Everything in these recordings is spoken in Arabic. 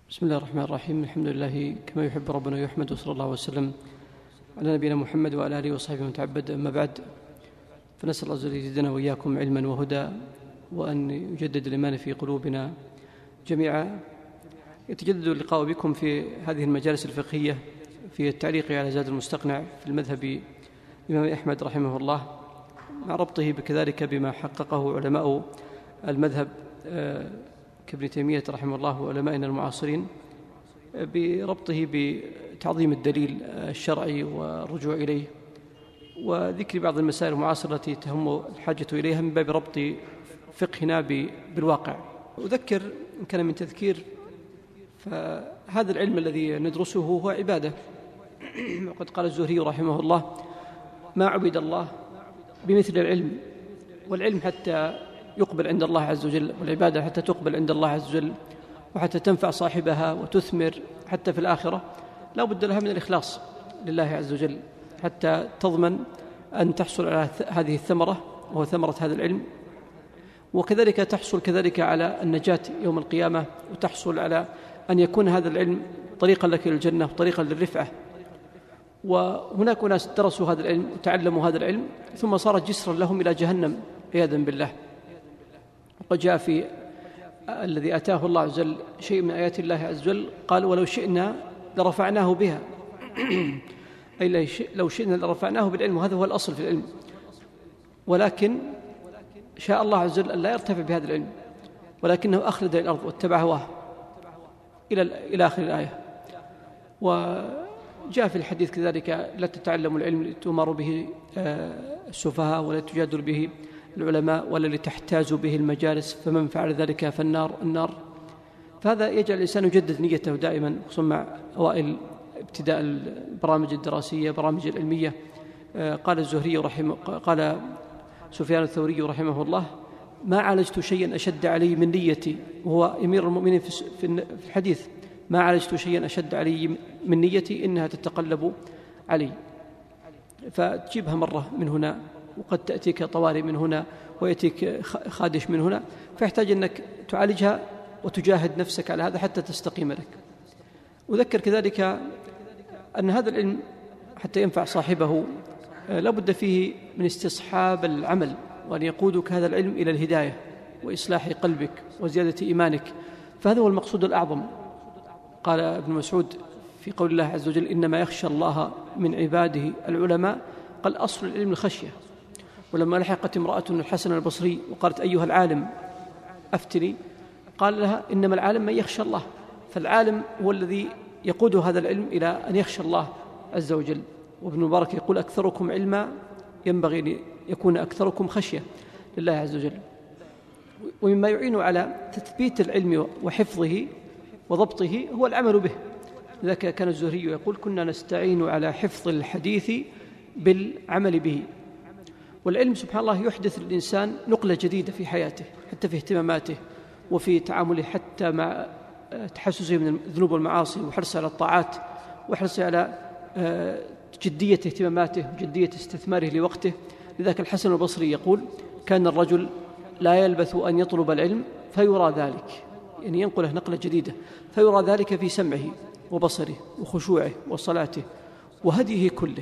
بسم الله الرحمن الرحيم. الحمد لله كما يحب ربنا ويحمد، وصلى الله وسلم على نبينا محمد وعلى آله وصحبه متعبد. أما بعد، فنسأل الله أن يزيدنا وإياكم علما وهدى، وأن يجدد الإيمان في قلوبنا جميعا. يتجدد اللقاء بكم في هذه المجالس الفقهية في التعليق على زاد المستقنع في المذهب الإمام أحمد رحمه الله، مع ربطه كذلك بما حققه علماء المذهب كابن تيمية رحمه الله وعلمائنا المعاصرين، بربطه بتعظيم الدليل الشرعي والرجوع إليه، وذكر بعض المسائل المعاصرة التي تهم الحاجة إليها من باب ربط فقهنا بالواقع. أذكر إن كان من تذكير، فهذا العلم الذي ندرسه هو عبادة، وقد قال الزهري رحمه الله: ما عبد الله بمثل العلم، والعلم حتى يقبل عند الله عز وجل، والعبادة حتى تقبل عند الله عز وجل وحتى تنفع صاحبها وتثمر حتى في الآخرة، لا بد لها من الإخلاص لله عز وجل حتى تضمن أن تحصل على هذه الثمرة، وهو ثمرة هذا العلم، وكذلك تحصل كذلك على النجاة يوم القيامة، وتحصل على أن يكون هذا العلم طريقا لك للجنة وطريقا للرفعة. وهناك ناس درسوا هذا العلم وتعلموا هذا العلم ثم صارت جسرا لهم إلى جهنم عياذا بالله. وقد جاء في الذي آتاه الله عز وجل شيء من آيات الله عز وجل قال: ولو شئنا لرفعناه بها أي لو شئنا لرفعناه بالعلم، وهذا هو الأصل في العلم، ولكن شاء الله عز وجل أن لا يرتفع بهذا العلم، ولكنه أخلد إلى الأرض واتبع هواه إلى آخر الآية. وجاء في الحديث كذلك: لا تتعلموا العلم لتؤمروا به السفهاء، ولا تجادل به العلماء، ولا لتحتازوا به المجالس، فمن فعل ذلك فالنار النار. فهذا يجعل الإنسان يجدد نيته دائما، خصوصا مع أوائل ابتداء البرامج الدراسية، برامج العلمية. قال سفيان الثوري رحمه الله: ما عالجت شيئا أشد علي من نيتي، وهو أمير المؤمنين في الحديث: ما عالجت شيئا أشد علي من نيتي إنها تتقلب علي. فتجيبها مرة من هنا، وقد تأتيك طوارئ من هنا، ويأتيك خادش من هنا، فيحتاج أنك تعالجها وتجاهد نفسك على هذا حتى تستقيم لك. أذكر كذلك أن هذا العلم حتى ينفع صاحبه لا بد فيه من استصحاب العمل، وأن يقودك هذا العلم إلى الهداية وإصلاح قلبك وزيادة إيمانك، فهذا هو المقصود الأعظم. قال ابن مسعود في قول الله عز وجل: إنما يخشى الله من عباده العلماء، قال: أصل العلم الخشية. ولما لحقت امرأة الحسن البصري وقالت: أيها العالم أفتني، قال لها: إنما العالم من يخشى الله. فالعالم هو الذي يقود هذا العلم إلى أن يخشى الله عز وجل. وابن مبارك يقول: أكثركم علما ينبغي أن يكون أكثركم خشية لله عز وجل. ومما يعين على تثبيت العلم وحفظه وضبطه هو العمل به. لذلك كان الزهري يقول: كنا نستعين على حفظ الحديث بالعمل به. والعلم سبحان الله يحدث للإنسان نقلة جديدة في حياته، حتى في اهتماماته وفي تعامله، حتى مع تحسسه من الذنوب والمعاصي، وحرصه على الطاعات، وحرصه على جدية اهتماماته وجدية استثماره لوقته. لذلك الحسن البصري يقول: كان الرجل لا يلبث أن يطلب العلم فيرى ذلك، يعني ينقله نقلة جديدة، فيرى ذلك في سمعه وبصره وخشوعه وصلاته وهديه كله.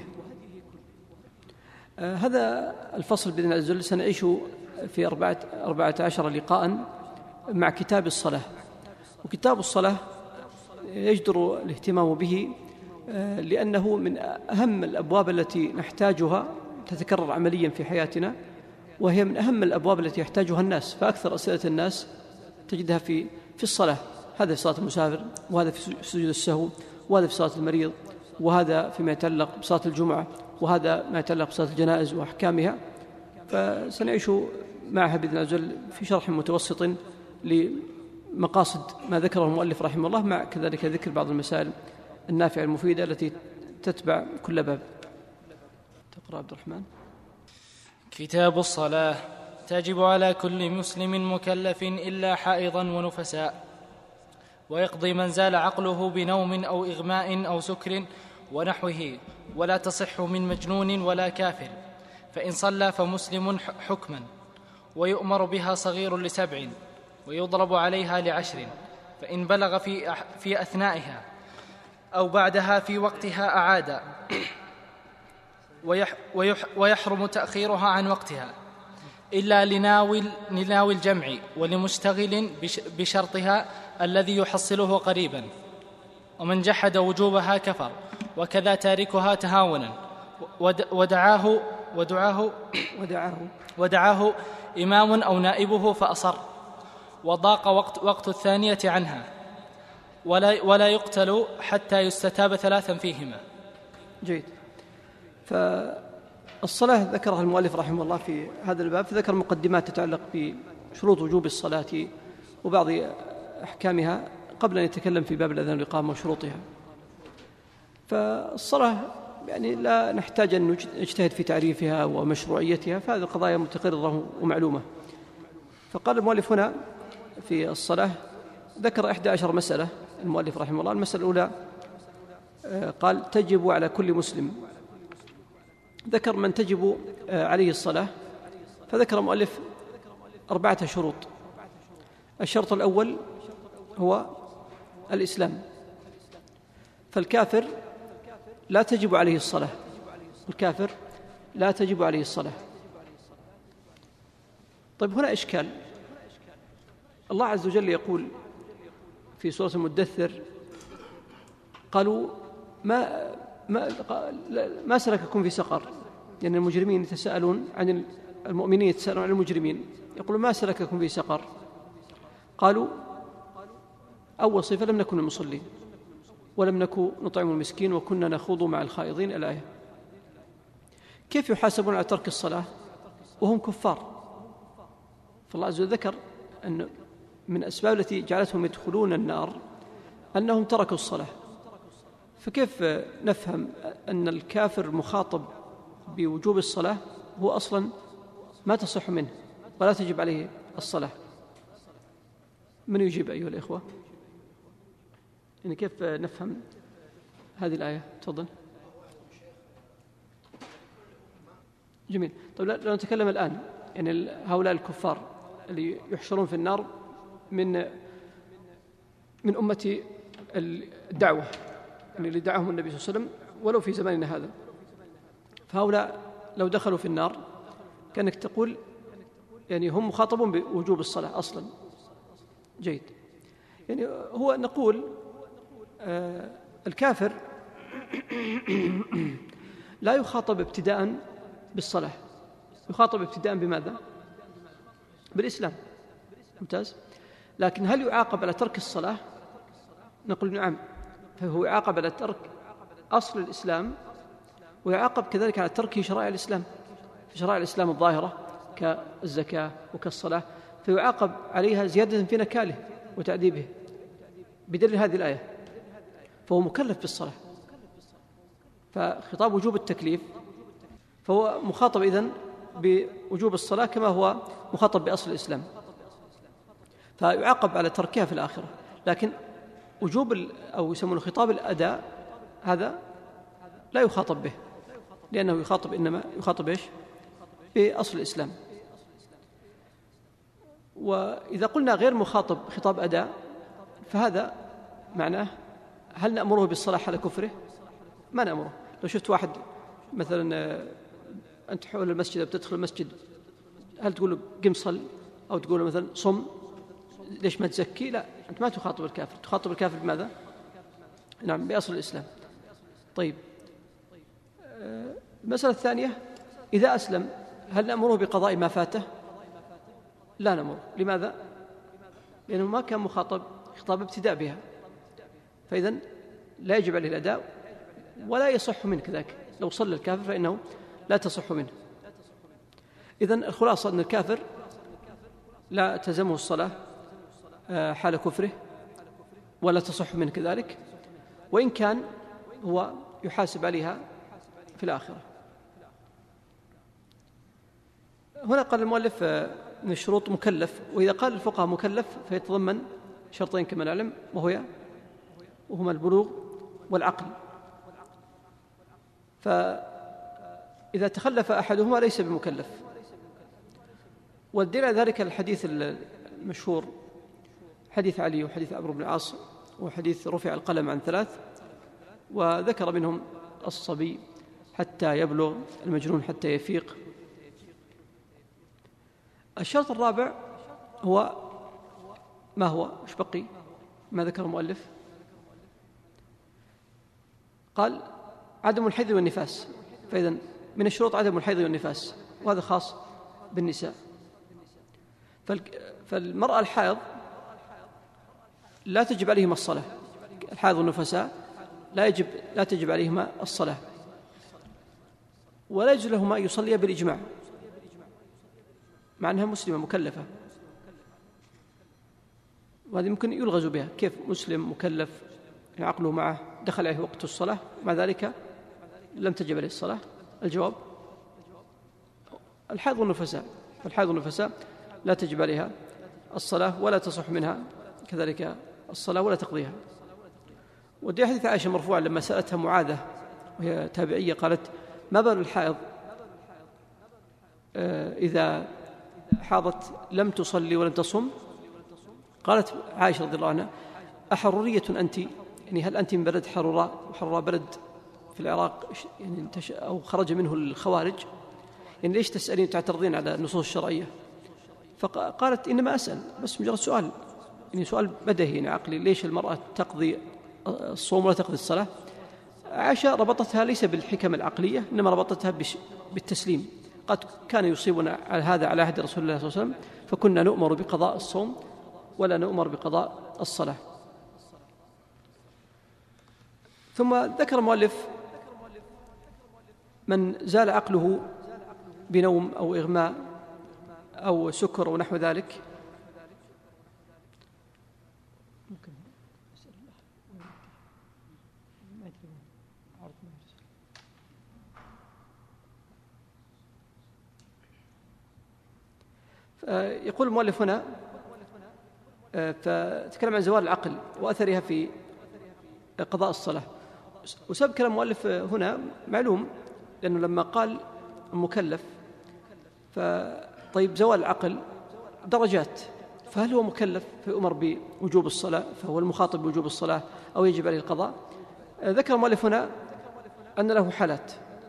هذا الفصل بإذن الله عز وجل سنعيش في 14 لقاء مع كتاب الصلاة. وكتاب الصلاة يجدر الاهتمام به لأنه من أهم الأبواب التي نحتاجها، تتكرر عمليا في حياتنا، وهي من أهم الأبواب التي يحتاجها الناس. فأكثر أسئلة الناس تجدها في الصلاة. هذا في صلاة المسافر، وهذا في سجود السهو، وهذا في صلاة المريض، وهذا فيما يتعلق بصلاة الجمعة، وهذا ما يتعلق بصلاة الجنائز وأحكامها. فسنعيش معها بإذن الله عز وجل في شرح متوسط لمقاصد ما ذكره المؤلف رحمه الله، مع كذلك ذكر بعض المسائل النافعة المفيدة التي تتبع كل باب. تقرأ عبد الرحمن. كتاب الصلاة. تجب على كل مسلم مكلف إلا حائضا ونفساء، ويقضي من زال عقله بنوم أو إغماء أو سكر ونحوه، ولا تصح من مجنون ولا كافر. فإن صلى فمسلم حكما، ويؤمر بها صغير ل7، ويضرب عليها ل10، فإن بلغ في أثنائها أو بعدها في وقتها أعاد، ويحرم تأخيرها عن وقتها إلا لناوي الجمع ولمشتغل بشرطها الذي يحصله قريبا. ومن جحد وجوبها كفر، وكذا تاركها تهاونا ودعاه إمام أو نائبه فأصر، وضاق وقت الثانية عنها، ولا يقتل حتى يستتاب 3 فيهما. جيد. فالصلاة ذكرها المؤلف رحمه الله في هذا الباب، فذكر مقدمات تتعلق بشروط وجوب الصلاة وبعض أحكامها قبل أن يتكلم في باب الأذان والإقامة وشروطها. فالصلاة يعني لا نحتاج أن نجتهد في تعريفها ومشروعيتها، فهذه القضايا متقررة ومعلومة. فقال المؤلف هنا في الصلاة ذكر 11 مسألة المؤلف رحمه الله. المسألة الأولى قال تجب على كل مسلم، ذكر من تجب عليه الصلاة، فذكر المؤلف 4 شروط. الشرط الأول هو الإسلام، فالكافر لا تجب عليه الصلاة، الكافر لا تجب عليه الصلاة. طيب هنا إشكال. الله عز وجل يقول في سورة المدثر قالوا ما سلككم في سقر، يعني المجرمين يتساءلون عن المؤمنين، يتساءلون عن المجرمين، يقولون ما سلككم في سقر؟ قالوا أول صفة لم نكن المصلين ولم نكن نطعم المسكين وكنا نخوض مع الخائضين. الآية. كيف يحاسبون على ترك الصلاة وهم كفار؟ فالله عز وجل ذكر أن من أسباب التي جعلتهم يدخلون النار أنهم تركوا الصلاة. فكيف نفهم أن الكافر مخاطب بوجوب الصلاة هو أصلا ما تصح منه ولا تجب عليه الصلاة؟ من يجيب أيها الإخوة؟ يعني كيف نفهم هذه الآية؟ تفضل. جميل. طيب لو نتكلم الآن يعني هؤلاء الكفار اللي يحشرون في النار من أمة الدعوة، يعني اللي دعاهم النبي صلى الله عليه وسلم ولو في زماننا هذا، فهؤلاء لو دخلوا في النار كأنك تقول يعني هم مخاطبون بوجوب الصلاة أصلا. جيد. يعني هو نقول الكافر لا يخاطب ابتداء بالصلاة، يخاطب ابتداء بماذا؟ بالإسلام. ممتاز. لكن هل يعاقب على ترك الصلاة؟ نقول نعم، فهو يعاقب على ترك أصل الإسلام، ويعاقب كذلك على ترك شرائع الإسلام، في شرائع الإسلام الظاهرة كالزكاة وكالصلاة، فيعاقب عليها زيادة في نكاله وتأديبه بدليل هذه الآية، فهو مكلف بالصلاة. فخطاب وجوب التكليف، فهو مخاطب إذن بوجوب الصلاة كما هو مخاطب بأصل الإسلام، فيعاقب على تركها في الآخرة. لكن وجوب أو يسمونه خطاب الأداء هذا لا يخاطب به، لأنه يخاطب إنما يخاطب إيش؟ بأصل الإسلام. وإذا قلنا غير مخاطب خطاب أداء فهذا معناه هل نأمره بالصلاة على كفره؟ ما نأمره. لو شفت واحد مثلا أنت حول المسجد أو بتدخل المسجد، هل تقول له قم صل أو تقول له مثلا صم؟ ليش ما تزكي؟ لا، أنت ما تخاطب الكافر، تخاطب الكافر بماذا؟ نعم، بأصل الإسلام. طيب المسألة الثانية، إذا أسلم هل نأمره بقضاء ما فاته؟ لا نأمره. لماذا؟ لأنه ما كان مخاطب خطاب ابتداء بها، فإذن لا يجب عليه الأداء ولا يصح منه كذلك. لو صلى الكافر فإنه لا تصح منه. إذن الخلاصة أن الكافر لا تلزمه الصلاة حال كفره ولا تصح منه كذلك، وإن كان هو يحاسب عليها في الآخرة. هنا قال المؤلف من الشروط مكلف، وإذا قال الفقهاء مكلف فيتضمن شرطين كما نعلم، وهما البلوغ والعقل. فإذا تخلف أحدهما ليس بمكلف. والدليل على ذلك الحديث المشهور، حديث علي وحديث عمرو بن العاص وحديث رفع القلم عن 3، وذكر منهم الصبي حتى يبلغ، المجنون حتى يفيق. الشرط الرابع هو ما هو؟ وش بقي؟ ما ذكر المؤلف؟ قال عدم الحيض والنفاس، فإذن من الشروط عدم الحيض والنفاس، وهذا خاص بالنساء. فالمرأة الحائض لا تجب عليهما الصلاة، الحائض والنفساء لا تجب عليهما الصلاة، ولا يجوز لهما أن يصليا بالإجماع مع أنها مسلمة مكلفة، وهذه ممكن يلغز بها. كيف مسلم مكلف عقله معه دخل عليه وقت الصلاة مع ذلك لم تجب عليه الصلاة؟ الجواب الحائض والنفساء، فالحائض والنفساء لا تجب عليها الصلاة ولا تصح منها كذلك الصلاة ولا تقضيها. ودي حديث عائشة مرفوعا لما سألتها معاذة وهي تابعية قالت ما بال الحائض إذا حاضت لم تصلي ولم تصم؟ قالت عائشة رضي الله عنها أحرورية أنت؟ يعني هل أنت من بلد حرراء بلد في العراق يعني أو خرج منه الخوارج؟ يعني ليش تسألين تعترضين على النصوص الشرعية؟ فقالت إنما أسأل بس مجرد سؤال، يعني سؤال بديهي يعني عقلي، ليش المرأة تقضي الصوم ولا تقضي الصلاة؟ عائشة ربطتها ليس بالحكم العقلية، إنما ربطتها بالتسليم. قد كان يصيبنا على هذا على عهد رسول الله صلى الله عليه وسلم، فكنا نؤمر بقضاء الصوم ولا نؤمر بقضاء الصلاة. ثم ذكر المؤلف من زال عقله بنوم أو إغماء أو سكر ونحو ذلك. يقول المؤلف هنا فتكلم عن زوال العقل وأثرها في قضاء الصلاة. وسبب كلام المؤلف هنا معلوم، لأنه لما قال المكلف طيب زوال العقل درجات، فهل هو مكلف فيؤمر بوجوب الصلاة فهو المخاطب بوجوب الصلاة أو يجب عليه القضاء؟ ذكر المؤلف هنا أن له حالات.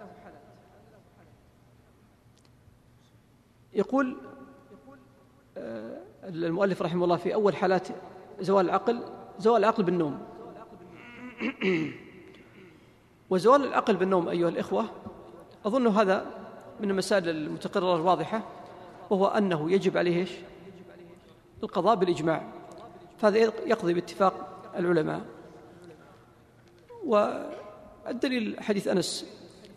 يقول المؤلف رحمه الله في أول حالات زوال العقل بالنوم. وزوال العقل بالنوم أيها الإخوة أظن هذا من المسائل المتقررة الواضحة، وهو أنه يجب عليه القضاء بالإجماع، فهذا يقضي باتفاق العلماء. والدليل حديث أنس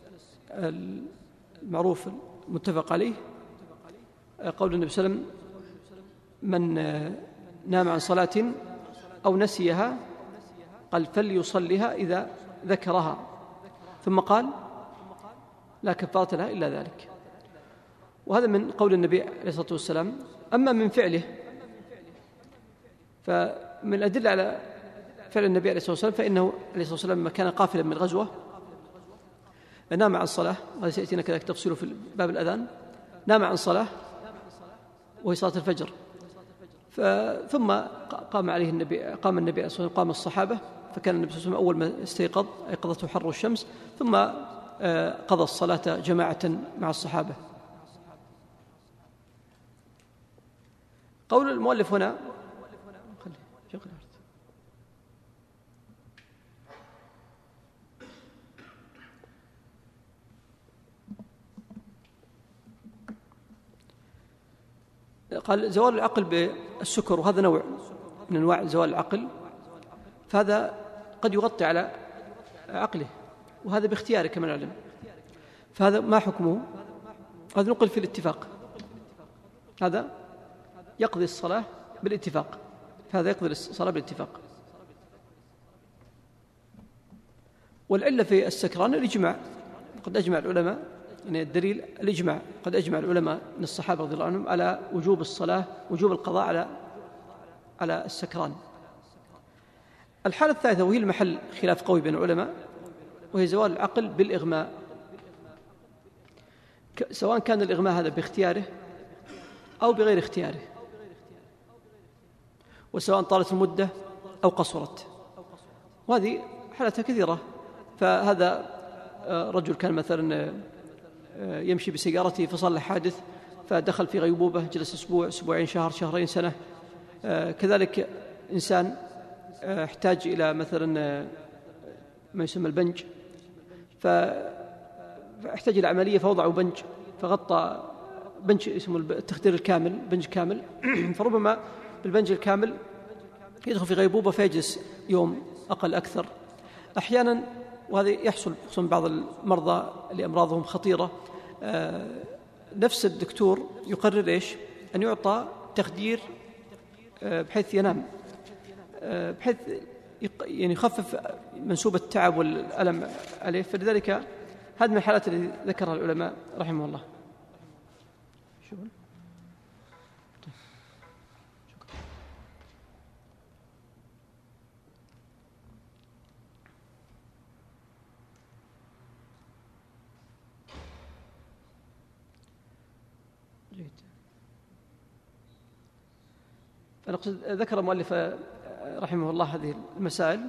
المعروف المتفق عليه، قول النبي صلى الله عليه وسلم من نام عن صلاة أو نسيها قال فليصليها إذا ذكرها، ثم قال لا كفارة لها إلا ذلك. وهذا من قول النبي عليه الصلاة والسلام. أما من فعله فمن الأدلة على فعل النبي عليه الصلاة والسلام فإنه عليه الصلاة والسلام لما كان قافلا من غزوة نام عن الصلاة، وهذا سيأتينا كذلك تفصيله في باب الأذان، نام عن صلاة وهي صلاة الفجر، ثم قام النبي عليه الصلاة والسلام، قام الصحابة، فكان النبي صلى الله عليه وسلم أول ما استيقظ أيقظته حر الشمس، ثم قضى الصلاة جماعة مع الصحابة. قول المؤلف هنا قال زوال العقل بالسكر، وهذا نوع من أنواع زوال العقل، فهذا قد يغطي على عقله، وهذا باختياره كما نعلم. فهذا ما حكمه؟ هذا نقل في الاتفاق، هذا يقضي الصلاة بالاتفاق، فهذا يقضي الصلاة بالاتفاق. والعلة في السكران الإجماع، قد أجمع العلماء، يعني الدليل الإجماع، قد أجمع العلماء من الصحابة رضي الله عنهم على وجوب الصلاة، وجوب القضاء على السكران. الحالة الثالثة وهي المحل خلاف قوي بين العلماء، وهي زوال العقل بالإغماء، سواء كان الإغماء هذا باختياره أو بغير اختياره. وسواء طالت المدة أو قصرت. وهذه حالتها كثيرة. فهذا رجل كان مثلا يمشي بسيارته فصلح حادث فدخل في غيبوبة، جلس أسبوع، أسبوعين، شهر، شهرين، سنة. كذلك إنسان احتاج إلى مثلا ما يسمى البنج، فاحتاج إلى عملية فوضعوا بنج فغطى بنج اسمه التخدير الكامل، بنج كامل فربما بالبنج الكامل يدخل في غيبوبة فيجلس يوم أقل أكثر. أحيانا وهذا يحصل خصوصا بعض المرضى اللي أمراضهم خطيرة، نفس الدكتور يقرر إيش؟ أن يعطى تخدير بحيث ينام، بحيث يعني يخفف منسوب التعب والألم عليه. فلذلك هذه من الحالات التي ذكرها العلماء رحمه الله. فنقصد ذكر المؤلف رحمه الله هذه المسائل،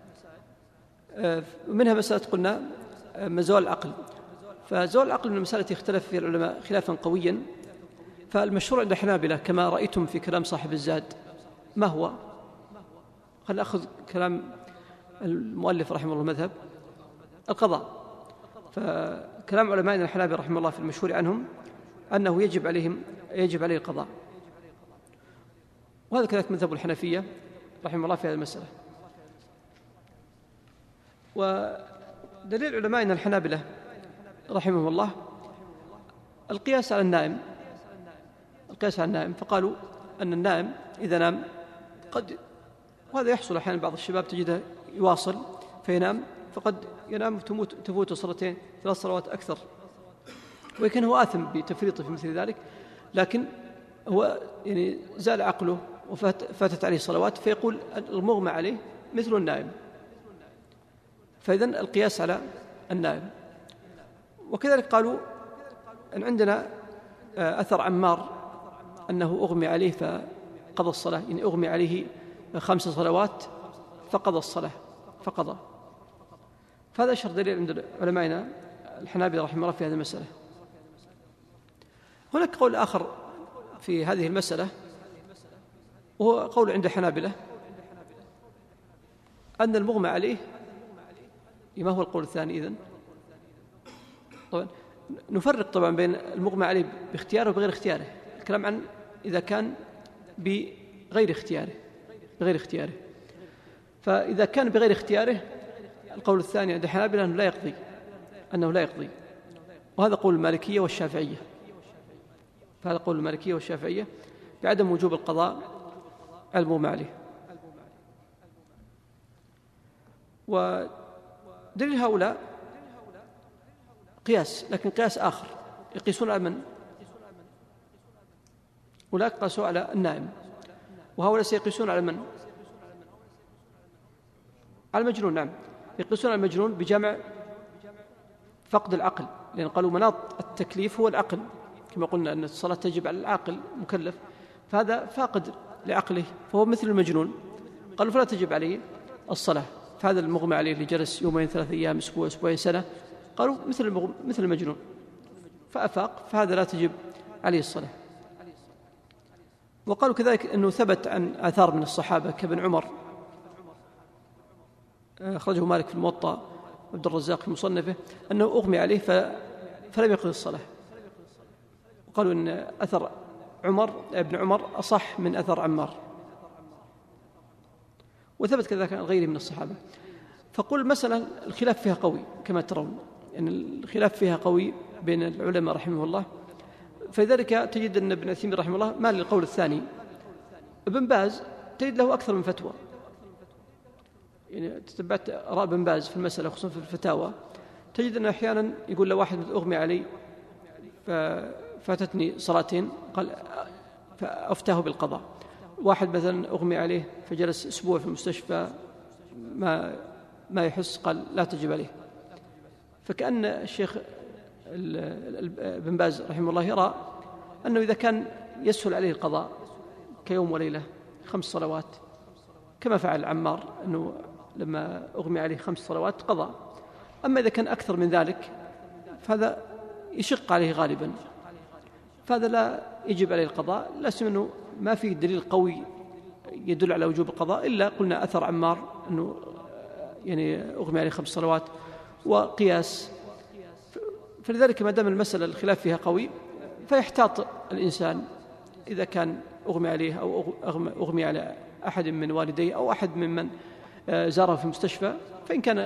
منها مسألة قلنا زوال العقل. فزوال العقل من المسائل التي اختلف فيها العلماء خلافا قويا. فالمشهور عند الحنابلة كما رأيتم في كلام صاحب الزاد ما هو؟ خلينا نأخذ كلام المؤلف رحمه الله المذهب القضاء. فكلام علماء الحنابلة رحمه الله في المشهور عنهم أنه يجب عليه القضاء، وهذا كذلك مذهب الحنفية رحمه الله في هذه المسألة. ودليل علماء الحنابلة رحمهم الله القياس على النائم، فقالوا أن النائم إذا نام قد، وهذا يحصل أحيانا بعض الشباب تجده يواصل فينام، فقد ينام تفوت صلاتين 3 صلوات أكثر، ويكون هو آثم بتفريطه في مثل ذلك، لكن هو يعني زال عقله وفاتت عليه صلوات، فيقول المغمى عليه مثل النائم. فإذن القياس على النائم. وكذلك قالوا أن عندنا أثر عمار أنه أغمي عليه فقضى الصلاة، يعني أغمي عليه 5 صلوات فقضى الصلاة فقضى. فهذا أشهر دليل عند علمائنا الحنابلة رحمه الله في هذه المسألة. هناك قول آخر في هذه المسألة وهو قول عند الحنابلة أن المغمى عليه، ما هو القول الثاني إذن؟ طبعا نفرق طبعا بين المغمى عليه باختياره وبغير اختياره. الكلام عن إذا كان بغير اختياره. فإذا كان بغير اختياره القول الثاني عند الحنابلة أنه لا يقضي، وهذا قول المالكية والشافعية. فهذا قول المالكية والشافعية بعدم وجوب القضاء على المغمى عليه. ودليل هؤلاء قياس، لكن قياس آخر يقيسون على من؟ أولئك قاسوا على النائم، وهؤلاء سيقيسون على من؟ على المجنون. نعم، يقيسون على المجنون بجمع فقد العقل، لأن قالوا مناط التكليف هو العقل، كما قلنا أن الصلاة تجب على العاقل مكلف، فهذا فاقد لعقله فهو مثل المجنون، قالوا فلا تجب عليه الصلاة. فهذا المغمى عليه اللي جلس 2 3 أيام، أسبوع، أسبوعين، سنة، قالوا مثل المجنون فأفاق، فهذا لا تجب عليه الصلاة. وقالوا كذلك أنه ثبت عن آثار من الصحابة كابن عمر، أخرجه مالك في الموطأ وعبد الرزاق في مصنفه، أنه أغمي عليه فلم يقضي الصلاة. وقالوا أن أثر ابن عمر أصح من أثر عمار، وثبت كذلك عن غيره من الصحابة. فقل مثلا الخلاف فيها قوي كما ترون، يعني الخلاف فيها قوي بين العلماء رحمه الله. فلذلك تجد أن ابن عثيمين رحمه الله مال للقول الثاني. ابن باز تجد له أكثر من فتوى، يعني تتبعت آراء ابن باز في المسألة خصوصا في الفتاوى، تجد أنه أحيانا يقول لواحد أغمي علي فاتتني صلاتين قال فأفتاه بالقضاء. واحد مثلا أغمي عليه فجلس أسبوع في المستشفى ما يحس، قال لا تجب عليه. فكأن الشيخ ابن باز رحمه الله يرى أنه إذا كان يسهل عليه القضاء كيوم وليلة 5 صلوات كما فعل عمار، أنه لما أغمي عليه 5 صلوات قضى. أما إذا كان أكثر من ذلك فهذا يشق عليه غالبا، فهذا لا يجب عليه القضاء، لا سيما أنه ما في دليل قوي يدل على وجوب القضاء إلا قلنا أثر عمار أنه يعني أغمي عليه 5 صلوات وقياس. فلذلك ما دام المسألة الخلاف فيها قوي فيحتاط الإنسان إذا كان أغمي عليه أو أغمي على أحد من والديه أو أحد ممن زاره في المستشفى، فإن كان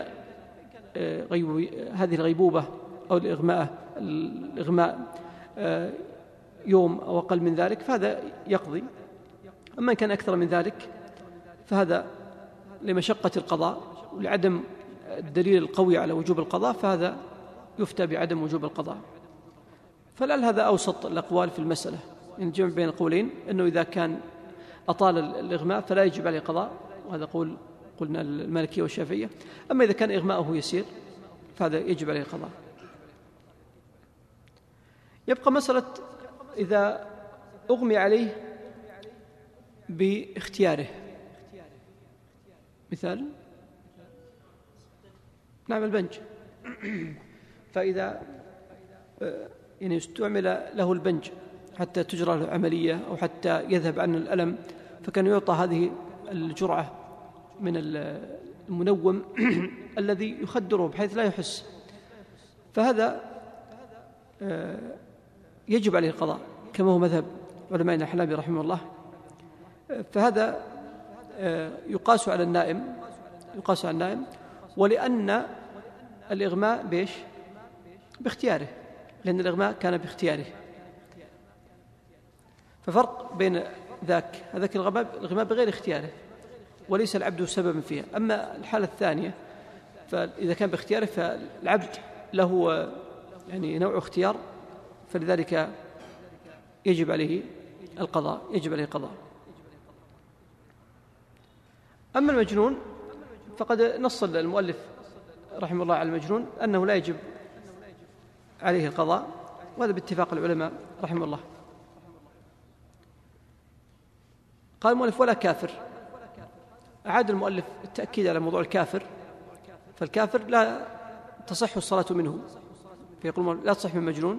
هذه الغيبوبة أو الإغماء يوم أو أقل من ذلك فهذا يقضي. أما إن كان أكثر من ذلك فهذا لمشقة القضاء ولعدم الدليل القوي على وجوب القضاء، فهذا يفتى بعدم وجوب القضاء. فلعل هذا أوسط الأقوال في المسألة، يعني الجمع بين القولين أنه إذا كان أطال الإغماء فلا يجب عليه قضاء، وهذا قول قلنا المالكية والشافعية. أما إذا كان إغماؤه يسير فهذا يجب عليه القضاء. يبقى مسألة إذا أغمي عليه باختياره، مثال نعم البنج، فإذا يعني استعمل له البنج حتى تجرى له عملية أو حتى يذهب عنه الألم، فكان يعطى هذه الجرعة من المنوم الذي يخدره بحيث لا يحس، فهذا يجب عليه القضاء كما هو مذهب علماء الحنابلة رحمه الله. فهذا يقاس على النائم، ولأن الإغماء بيش باختياره، لأن الإغماء كان باختياره. ففرق بين هذاك الإغماء بغير اختياره وليس العبد سببا فيها. أما الحالة الثانية فإذا كان باختياره فالعبد له يعني نوع اختيار، فلذلك يجب عليه القضاء. أما المجنون فقد نص المؤلف رحمه الله على المجنون أنه لا يجب عليه القضاء، وهذا باتفاق العلماء رحمه الله. قال المؤلف ولا كافر. أعاد المؤلف التأكيد على موضوع الكافر، فالكافر لا تصح الصلاة منه، فيقول لا تصح من مجنون،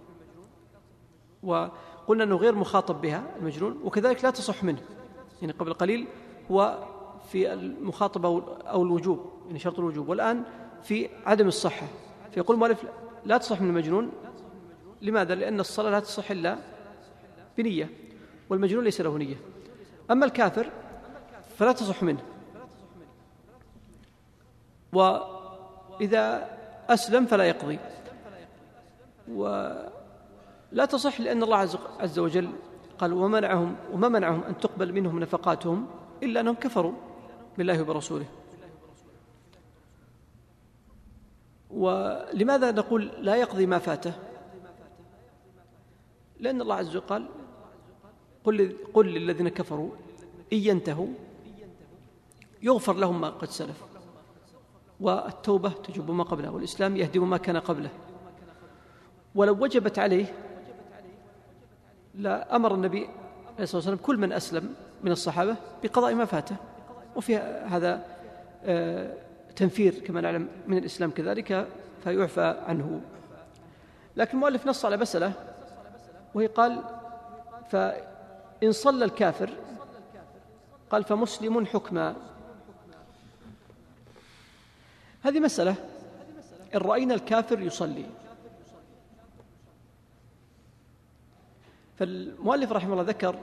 وقلنا أنه غير مخاطب بها المجنون، وكذلك لا تصح منه، يعني قبل قليل هو في المخاطبة أو الوجوب، يعني شرط الوجوب، والآن في عدم الصحة. فيقول المؤلف لا تصح من المجنون. لماذا؟ لأن الصلاة لا تصح إلا بنية، والمجنون ليس له نية. أما الكافر فلا تصح منه، وإذا أسلم فلا يقضي، ولا تصح لأن الله عز وجل قال وما منعهم أن تقبل منهم نفقاتهم إلا أنهم كفروا بالله وبرسوله. ولماذا نقول لا يقضي ما فاته؟ لأن الله عز وجل قال قل للذين كفروا إن ينتهوا يغفر لهم ما قد سلف، والتوبة تجب ما قبلها، والإسلام يهدم ما كان قبله. ولو وجبت عليه لا أمر النبي عليه الصلاة والسلام كل من أسلم من الصحابة بقضاء ما فاته، وفي هذا تنفير كما نعلم من الإسلام كذلك، فيعفى عنه. لكن المؤلف نص على مسألة، وهي قال فإن صلى الكافر قال فمسلم حكما. هذه مسألة إن رأينا الكافر يصلي، فالمؤلف رحمه الله ذكر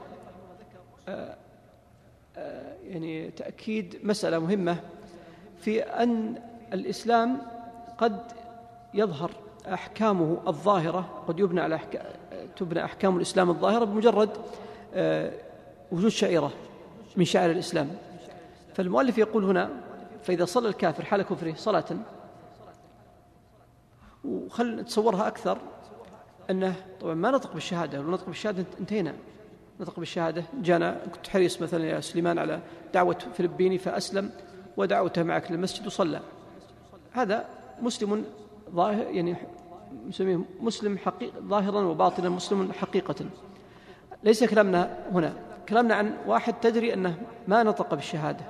يعني تأكيد مسألة مهمة في أن الإسلام قد يظهر أحكامه الظاهرة، قد تبنى أحكام الإسلام الظاهرة بمجرد وجود شعيرة من شعائر الإسلام. فالمؤلف يقول هنا فإذا صلى الكافر حال كفره صلاة، وخل نتصورها أكثر، أنه طبعا ما نطق بالشهادة، ولو نطق بالشهادة انتهينا، نطق بالشهادة جانا كنت حريص مثلا يا سليمان على دعوة فلبيني فأسلم ودعوته معك للمسجد وصلى، هذا مسلم ظاهر، يعني نسميه مسلم ظاهرا وباطنا مسلم حقيقة. ليس كلامنا هنا كلامنا عن واحد تدري أنه ما نطق بالشهادة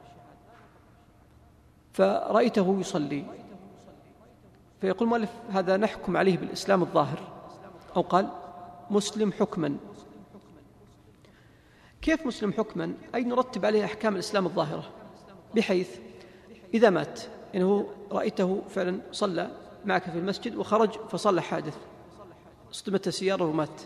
فرأيته يصلي، فيقول المؤلف هذا نحكم عليه بالإسلام الظاهر، أو قال مسلم حكما. كيف مسلم حكما؟ أي نرتب عليه أحكام الإسلام الظاهرة، بحيث إذا مات إنه رأيته فعلا صلى معك في المسجد وخرج فصلى حادث، اصطدمت السيارة ومات،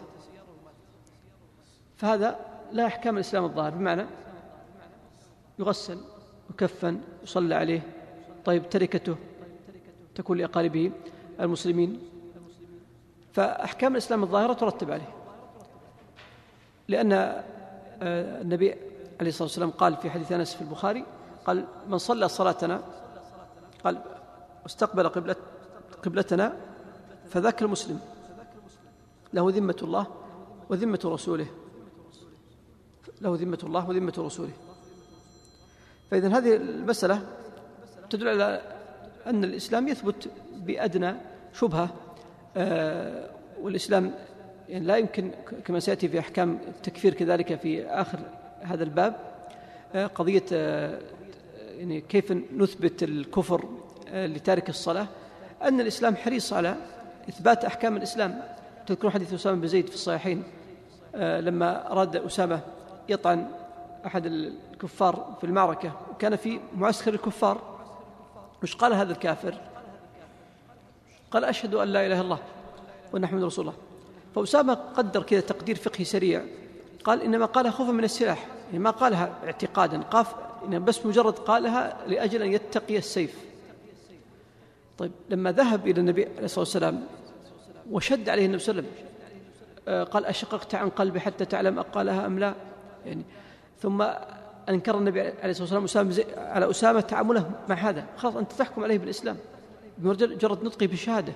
فهذا لا أحكام الإسلام الظاهر، بمعنى يغسل وكفن يصلى عليه. طيب تركته تكون لأقاربه المسلمين، فأحكام الإسلام الظاهرة ترتب عليه، لأن النبي عليه الصلاة والسلام قال في حديث أنس في البخاري قال من صلى صلاتنا قال واستقبل قبلتنا فذاك المسلم له ذمة الله وذمة رسوله، له ذمة الله وذمة رسوله. فإذن هذه المسألة تدل على أن الإسلام يثبت بأدنى شبهة، والإسلام يعني لا يمكن كما سيأتي في أحكام التكفير كذلك في آخر هذا الباب قضية يعني كيف نثبت الكفر لتارك الصلاة، أن الإسلام حريص على إثبات أحكام الإسلام. تذكرون حديث أسامة بن زيد في الصحيحين لما أراد أسامة يطعن أحد الكفار في المعركة وكان في معسكر الكفار، وش قال هذا الكافر؟ قال أشهد أن لا إله إلا الله وأن محمد رسول الله. فأسامة قدر كذا تقدير فقهي سريع، قال إنما قالها خوفا من السلاح، يعني ما قالها اعتقادا، إنما بس مجرد قالها لأجل أن يتقي السيف. طيب لما ذهب إلى النبي عليه الصلاة والسلام وشد عليه النبي صلى الله عليه وسلم قال أشققت عن قلبي حتى تعلم أقالها أم لا، يعني ثم أنكر النبي عليه الصلاة والسلام على أسامة تعامله مع هذا، خلاص أنت تحكم عليه بالإسلام بمجرد نطقه بالشهادة.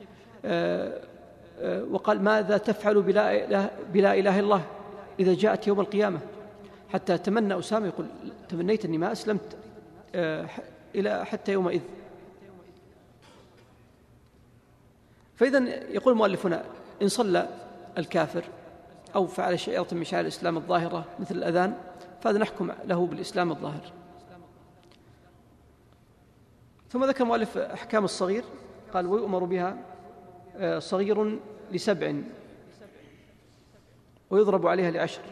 وقال ماذا تفعل بلا إله إلا الله إذا جاءت يوم القيامة، حتى تمنى أسامة يقول تمنيت أني ما أسلمت إلى حتى يومئذ. فإذن يقول المؤلف هنا إن صلى الكافر أو فعل شعيرة من شعائر الإسلام الظاهرة مثل الأذان فهذا نحكم له بالإسلام الظاهر. ثم ذكر المؤلف أحكام الصغير، قال ويؤمر بها صغير ل7 ويضرب عليها ل10.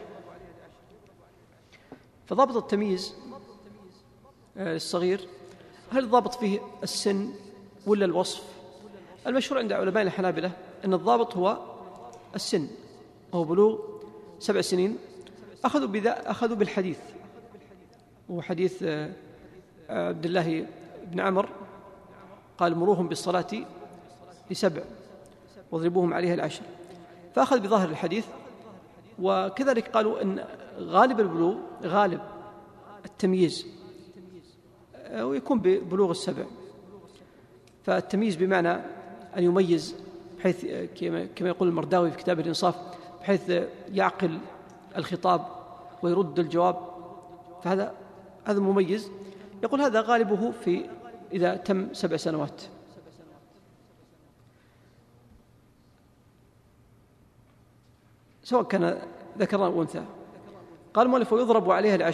فضابط التمييز الصغير هل الضابط فيه السن ولا الوصف؟ المشهور عند علماء الحنابلة أن الضابط هو السن، وهو بلوغ 7 سنين. أخذوا بالحديث، وهو حديث عبد الله بن عمر قال مروهم بالصلاة ل7 واضربوهم عليها ل10، فأخذ بظاهر الحديث. وكذلك قالوا أن غالب البلوغ غالب التمييز ويكون ببلوغ 7، فالتمييز بمعنى أن يميز بحيث كما يقول المرداوي في كتاب الإنصاف بحيث يعقل الخطاب ويرد الجواب، فهذا مميز. يقول هذا غالبه في إذا تم 7 سنوات. سواء كان ذكرا أو أنثى. قال المؤلف ويضرب عليها ل10.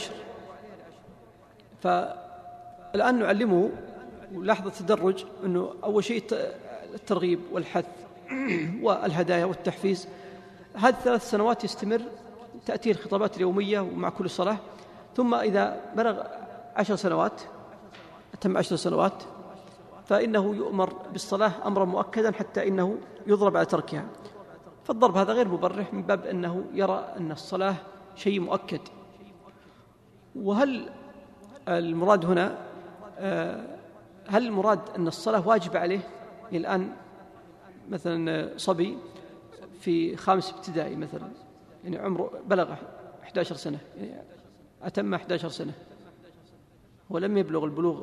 فالآن نعلمه ولحظة التدرج أنه أول شيء الترغيب والحث والهدايا والتحفيز. هذه 3 سنوات يستمر، تأتي الخطابات اليومية ومع كل صلاة. ثم إذا بلغ 10 سنوات تم 10 سنوات فإنه يؤمر بالصلاة أمرا مؤكدا حتى إنه يضرب على تركها. فالضرب هذا غير مبرح من باب أنه يرى أن الصلاة شيء مؤكد. وهل المراد هنا هل المراد أن الصلاة واجب عليه؟ الآن مثلا صبي في 5 ابتدائي مثلا، يعني عمره بلغ 11 سنة، يعني أتم 11 سنة ولم يبلغ البلوغ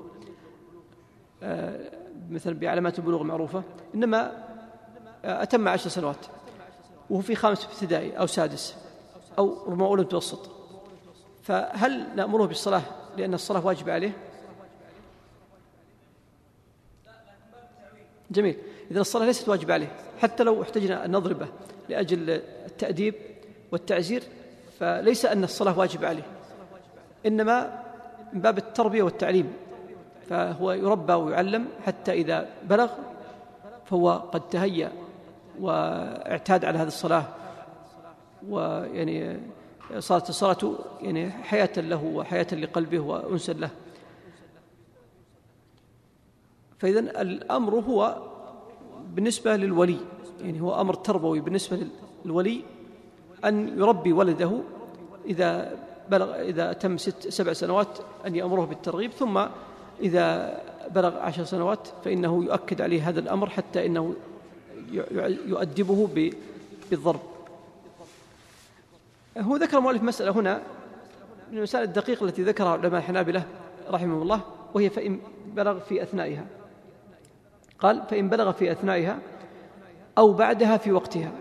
مثلا بعلامات البلوغ المعروفة، إنما أتم 10 سنوات وهو في 5 ابتدائي أو 6 أو ربما أولى متوسط، فهل نأمره بالصلاة لأن الصلاة واجبة عليه؟ جميل. إذن الصلاة ليست واجبة عليه، حتى لو احتجنا أن نضربه لأجل التأديب والتعزير فليس أن الصلاة واجب عليه، إنما من باب التربية والتعليم، فهو يربى ويعلم حتى إذا بلغ فهو قد تهيأ واعتاد على هذه الصلاة، ويعني صارت الصلاة يعني حياة له وحياة لقلبه وأنسا له. فإذن الأمر هو بالنسبة للولي، يعني هو أمر تربوي بالنسبة للولي أن يربي ولده إذا تم 7 سنوات أن يأمره بالترغيب، ثم إذا بلغ 10 سنوات فإنه يؤكد عليه هذا الأمر حتى إنه يؤدبه بالضرب. هو ذكر المؤلف مسألة هنا من المسائل الدقيقة التي ذكرها علماء الحنابلة رحمه الله، وهي فإن بلغ في أثنائها. قال: فإن بلغ في أثنائها أو بعدها في وقتها.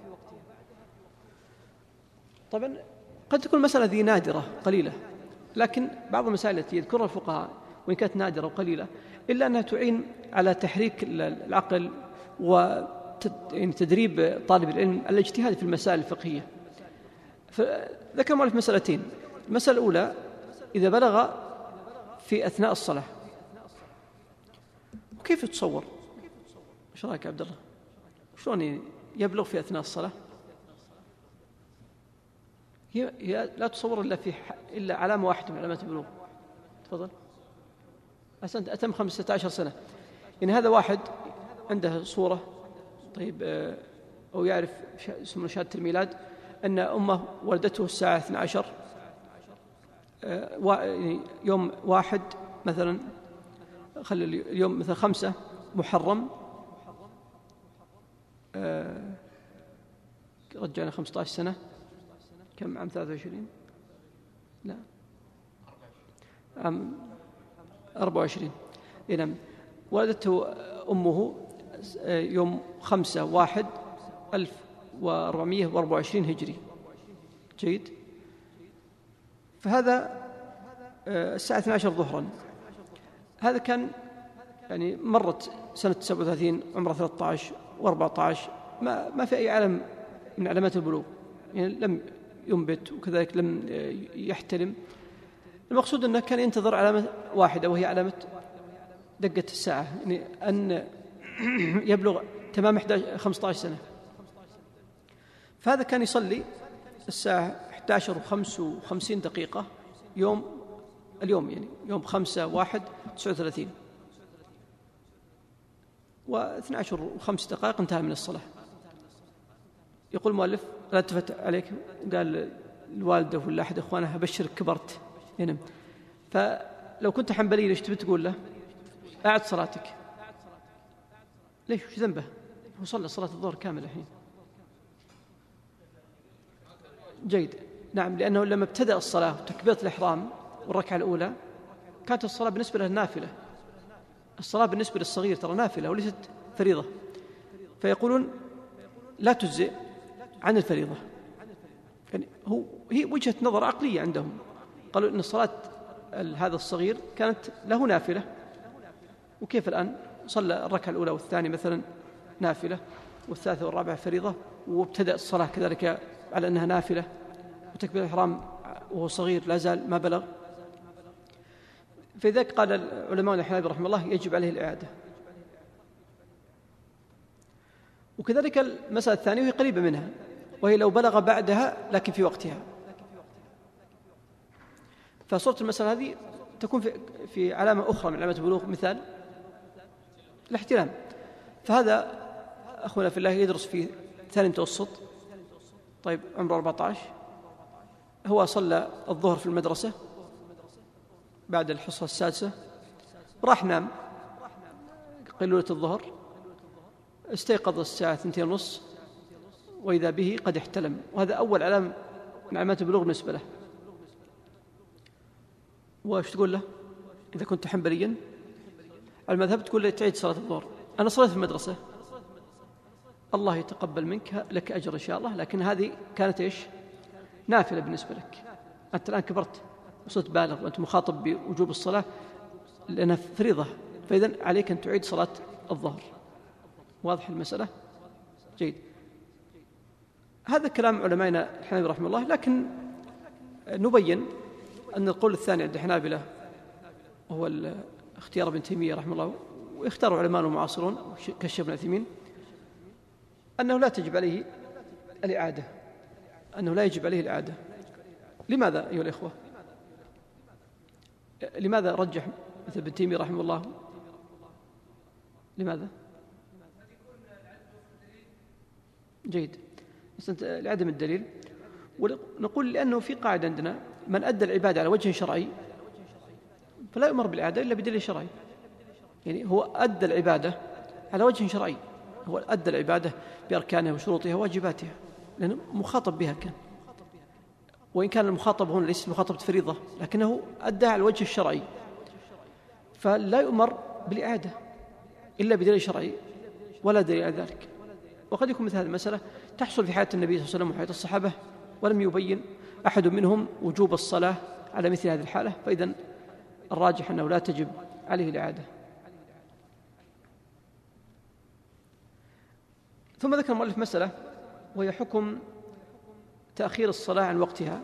طبعا قد تكون المسألة ذي نادرة قليلة، لكن بعض المسائل التي يذكرها الفقهاء وإن كانت نادرة وقليلة إلا أنها تعين على تحريك العقل وتدريب طالب العلم على الاجتهاد في المسائل الفقهية. فذكر المؤلف مسألتين. المسألة الأولى: إذا بلغ في أثناء الصلاة، وكيف تصور؟ ايش رايك يا عبد الله؟ شلون يبلغ في أثناء الصلاة؟ هي لا تصور إلا علامة واحدة من علامات البلوغ. تفضل. أحسنت، أتم 15 سنة. يعني هذا واحد عنده صورة، طيب، أو يعرف اسمه شهادة الميلاد أن أمه ولدته الساعة 12 يوم 1 مثلا، خلي اليوم مثلا 5 محرم، رجعنا 15 سنة، كم عام 23؟ لا، عام 24. نعم، ولدته أمه يوم 5/1/1424 هجري. جيد. فهذا الساعة 12 ظهرا. هذا كان يعني مرت سنة 37، عمره 13 و14، ما في أي علم من علامات البلوغ، يعني لم ينبت وكذلك لم يحتلم. المقصود أنه كان ينتظر علامة واحدة، وهي علامة دقة الساعة، يعني أن يبلغ تمام 15 سنة. فهذا كان يصلي الساعة 11:55 اليوم، يعني يوم 5/1/39، و12:05 انتهى من الصلاة. يقول المؤلف: لا التفت عليك وقال الوالدة ولا أحد إخوانه: أبشرك كبرت. يعني فلو كنت حنبلي ليش تبي تقول له أعد صلاتك؟ ليش؟ وش ذنبه؟ هو صلى صلاة الظهر كاملة الحين. جيد. نعم، لأنه لما ابتدأ الصلاة وتكبيرة الإحرام والركعة الأولى كانت الصلاة بالنسبة له نافلة. الصلاة بالنسبة للصغير ترى نافلة وليست فريضة، فيقولون لا تجزئ عن الفريضة. يعني هي وجهة نظر عقلية عندهم. قالوا إن الصلاة هذا الصغير كانت له نافلة، وكيف الآن صلى الركعة الأولى والثانية مثلا نافلة والثالثة والرابعة فريضة، وابتدأ الصلاة كذلك على أنها نافلة، وتكبير الإحرام وهو صغير لا زال ما بلغ. فلذلك قال العلماء الحنابلة رحمه الله يجب عليه الإعادة. وكذلك المسألة الثانية وهي قريبة منها، وهي لو بلغ بعدها لكن في وقتها. فصورة المسألة هذه تكون في علامة أخرى من علامات البلوغ، مثال الاحتلام. فهذا أخونا في الله يدرس في ثاني متوسط، طيب عمره 14، هو صلى الظهر في المدرسة بعد الحصة السادسة، راح نام قيلولة الظهر، استيقظ الساعة 2:30 وإذا به قد احتلم. وهذا أول علامة من علامات البلوغ بالنسبة له. وش تقول له إذا كنت حنبليا على المذهب؟ تقول له تعيد صلاة الظهر. أنا صليت في المدرسة، الله يتقبل منك، لك أجر إن شاء الله، لكن هذه كانت إيش؟ نافلة بالنسبة لك. أنت الآن كبرت وصرت بالغ وأنت مخاطب بوجوب الصلاة لأنها فريضة، فإذن عليك أن تعيد صلاة الظهر. واضح المسألة؟ جيد. هذا كلام علمائنا الحنابلة رحمه الله، لكن نبين أن القول الثاني عند الحنابلة هو اختيار ابن تيمية رحمه الله، ويختاروا علماء المعاصرون كالشيخ ابن عثيمين، أنه لا تجب عليه الإعادة، أنه لا يجب عليه الإعادة. لماذا أيها الإخوة؟ لماذا رجح مثل ابن تيمية رحمه الله؟ لماذا؟ جيد، بس لعدم الدليل. ونقول لأنه في قاعدة عندنا: من أدى العبادة على وجه شرعي فلا يؤمر بالإعادة إلا بدليل شرعي. يعني هو أدى العبادة على وجه شرعي، هو أدى العبادة بأركانها وشروطها وواجباتها، لأنه مخاطب بها كان، وإن كان المخاطب هنا ليس مخاطبة فريضة، لكنه أدى على الوجه الشرعي، فلا يؤمر بالإعادة إلا بدليل شرعي ولا دليل على ذلك. وقد يكون مثل هذه المسألة تحصل في حياة النبي صلى الله عليه وسلم وحياة الصحابة ولم يبين أحد منهم وجوب الصلاة على مثل هذه الحالة، فإذن الراجح أنه لا تجب عليه الإعادة. ثم ذكر المؤلف مسألة وهي حكم تأخير الصلاة عن وقتها.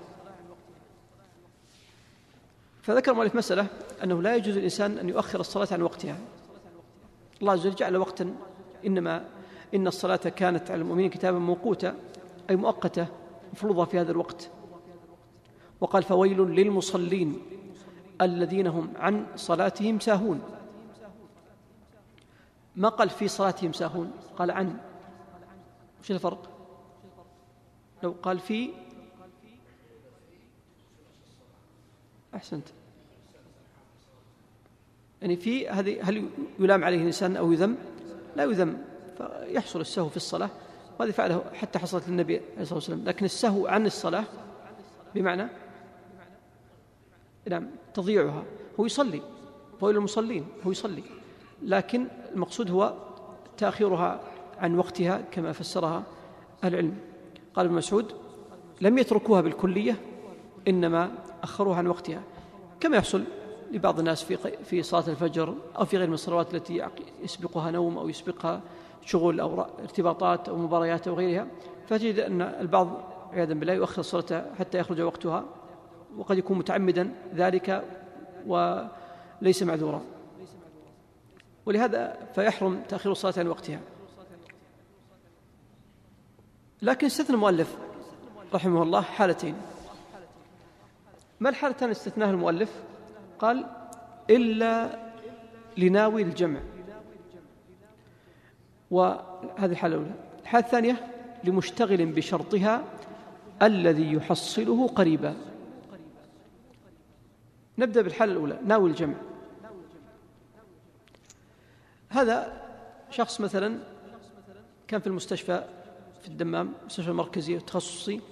فذكر المؤلف مسألة أنه لا يجوز للإنسان أن يؤخر الصلاة عن وقتها. الله عز وجل جعل وقتا، إن الصلاة كانت على المؤمنين كتابا موقوتا، أي مؤقتة مفروضة في هذا الوقت. وقال: فويل للمصلين الذين هم عن صلاتهم ساهون. ما قال في صلاتهم ساهون، قال عن. وش الفرق؟ لو قال في أحسنت، يعني في هذه هل يلام عليه الإنسان أو يذم؟ لا يذم، فيحصل السهو في الصلاة، وهذه فعله حتى حصلت للنبي عليه الصلاة والسلام. لكن السهو عن الصلاة بمعنى نعم تضييعها، هو يصلي، فويل المصلين هو يصلي، لكن المقصود هو تأخيرها عن وقتها كما فسرها أهل العلم. قال ابن مسعود: لم يتركوها بالكلية، إنما أخروها عن وقتها، كما يحصل لبعض الناس في صلاة الفجر أو في غير من الصلوات التي يسبقها نوم أو يسبقها شغل أو ارتباطات أو مباريات أو غيرها، فتجد أن البعض عياذا بالله يؤخر الصلاة حتى يخرج وقتها، وقد يكون متعمدا ذلك وليس معذورا، ولهذا فيحرم تأخير الصلاة عن وقتها. لكن استثنى المؤلف رحمه الله حالتين. ما الحالتان استثناها المؤلف؟ قال: إلا لناوي الجمع، وهذه الحالة الأولى. الحالة الثانية: لمشتغل بشرطها الذي يحصله قريبا. نبدأ بالحالة الأولى، ناوي الجمع. هذا شخص مثلا كان في المستشفى في الدمام، مستشفى المركزي التخصصي،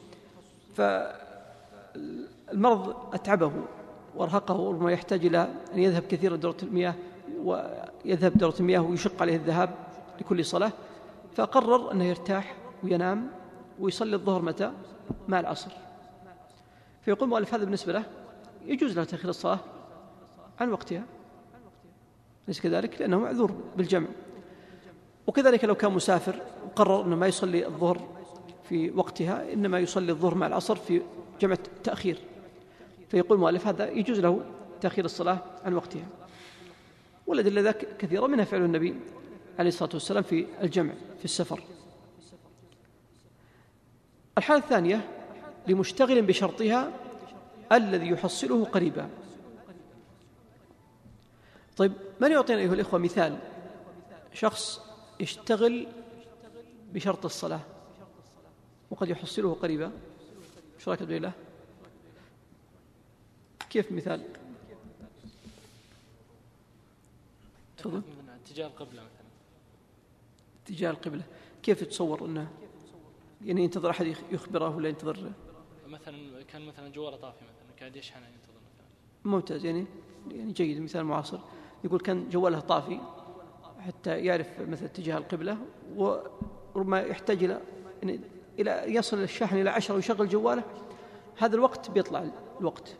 فالمرض أتعبه وارهقه، وربما يحتاج إلى أن يذهب كثيرا دورة المياه، ويذهب دورة المياه ويشق عليه الذهاب لكل صلاة، فقرر أنه يرتاح وينام ويصلي الظهر متى؟ مع العصر. فيقول مؤلف: هذا بالنسبة له يجوز له تأخير الصلاة عن وقتها، ليس كذلك لأنه معذور بالجمع. وكذلك لو كان مسافر وقرر أنه ما يصلي الظهر في وقتها، إنما يصلي الظهر مع العصر في جمع تأخير، فيقول المؤلف: هذا يجوز له تأخير الصلاة عن وقتها. والأدلة ذاك كثيرة، منها فعل النبي عليه الصلاة والسلام في الجمع في السفر. الحالة الثانية: لمشتغل بشرطها الذي يحصله قريبا. طيب، من يعطينا أيها الإخوة مثال شخص يشتغل بشرط الصلاة وقد يحصله قريبا؟ شو رأيك بالله؟ كيف مثال؟ تفضل. اتجاه القبلة مثلا. اتجاه القبلة، كيف تتصور أنه يعني ينتظر أحد يخبره ولا ينتظر؟ مثلا كان مثلا جواله طافي، مثلا قاعد يشحن ينتظر مثلا. ممتاز، يعني جيد، مثال معاصر. يقول كان جواله طافي حتى يعرف مثل اتجاه القبلة، وربما يحتاج إلى يصل الشاحن إلى 10 ويشغل جواله، هذا الوقت بيطلع الوقت.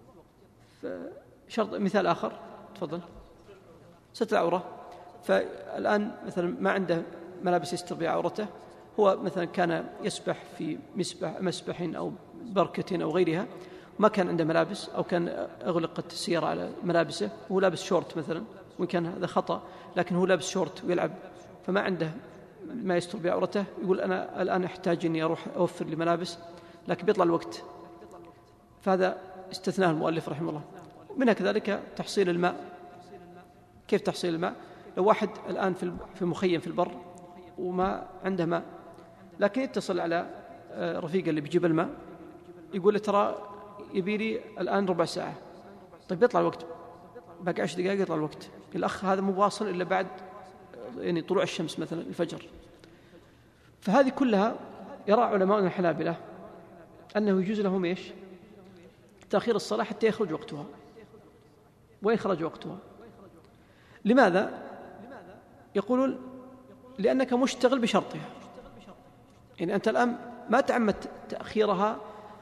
شرط مثال آخر، تفضل. ستر العورة، فالآن مثلا ما عنده ملابس يستر بها عورته، هو مثلا كان يسبح في مسبح أو بركة أو غيرها، ما كان عنده ملابس أو كان أغلقت السيارة على ملابسه وهو لابس شورت مثلا، وإن كان هذا خطأ، لكن هو لابس شورت ويلعب فما عنده ما يستر بعورته، يقول أنا الآن أحتاج أني أروح أوفر لي ملابس، لكن بيطلع الوقت. فهذا استثناء المؤلف رحمه الله. منها كذلك تحصيل الماء. كيف تحصيل الماء؟ لو واحد الآن في مخيم في البر وما عنده ماء، لكن يتصل على رفيقه اللي بيجيب الماء، يقول له ترى يبي لي الآن ربع ساعة. طيب يطلع الوقت، باقي 10 دقائق يطلع الوقت. الأخ هذا مو واصل إلا بعد يعني طلوع الشمس مثلا الفجر. فهذه كلها يرى علماء الحنابلة أنه يجوز لهم إيش؟ تأخير الصلاة حتى يخرج وقتها. وين خرج وقتها؟ لماذا؟ يقولون لأنك مشتغل بشرطها. يعني أنت الآن ما تعمدت تأخيرها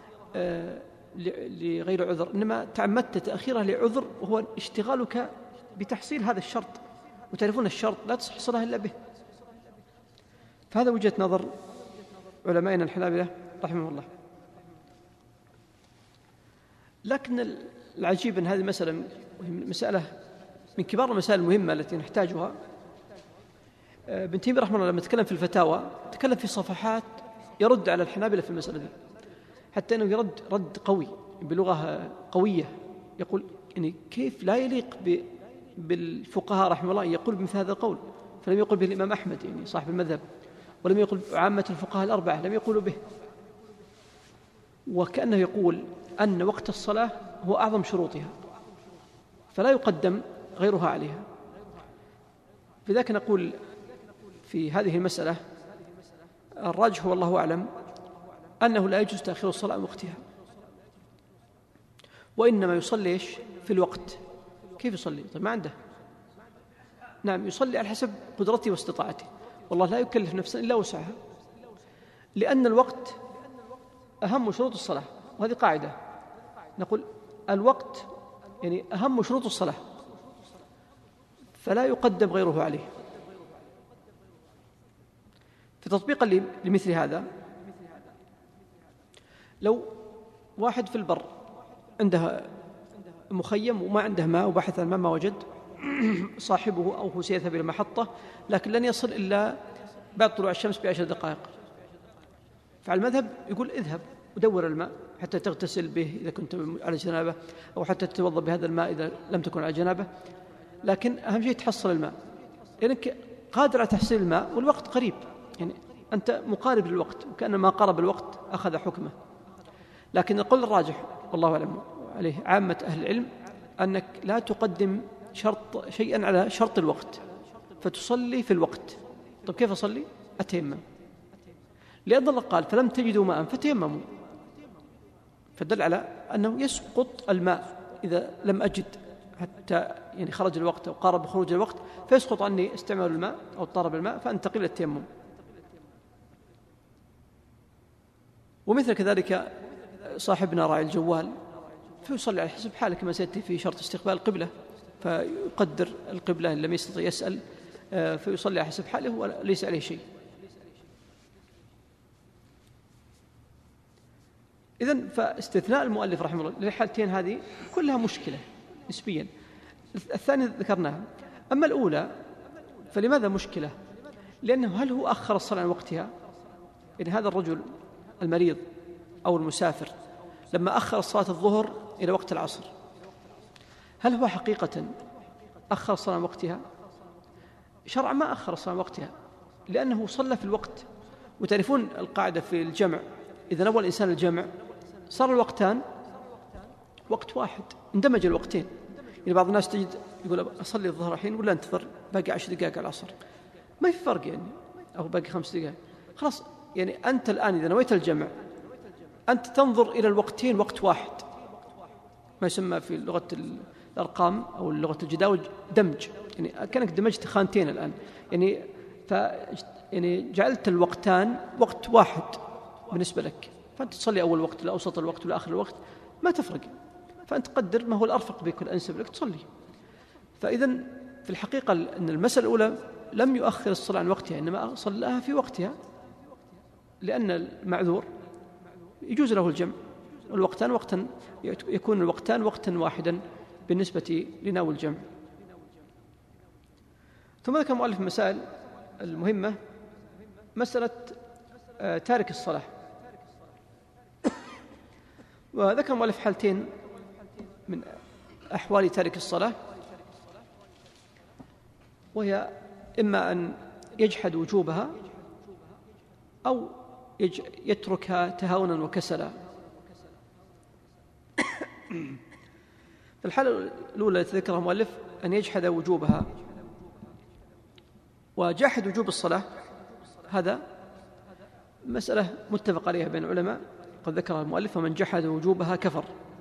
لغير عذر، إنما تعمدت تأخيرها لعذر، وهو اشتغالك بتحصيل هذا الشرط، وتعرفون الشرط لا تصح الصلاة إلا به. فهذا وجهة نظر علمائنا الحنابلة رحمه الله. لكن العجيب أن هذه مسألة من كبار المسائل المهمة التي نحتاجها. ابن تيمية رحمه الله لما تكلم في الفتاوى تكلم في صفحات يرد على الحنابلة في المسألة دي، حتى أنه يرد رد قوي بلغة قوية. يقول يعني كيف لا يليق بالفقهاء رحمه الله يقول بمثل هذا القول. فلم يقل به الإمام أحمد يعني صاحب المذهب، ولم يقل عامة الفقهاء الأربعة، لم يقولوا به. وكأنه يقول أن وقت الصلاة هو أعظم شروطها، فلا يقدم غيرها عليها. لذلك نقول في هذه المسألة الراجح والله أعلم أنه لا يجوز تأخير الصلاة عن وقتها، وإنما يصلي في الوقت. كيف يصلي؟ طيب ما عنده. نعم يصلي على حسب قدرته واستطاعته، والله لا يكلف نفسا إلا وسعها، لأن الوقت أهم شروط الصلاة. وهذه قاعدة نقول الوقت يعني أهم شروط الصلاة، فلا يقدم غيره عليه. في تطبيقا لمثل هذا، لو واحد في البر عنده مخيم وما عنده ماء وبحث عن ماء ما وجد، صاحبه أو هو سيذهب إلى محطة لكن لن يصل إلا بعد طلوع الشمس ب10 دقائق، فعلى المذهب يقول اذهب ودور الماء حتى تغتسل به إذا كنت على جنابة، أو حتى تتوضأ بهذا الماء إذا لم تكن على جنابة، لكن أهم شيء تحصل الماء، لأنك قادر على تحصيل الماء والوقت قريب، يعني أنت مقارب للوقت، وكأن ما قرب الوقت أخذ حكمه. لكن القول الراجح والله أعلم عليه عامة أهل العلم أنك لا تقدم شيئا على شرط الوقت، فتصلي في الوقت. طيب كيف أصلي؟ أتيمم، لأن الله قال فلم تجدوا ماء فتيمموا، فدل على أنه يسقط الماء إذا لم أجد حتى يعني خرج الوقت أو قارب خروج الوقت، فيسقط عني استعمال الماء أو طلب الماء، فأنتقل إلى التيمم. ومثل كذلك صاحبنا راعي الجوال فيصلي على حسب حاله كما سيأتي في شرط استقبال القبلة، فيقدر القبلة إن لم يستطع يسأل، فيصلي على حسب حاله وليس عليه شيء. إذن فاستثناء المؤلف رحمه الله للحالتين هذه كلها مشكلة نسبيا. الثانية ذكرناها. أما الأولى فلماذا مشكلة؟ لأنه هل هو أخر الصلاة عن وقتها؟ إن هذا الرجل المريض أو المسافر لما أخر صلاة الظهر إلى وقت العصر، هل هو حقيقة أخر الصلاة عن وقتها؟ شرعا ما أخر الصلاة عن وقتها، لأنه صلى في الوقت. وتعرفون القاعدة في الجمع، إذا نوى الإنسان الجمع صار الوقتان وقت واحد، اندمج الوقتين. يعني بعض الناس تجد يقول أصلي الظهر الحين ولا أنتظر باقي 10 دقائق على العصر، ما في فرق يعني، أو باقي 5 دقائق خلاص. يعني أنت الآن إذا نويت الجمع أنت تنظر إلى الوقتين وقت واحد، ما يسمى في لغة الأرقام أو لغة الجداول دمج، يعني كأنك دمجت خانتين الآن، يعني جعلت الوقتان وقت واحد بالنسبة لك، فأنت تصلي أول وقت ولا أوسط الوقت ولا آخر الوقت ما تفرق، فأنت قدر ما هو الأرفق بك والأنسب لك تصلي. فإذن في الحقيقة أن المسألة الأولى لم يؤخر الصلاة عن وقتها، إنما صلاها في وقتها، لأن المعذور يجوز له الجمع يكون الوقتان وقتا واحدا بالنسبة لناوي الجمع. ثم ذكر المؤلف مسائل المهمة، مسألة تارك الصلاة. وذكر المؤلف حالتين من أحوال تارك الصلاة، وهي إما أن يجحد وجوبها أو يتركها تهاونا وكسلا. في الحالة الأولى التي ذكرها المؤلف أن يجحد وجوبها، وجاحد وجوب الصلاة هذا مسألة متفق عليها بين العلماء، قد ذكرها المؤلف: ومن جحد وجوبها كفر.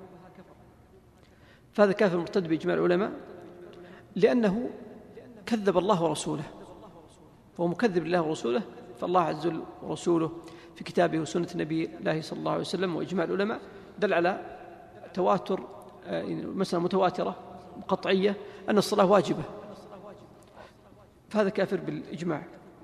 فهذا كافر مرتد بإجماع العلماء، لأنه كذب الله ورسوله، فهو مكذب لله ورسوله. فالله عز وجل ورسوله في كتابه وسنة النبي الله صلى الله عليه وسلم وإجماع العلماء دل على تواتر، مسألة متواترة قطعية أن الصلاة واجبة، فهذا كافر بالإجماع.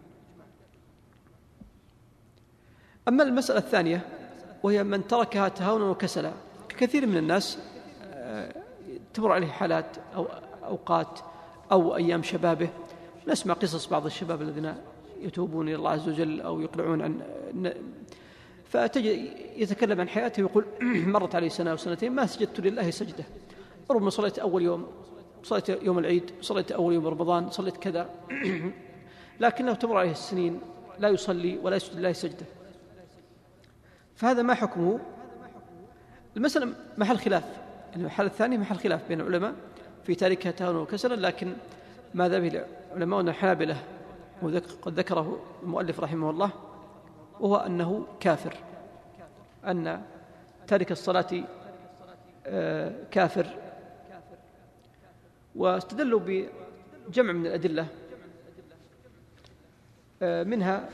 أما المسألة الثانية وهي من تركها تهاونا وكسلا، كثير من الناس تمر عليه حالات أو أوقات أو أيام شبابه، نسمع قصص بعض الشباب الذين يتوبون إلى الله عز وجل أو يقلعون عن، فتجد يتكلم عن حياته ويقول: مرت علي سنة أو سنتين ما سجدت لله سجدة، ربما صليت أول يوم، صليت يوم العيد، صليت أول يوم رمضان، صليت كذا، لكنه تمر عليه السنين لا يصلي ولا يسجد لله سجدة. فهذا ما حكمه؟ المسألة محل خلاف، الحالة الثانية محل خلاف بين العلماء في تاركها تهاونا وكسلا، لكن ما ذهب العلماء الحنابلة وقد ذكره المؤلف رحمه الله، وهو أنه كافر، أن تارك الصلاة كافر. واستدلوا بجمع من الأدلة، منها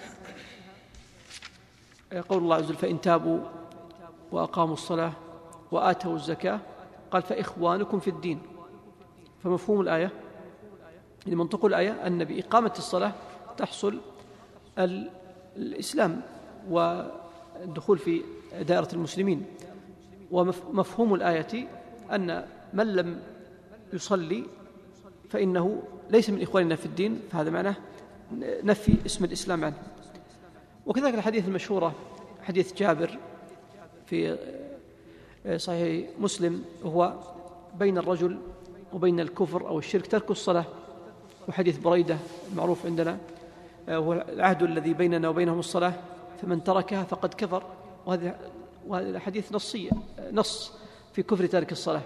قول الله عز وجل: فإن تابوا وأقاموا الصلاة وآتوا الزكاة قال فإخوانكم في الدين. فمفهوم الآية، يعني منطق الآية أن بإقامة الصلاة تحصل الإسلام والدخول في دائرة المسلمين. ومفهوم الآية أن من لم يصلي فإنه ليس من إخواننا في الدين، فهذا معناه نفي اسم الإسلام عنه. وكذلك الحديث المشهورة حديث جابر في صحيح مسلم، وهو بين الرجل وبين الكفر أو الشرك ترك الصلاة. وحديث بريدة المعروف عندنا هو العهد الذي بيننا وبينهم الصلاة، فمن تركها فقد كفر. وهذا الحديث نص في كفر تارك الصلاة.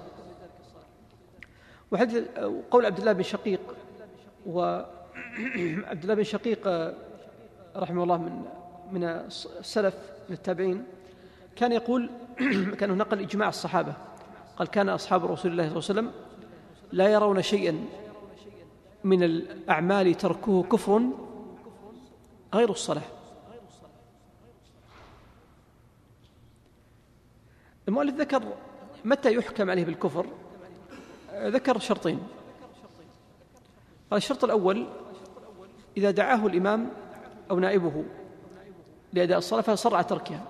وحديث قول عبد الله بن شقيق، وعبد الله بن شقيق رحمه الله من السلف من التابعين، كان يقول كان نقل إجماع الصحابة، قال: كان أصحاب رسول الله صلى الله عليه وسلم لا يرون شيئا من الأعمال تركوه كفر غير الصلاة. المؤلف ذكر متى يحكم عليه بالكفر، ذكر شرطين. قال: الشرط الأول إذا دعاه الإمام أو نائبه لأداء الصلاة فصرع تركها،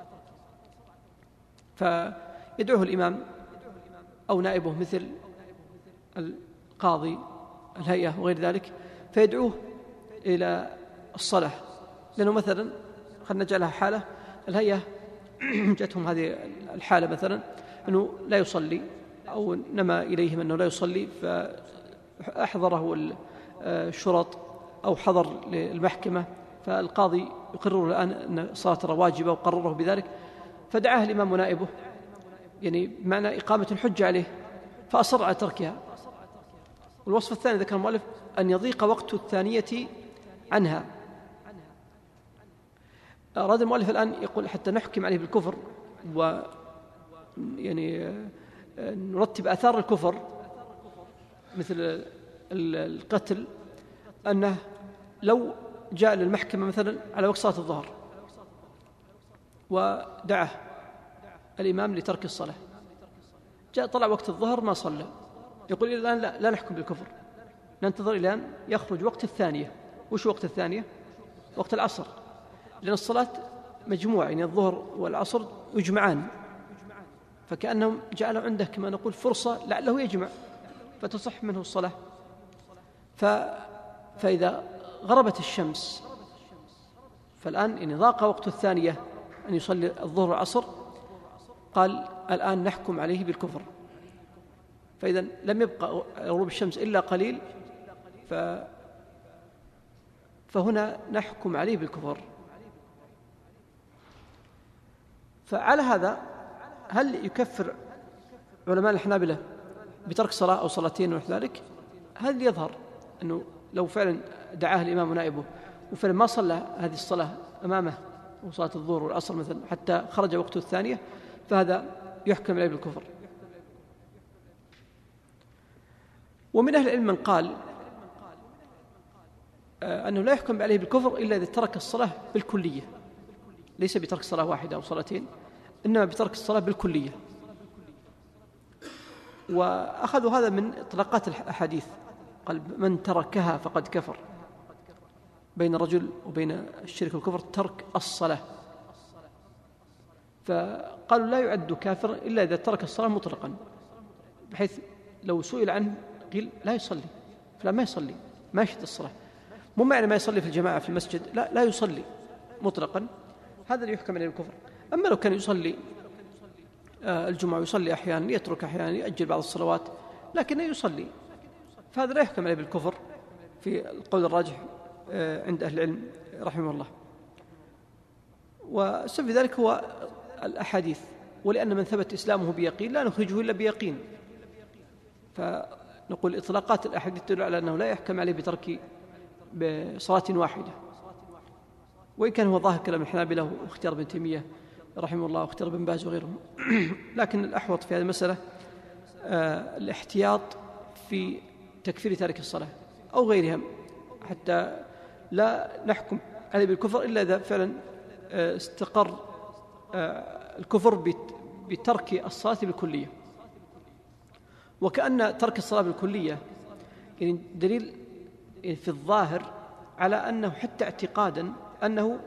فيدعوه الإمام أو نائبه مثل القاضي، الهيئة وغير ذلك، فيدعوه إلى الصلاة. لأنه مثلا خلنا نجعلها حالة، الهيئة جاءتهم هذه الحالة مثلا أنه لا يصلي أو نما إليهم أنه لا يصلي، فأحضره الشرط أو حضر للمحكمة، فالقاضي يقرر الآن أن الصلاة واجبة وقرره بذلك، فدعاه الإمام ونائبه، يعني بمعنى إقامة الحجة عليه، فأصر على تركها. والوصف الثاني ذكر المؤلف أن يضيق وقت الثانية عنها. أراد المؤلف الآن يقول حتى نحكم عليه بالكفر يعني نرتب آثار الكفر مثل القتل، أنه لو جاء للمحكمة مثلا على وقت صلاة الظهر ودعاه الإمام لترك الصلاة، جاء طلع وقت الظهر ما صلى، يقول إلى الآن لا نحكم بالكفر، ننتظر إلى أن يخرج وقت الثانية. وش وقت الثانية؟ وقت العصر، لأن الصلاة مجموعة، يعني الظهر والعصر يجمعان، فكأنهم جعلوا عنده كما نقول فرصة لعله يجمع فتصح منه الصلاة. فإذا غربت الشمس فالآن إن ضاق وقت الثانية أن يصلي الظهر والعصر، قال الآن نحكم عليه بالكفر. فإذا لم يبقى غروب الشمس إلا قليل، فهنا نحكم عليه بالكفر. فعلى هذا هل يكفر علماء الحنابلة بترك صلاة أو صلاتين ونحو ذلك؟ هل يظهر أنه لو فعلا دعاه الإمام ونائبه وفعلا ما صلى هذه الصلاة أمامه وصلاة الظهر والعصر مثلا حتى خرج وقت الثانية، فهذا يحكم عليه بالكفر. ومن أهل العلم من قال أنه لا يحكم عليه بالكفر إلا إذا ترك الصلاة بالكلية، ليس بترك صلاة واحدة أو صلاتين، إنما بترك الصلاة بالكلية. وأخذوا هذا من إطلاقات الأحاديث، قال من تركها فقد كفر. بين الرجل وبين الشرك والكفر ترك الصلاة، فقالوا لا يعد كافر إلا إذا ترك الصلاة مطلقا، بحيث لو سئل عنه قيل لا يصلي، فلا ما يصلي، ما يشهد الصلاة، مو معنى ما يصلي في الجماعة في المسجد، لا يصلي مطلقا، هذا اللي يحكم عليه بالكفر. أما لو كان يصلي الجمعة يصلي أحيانا، يترك أحيانا، يأجل بعض الصلوات لكنه يصلي، فهذا لا يحكم عليه بالكفر في القول الراجح عند أهل العلم رحمه الله. والسبب في ذلك هو الأحاديث، ولأن من ثبت إسلامه بيقين لا نخرجه إلا بيقين. فنقول إطلاقات الأحاديث تدل على أنه لا يحكم عليه بترك بصلاة واحدة، وإن كان هو ظاهر كلام الحنابلة واختيار ابن تيمية رحمه الله واختيار ابن باز وغيرهم. لكن الأحوط في هذه المسألة الاحتياط في تكفير تارك الصلاة أو غيرها، حتى لا نحكم عليه بالكفر إلا إذا فعلا استقر الكفر بترك الصلاة بالكلية. وكأن ترك الصلاة بالكلية يعني دليل في الظاهر على أنه حتى اعتقادا أنه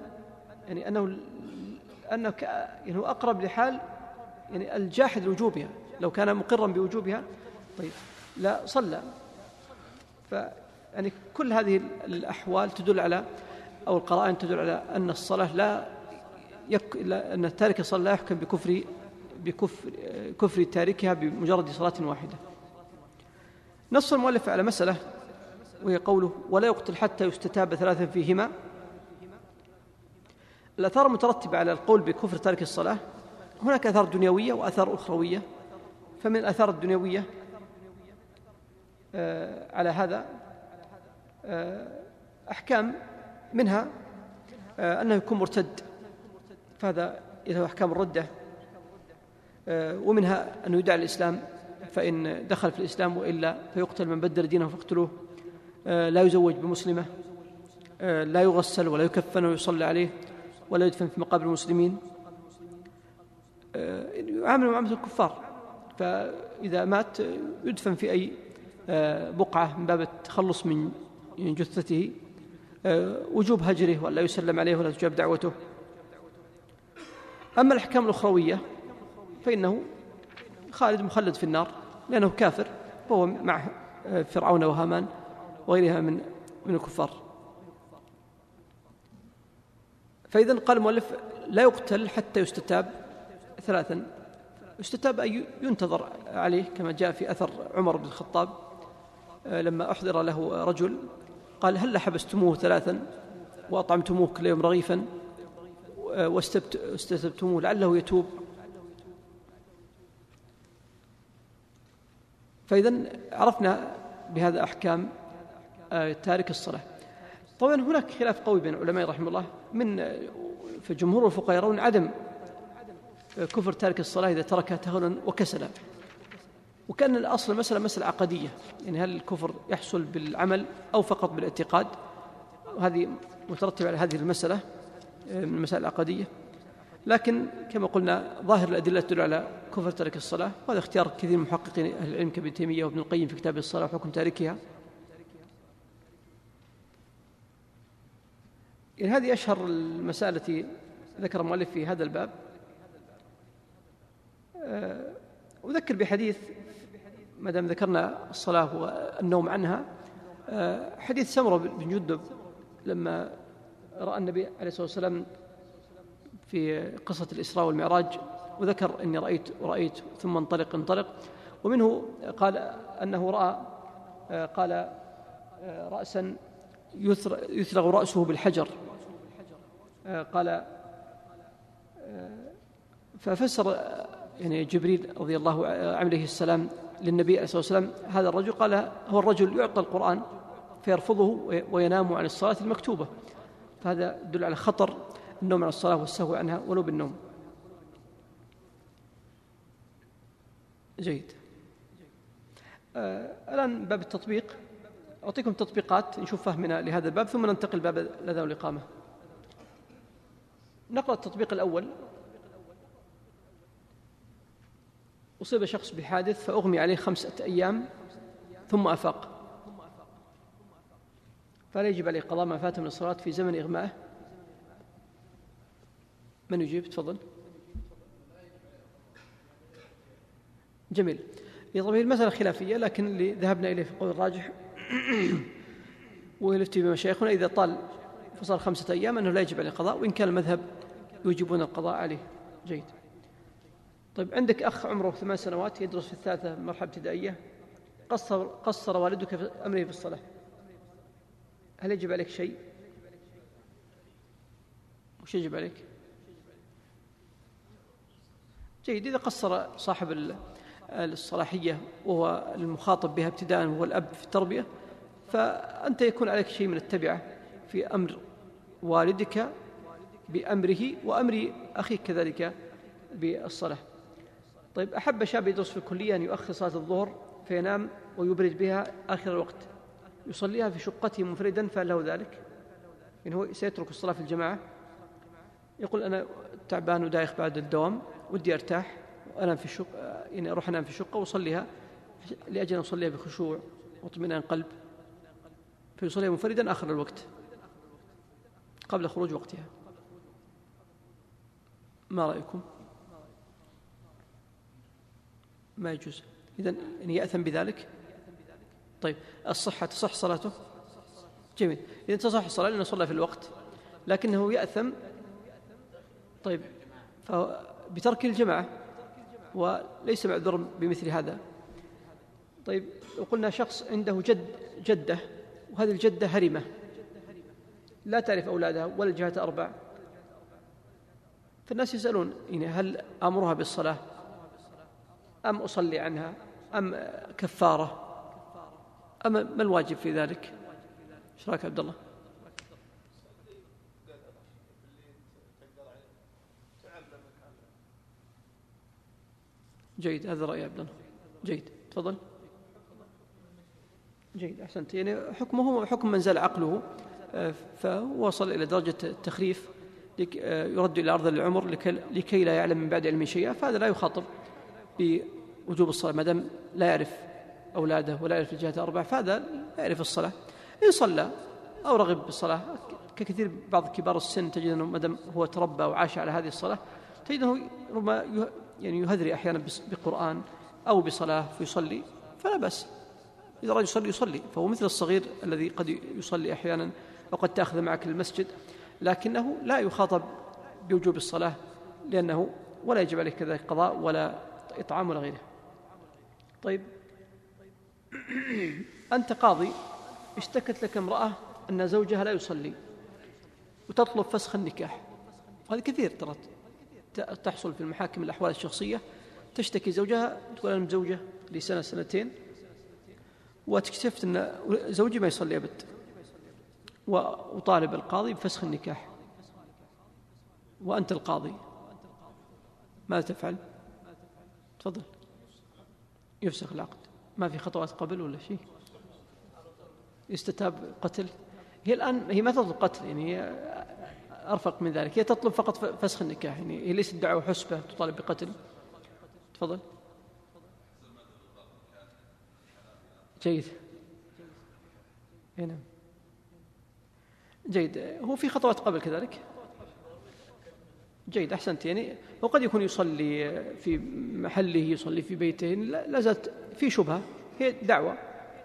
أقرب لحال يعني الجاحد لوجوبها. لو كان مقرا بوجوبها طيب لا صلى. يعني كل هذه الأحوال تدل على، أو القرائن تدل على أن الصلاة أن تارك الصلاة لا يحكم بكفر تاركها بمجرد صلاة واحدة. نص المؤلف على مسألة وهي قوله ولا يقتل حتى يستتاب ثلاثا فيهما. الآثار المترتبة على القول بكفر تارك الصلاة هناك آثار دنيوية وآثار أخروية. فمن الآثار الدنيوية على هذا أحكام، منها أنه يكون مرتد، فهذا له أحكام الردة. ومنها أنه يدعى الإسلام فإن دخل في الإسلام وإلا فيقتل، من بدل دينه فاقتلوه. لا يزوج بمسلمة، لا يغسل ولا يكفن ويصلى عليه ولا يدفن في مقابر المسلمين، يعامل معاملة الكفار. فإذا مات يدفن في أي بقعة من باب التخلص من جثته. وجوب هجره ولا يسلم عليه ولا تجاب دعوته. أما الأحكام الأخروية فإنه خالد مخلد في النار لأنه كافر، وهو مع فرعون وهامان وغيرها من الكفار. فإذا قال المؤلف لا يقتل حتى يستتاب ثلاثا. يستتاب أي ينتظر عليه، كما جاء في أثر عمر بن الخطاب لما أحضر له رجل قال هل حبستموه ثلاثا وأطعمتموه كل يوم رغيفا واستتبتموه لعله يتوب. فإذا عرفنا بهذا أحكام تارك الصلاة. طبعا هناك خلاف قوي بين العلماء رحمه الله، في جمهور الفقهاء يرون عدم كفر تارك الصلاة إذا تركها تهاونا وكسلا، وكأن الأصل مسألة عقدية، يعني هل الكفر يحصل بالعمل أو فقط بالاعتقاد، وهذه مترتبة على هذه المسألة من المسائل العقدية. لكن كما قلنا ظاهر الأدلة تدل على كفر تارك الصلاة، وهذا اختيار كثير من محققين أهل العلم كابن تيمية وابن القيم في كتاب الصلاة وحكم تاركها. يعني هذه أشهر المسائل التي ذكر المؤلف في هذا الباب. أذكر بحديث ما دام ذكرنا الصلاة والنوم عنها، حديث سمرة بن جندب لما رأى النبي عليه الصلاة والسلام في قصة الإسراء والمعراج، وذكر إني رأيت ثم انطلق، ومنه قال أنه رأى قال رأسا يثلغ رأسه بالحجر، قال ففسر يعني جبريل رضي الله عليه السلام للنبي عليه الصلاة والسلام هذا الرجل، قال هو الرجل يعطى القرآن فيرفضه وينام عن الصلاة المكتوبة. فهذا يدل على خطر النوم عن الصلاة والسهو عنها ولو بالنوم. جيد. الآن باب التطبيق، أعطيكم تطبيقات نشوف فهمنا لهذا الباب ثم ننتقل باب الأذان والإقامة. نقرأ التطبيق الأول. أصيب شخص بحادث فأغمي عليه 5 أيام ثم أفاق، فلا يجب عليه قضاء ما فات من الصلاة في زمن إغمائه؟ من يجيب؟ تفضل. جميل. طبعا المسألة خلافية، لكن اللي ذهبنا إليه في القول الراجح ويلفتي بمشايخنا إذا طال فصار 5 أيام أنه لا يجب عليه القضاء، وإن كان المذهب يوجبون القضاء عليه. جيد. طيب عندك أخ عمره 8 سنوات يدرس في 3 مرحلة ابتدائية، قصر والدك في أمره في الصلاة، هل يجب عليك شيء؟ وش يجب عليك؟ جيد. إذا قصر صاحب الصلاحية وهو المخاطب بها ابتداء وهو الأب في التربية، فأنت يكون عليك شيء من التبعة في أمر والدك بأمره وأمر أخيك كذلك بالصلاة. طيب أحب شاب يدرس في الكلية أن يؤخر صلاة الظهر فينام ويبرد بها آخر الوقت، يصليها في شقته منفردا، فهل له ذلك؟ يعني هو سيترك الصلاة في الجماعة، يقول أنا تعبان ودايخ بعد الدوام ودي أرتاح وأنام في الشقة، يعني أروح أنام في الشقة وأصليها لأجل أن أصليها بخشوع واطمئنان قلب، فيصليها منفردا آخر الوقت قبل خروج وقتها. ما رأيكم؟ ما يجوز. إذن يعني يأثم بذلك. طيب الصحة تصح صلاته؟ جميل. إذن تصح الصلاة لأنه صلى في الوقت، لكنه يأثم طيب بترك الجماعة وليس معذور بمثل هذا. طيب وقلنا شخص عنده جدة وهذه الجدة هرمة لا تعرف أولادها ولا الجهات 4، فالناس يسألون يعني هل أمرها بالصلاة أم أصلي عنها أم كفارة أم ما الواجب في ذلك؟ ايش رايك عبد الله؟ جيد، هذا رأي عبد الله. جيد، تفضل. جيد، أحسنت. يعني حكمه حكم من زال عقله فوصل إلى درجة التخريف يرد إلى أرذل العمر لكي لا يعلم من بعد علم شيئا، فهذا لا يخاطب بوجوب الصلاة ما دام لا يعرف أولاده ولا يعرف الجهات 4، فهذا لا يعرف الصلاة. إن صلى أو رغب بالصلاة ككثير بعض كبار السن تجد أنه ما دام هو تربى وعاش على هذه الصلاة تجد أنه ربما يعني يهذري أحيانا بقرآن أو بصلاة فيصلي، فلا بأس. إذا رجل يصلي فهو مثل الصغير الذي قد يصلي أحيانا وقد تأخذ معك للمسجد، لكنه لا يخاطب بوجوب الصلاة لأنه ولا يجب عليه كذلك قضاء ولا إطعام ولا غيره. طيب أنت قاضي اشتكت لك امرأة أن زوجها لا يصلي وتطلب فسخ النكاح، وهذا كثير ترى تحصل في المحاكم الأحوال الشخصية، تشتكي زوجها تقول أنا مزوجة لي 1 2 واكتشفت أن زوجي ما يصلي أبد، وطالب القاضي بفسخ النكاح وأنت القاضي، ماذا تفعل؟ تفضل. يفسخ العقد، ما في خطوات قبل ولا شيء، يستتاب قتل. هي الآن هي ما تطلب قتل، يعني هي أرفق من ذلك، هي تطلب فقط فسخ النكاح، يعني هي ليست دعوة حسبة تطالب بقتل. تفضل. جيد. هنا جيد. هو في خطوات قبل كذلك. جيد، أحسنت. يعني وقد يكون يصلي في محله، يصلي في بيته، لا زالت في شبهة، هي دعوة.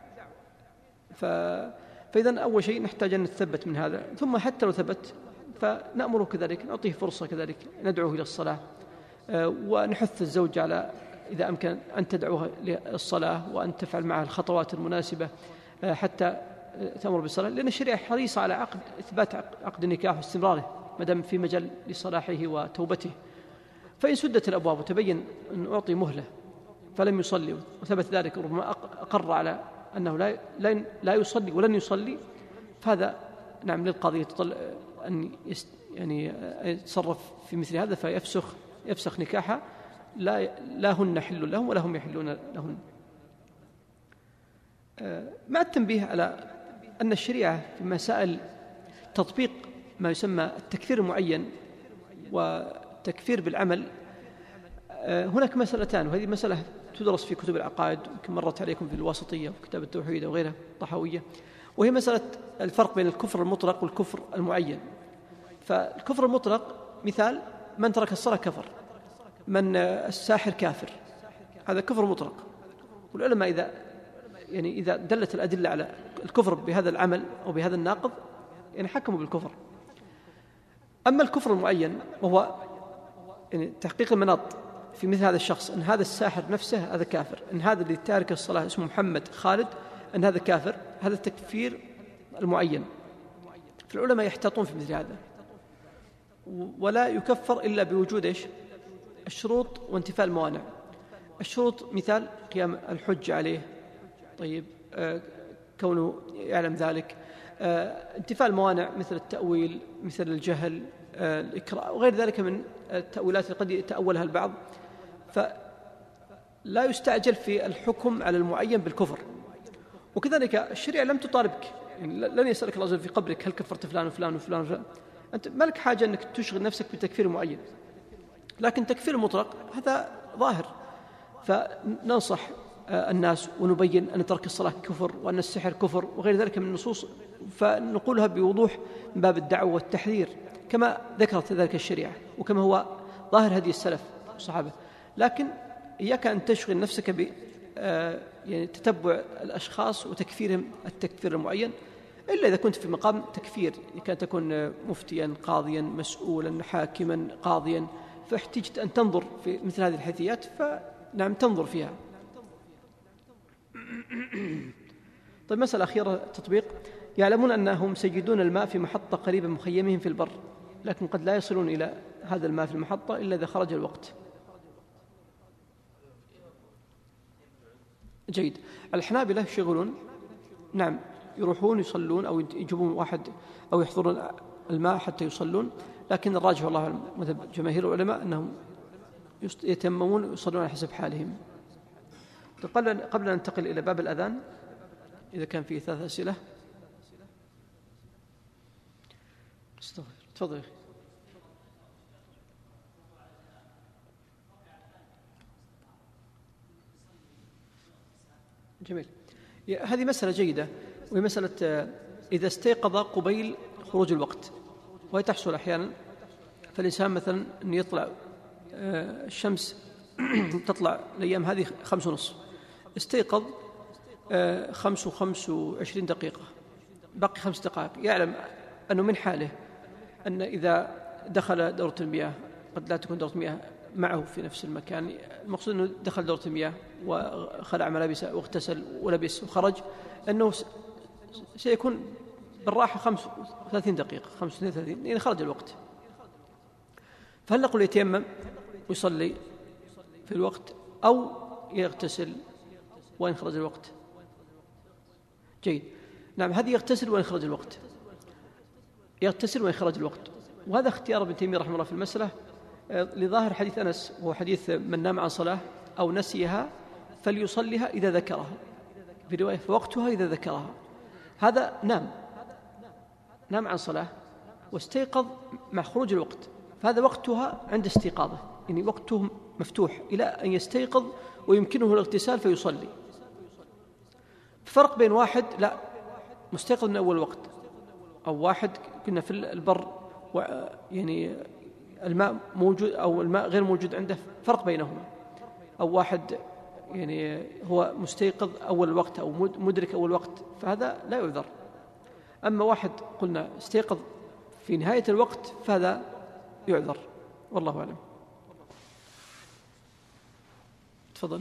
فإذا أول شيء نحتاج أن نتثبت من هذا، ثم حتى لو ثبت فنأمره كذلك، نعطيه فرصة كذلك، ندعوه إلى الصلاة، ونحث الزوج على إذا أمكن أن تدعوها للصلاة وأن تفعل معها الخطوات المناسبة حتى تأمر بالصلاة، لأن الشريعة حريصة على إثبات عقد النكاح واستمراره ما دام في مجال لصلاحه وتوبته. فإن سدت الأبواب وتبين أن أعطي مهلة فلم يصلي وثبت ذلك، ربما أقر على أنه لا يصلي ولن يصلي، فهذا نعم للقاضي أن يعني يتصرف في مثل هذا فيفسخ نكاحه، لا هن حل لهم ولا هم يحلون لهن. مع التنبيه على أن الشريعة في مسائل تطبيق ما يسمى التكفير المعين وتكفير بالعمل، هناك مسألتان، وهذه مسألة تدرس في كتب العقائد، يمكن مرت عليكم في الواسطية وفي كتاب التوحيد وغيره طحاوية، وهي مسألة الفرق بين الكفر المطلق والكفر المعين. فالكفر المطلق مثال من ترك الصلاة كفر، من الساحر كافر، هذا كفر مطلق. والعلماء إذا دلت الأدلة على الكفر بهذا العمل أو بهذا الناقض يعني حكموا بالكفر. أما الكفر المعين وهو يعني تحقيق المناط في مثل هذا الشخص، أن هذا الساحر نفسه هذا كافر، أن هذا اللي تارك الصلاة اسمه محمد خالد أن هذا كافر، هذا التكفير المعين. فالعلماء يحتاطون في مثل هذا، ولا يكفر إلا بوجود الشروط وانتفاء الموانع. الشروط مثال قيام الحج عليه، طيب كونه يعلم ذلك، انتفاء الموانع مثل التأويل، مثل الجهل، الإكراه وغير ذلك من التأويلات قد يتأولها البعض. فلا يستعجل في الحكم على المعين بالكفر. وكذلك الشريعة لم تطالبك، يعني لن يسألك الله عز وجل في قبرك هل كفرت فلان وفلان وفلان وفلان، أنت ما لك حاجة أنك تشغل نفسك بتكفير معين. لكن تكفير المطلق هذا ظاهر، فننصح الناس ونبين أن ترك الصلاة كفر وأن السحر كفر وغير ذلك من النصوص، فنقولها بوضوح من باب الدعوة والتحذير كما ذكرت ذلك الشريعة وكما هو ظاهر هدي السلف والصحابة. لكن إياك أن تشغل نفسك ب يعني تتبع الأشخاص وتكفيرهم التكفير المعين، إلا إذا كنت في مقام تكفير، كان تكون مفتيا قاضيا مسؤولا حاكما قاضيا، فاحتجت أن تنظر في مثل هذه الحيثيات فنعم تنظر فيها. طيب مسألة أخيرة تطبيق. يعلمون أنهم سيجدون الماء في محطة قريبة من مخيمهم في البر، لكن قد لا يصلون إلى هذا الماء في المحطة إلا إذا خرج الوقت. جيد. الحنابلة يشغلون، نعم يروحون يصلون أو يجيبون واحد أو يحضرون الماء حتى يصلون، لكن الراجح والله مذهب جماهير العلماء أنهم يتيممون ويصلون على حسب حالهم. قبل أن ننتقل إلى باب الأذان، إذا كان فيه 3 أسئلة تفضل. جميل. هذه مسألة جيدة، وهي مسألة إذا استيقظ قبيل خروج الوقت، وهي تحصل أحيانا. فالإنسان مثلا أن يطلع الشمس تطلع الأيام هذه 5:30، استيقظ 5:25 دقيقة، باقي 5 دقائق، يعلم أنه من حاله أن إذا دخل دورة المياه، قد لا تكون دورة المياه معه في نفس المكان، المقصود أنه دخل دورة المياه وخلع ملابسه واغتسل ولبس وخرج، أنه سيكون بالراحة 35 دقيقة 35 يعني خرج الوقت. فهل نقول يتيمم ويصلي في الوقت أو يغتسل وين خرج الوقت؟ جيد. نعم، هذه يغتسل وين خرج الوقت، يغتسل وين خرج الوقت. وهذا اختيار ابن تيمية رحمه الله في المسألة لظاهر حديث أنس، وهو حديث من نام عن صلاة أو نسيها فليصليها إذا ذكرها، في رواية فوقتها إذا ذكرها. هذا نام عن صلاة واستيقظ مع خروج الوقت، فهذا وقتها عند استيقاظه، يعني وقته مفتوح إلى أن يستيقظ ويمكنه الاغتسال فيصلي. فرق بين واحد لا مستيقظ من أول وقت، أو واحد كنا في البر يعني الماء موجود أو الماء غير موجود عنده فرق بينهما، أو واحد يعني هو مستيقظ أول الوقت أو مدرك أول وقت، فهذا لا يعذر. أما واحد قلنا استيقظ في نهاية الوقت فهذا يعذر، والله أعلم. تفضل.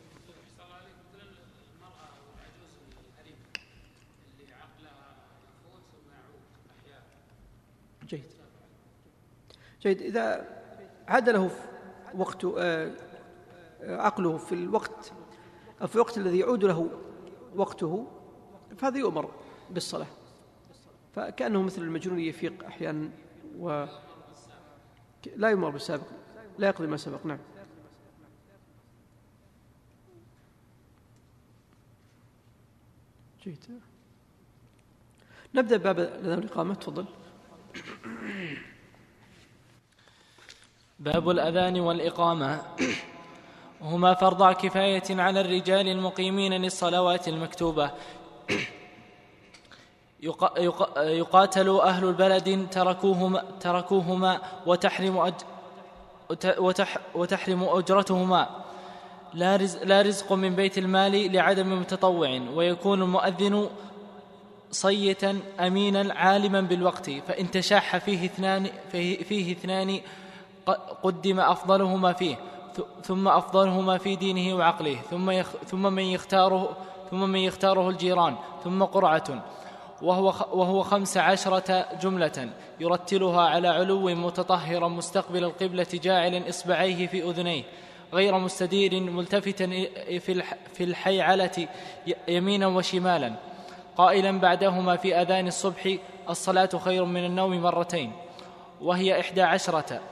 جيد. إذا عاد له وقت عقله في الوقت أو في الوقت الذي يعود له وقته، فهذا يؤمر بالصلاة، فكأنه مثل المجنون يفيق أحيانا ولا يؤمر بالسابق، لا يقضي ما سبق. نعم. جيد. نبدأ باب الأذان والإقامة. تفضل. باب الأذان والإقامة، هما فرض كفاية على الرجال المقيمين للصلوات المكتوبة، يقاتل أهل البلد تركوهما وتحرم أجرتهما، لا رزق من بيت المال لعدم متطوع، ويكون المؤذن صيتا أمينا عالما بالوقت، فإن تشاح فيه اثنان قدم أفضلهما فيه، ثم أفضلهما في دينه وعقله، ثم من يختاره الجيران، ثم قرعة، وهو 15 جملة يرتلها على علو متطهرا مستقبل القبلة جاعلا إصبعيه في أذنيه غير مستدير ملتفتا في الحيعلة يمينا وشمالا، قائلا بعدهما في أذان الصبح: الصلاة خير من النوم مرتين، وهي 11،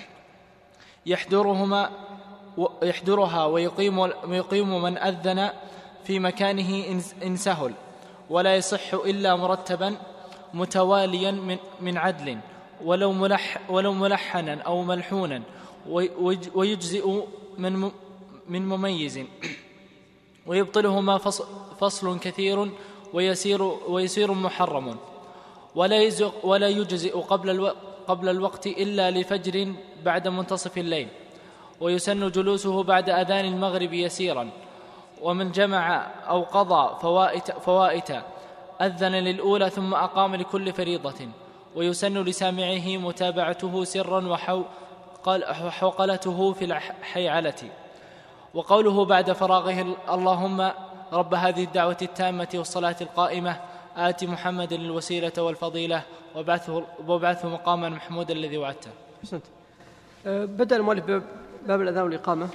يحضرها ويقيم من أذن في مكانه إن سهل، ولا يصح إلا مرتبا متواليا من عدل، ولو ملحنا أو ملحونا، ويجزئ من مميز، ويبطلهما فصل كثير ويسير محرم، ولا يجزئ قبل الوقت إلا لفجر بعد منتصف الليل، ويسن جلوسه بعد أذان المغرب يسيرا، ومن جمع أو قضى فوائت أذن للأولى ثم أقام لكل فريضة، ويسن لسامعه متابعته سرا وحوقلته في الحيعلة. وقوله بعد فراغه: اللهم رب هذه الدعوة التامة والصلاة القائمة آت محمد الوسيلة والفضيلة وابعثه مقاما محمودا الذي وعدته. حسنت. بدأ المؤلف باب الأذان والإقامة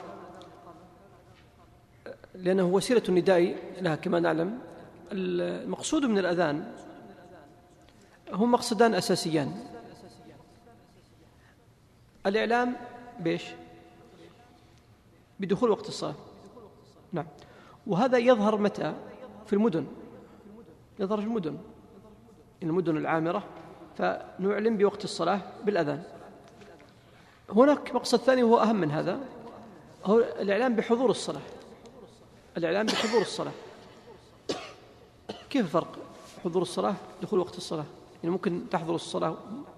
لأنه وسيلة النداء لها كما نعلم. المقصود من الأذان هم مقصدان أساسيان: الإعلام بدخول وقت الصلاة. نعم. وهذا يظهر متى؟ في المدن، يظهر في المدن العامرة، فنعلم بوقت الصلاة بالأذان. هناك مقصد ثاني وهو أهم من هذا، هو الإعلام بحضور الصلاة. الإعلام بحضور الصلاة. كيف فرق حضور الصلاة دخول وقت الصلاة؟ يعني ممكن تحضر الصلاة،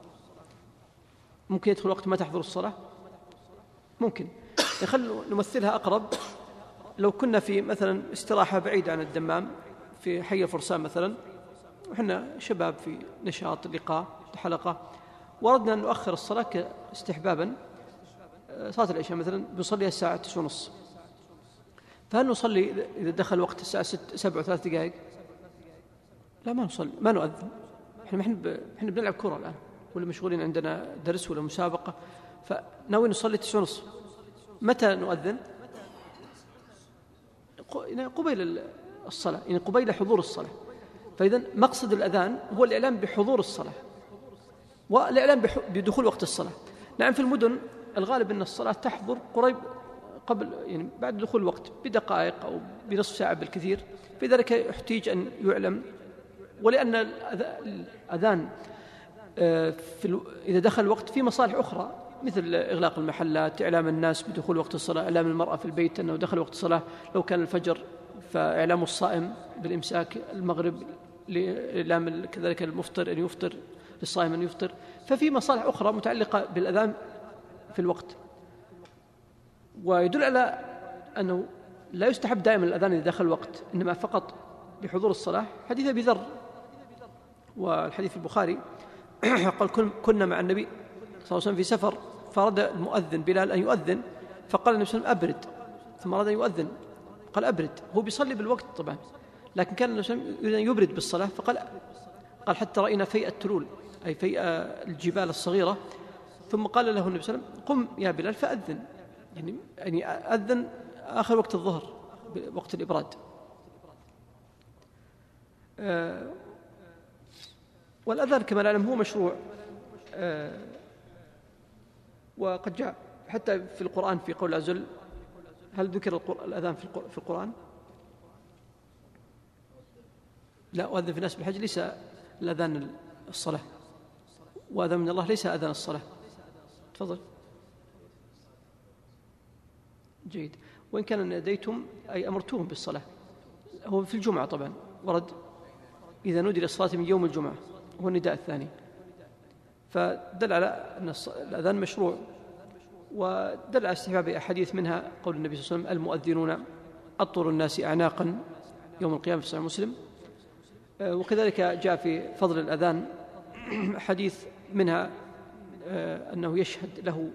ممكن يدخل وقت ما تحضر الصلاة، ممكن. خلينا نمثلها أقرب. لو كنا في مثلا استراحة بعيدة عن الدمام في حي الفرسان مثلا، وحنا شباب في نشاط لقاء حلقة، وردنا أن نؤخر الصلاة استحبابا، صلاة العشاء مثلا بنصليها الساعة 9:30، فهل نصلي إذا دخل وقت الساعة 7:03؟ لا، ما نصلي، ما نؤذن. احنا بنلعب كرة الآن، ولا مشغولين عندنا درس ولا مسابقة، فناوي نصلي 9:30. متى نؤذن؟ قبيل الصلاة، يعني قبيل حضور الصلاة. فإذا مقصد الأذان هو الإعلام بحضور الصلاة والإعلام بدخول وقت الصلاة. نعم، في المدن الغالب أن الصلاة تحضر قريب قبل، يعني بعد دخول الوقت بدقائق أو بنصف ساعة بالكثير، في ذلك يحتاج أن يعلم. ولأن الأذان إذا دخل الوقت في مصالح أخرى، مثل إغلاق المحلات، إعلام الناس بدخول وقت الصلاة، إعلام المرأة في البيت أنه دخل وقت الصلاة، لو كان الفجر فإعلام الصائم بالإمساك، المغرب لإعلام كذلك المفطر أن يفطر، للصائم أن يفطر. ففي مصالح أخرى متعلقة بالأذان في الوقت. ويدل على أنه لا يستحب دائما الأذان إذا دخل الوقت، إنما فقط لحضور الصلاة حديث أبي ذر، والحديث في البخاري قال كنا مع النبي صلى الله عليه وسلم في سفر، فأراد المؤذن بلال أن يؤذن، فقال النبي صلى الله عليه وسلم أبرد، ثم أراد أن يؤذن قال أبرد، هو بيصلي بالوقت طبعا، لكن كان النبي صلى الله عليه وسلم يريد أن يبرد بالصلاة، فقال حتى رأينا فيء التلول، أي فيء الجبال الصغيرة، ثم قال له النبي صلى الله عليه وسلم قم يا بلال فأذن، يعني أذن آخر وقت الظهر وقت الإبراد. والأذان كما نعلم هو مشروع، وقد جاء حتى في القرآن في قول عز وجل. هل ذكر الأذان في القرآن؟ لا، وأذن في الناس بالحج ليس الأذان الصلاة، وأذان من الله ليس أذان الصلاة. تفضل. جيد. وإن كان ناديتم أي أمرتوهم بالصلاة، هو في الجمعة طبعا ورد إذا نودي للصلاة من يوم الجمعة، هو النداء الثاني، فدل على أن الأذان مشروع، ودل على استحباب أحاديث منها قول النبي صلى الله عليه وسلم المؤذنون أطول الناس أعناقا يوم القيامة في صحيح مسلم. وكذلك جاء في فضل الأذان حديث منها أنه يشهد له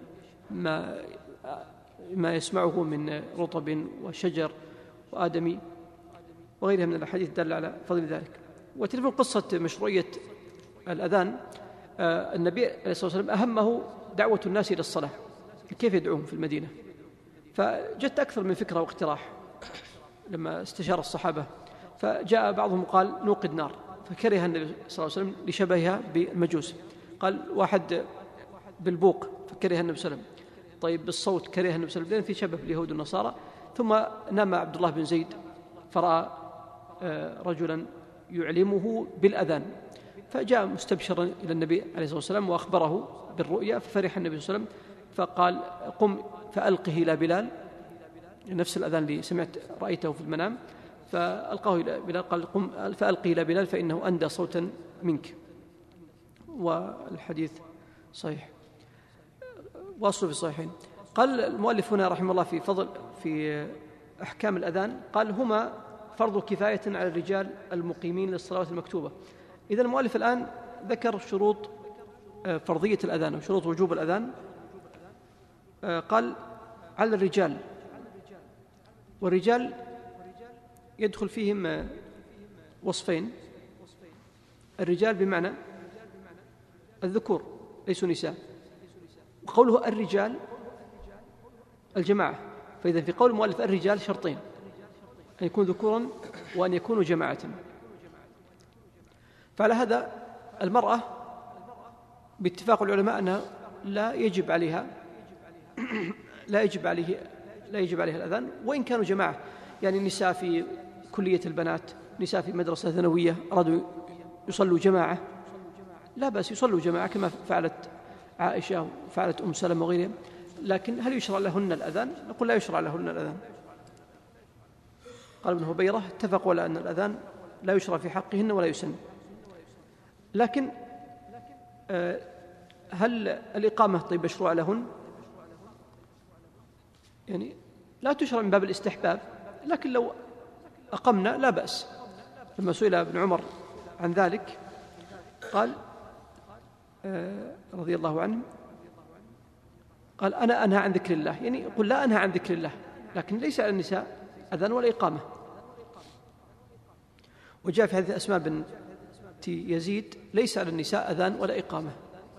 ما يسمعه من رطب وشجر وآدمي وغيرها من الحديث دل على فضل ذلك. وتلفون قصة مشروعية الأذان، النبي عليه الصلاة والسلام أهمه دعوة الناس إلى الصلاة، كيف يدعوهم في المدينة، فجت أكثر من فكرة واقتراح لما استشار الصحابة، فجاء بعضهم قال نوقد نار، فكره النبي صلى الله عليه وسلم لشبهها بالمجوس، قال واحد بالبوق فكره النبي صلى الله عليه وسلم، طيب بالصوت كره النبي صلى الله عليه وسلم، لأن في شبه باليهود والنصارى. ثم نام عبد الله بن زيد فرأى رجلا يعلمه بالأذان، فجاء مستبشرا إلى النبي عليه الصلاة والسلام وأخبره بالرؤيا، ففرح النبي صلى الله عليه وسلم فقال قم فألقه إلى بلال، نفس الأذان اللي سمعت رأيته في المنام، فألقاه إلى بلال، قال قم فألقه إلى بلال فإنه أندى صوتا منك. والحديث صحيح واصله في الصحيحين. قال المؤلف هنا رحمه الله في أحكام الأذان، قال هما فرض كفاية على الرجال المقيمين للصلوات المكتوبة. إذن المؤلف الآن ذكر شروط فرضية الأذان وشروط وجوب الأذان. قال على الرجال، والرجال يدخل فيهم وصفين، الرجال بمعنى الذكور ليسوا نساء، وقوله الرجال الجماعة، فإذا في قول المؤلف الرجال شرطين، أن يكون ذكورا وأن يكونوا جماعة. فعلى هذا المرأة باتفاق العلماء أنها لا يجب عليها الأذان وإن كانوا جماعة، يعني النساء في كلية البنات، نساء في مدرسة ثانوية أرادوا يصلوا جماعة لا بأس يصلوا جماعة كما فعلت عائشة وفعلت أم سلمة وغيرها. لكن هل يشرع لهن الأذان؟ نقول لا يشرع لهن الأذان. قال ابن هبيرة اتفقوا على أن الأذان لا يشرع في حقهن ولا يسن. لكن هل الإقامة طيب مشروع لهن؟ يعني لا تشرع من باب الاستحباب، لكن لو أقمنا لا بأس. لما سئل ابن عمر عن ذلك قال رضي الله عنه، قال أنا أنهى عن ذكر الله، يعني يقول لا أنهى عن ذكر الله، لكن ليس على النساء أذان ولا إقامة. وجاء في حديث أسماء بنت يزيد ليس على النساء أذان ولا إقامة.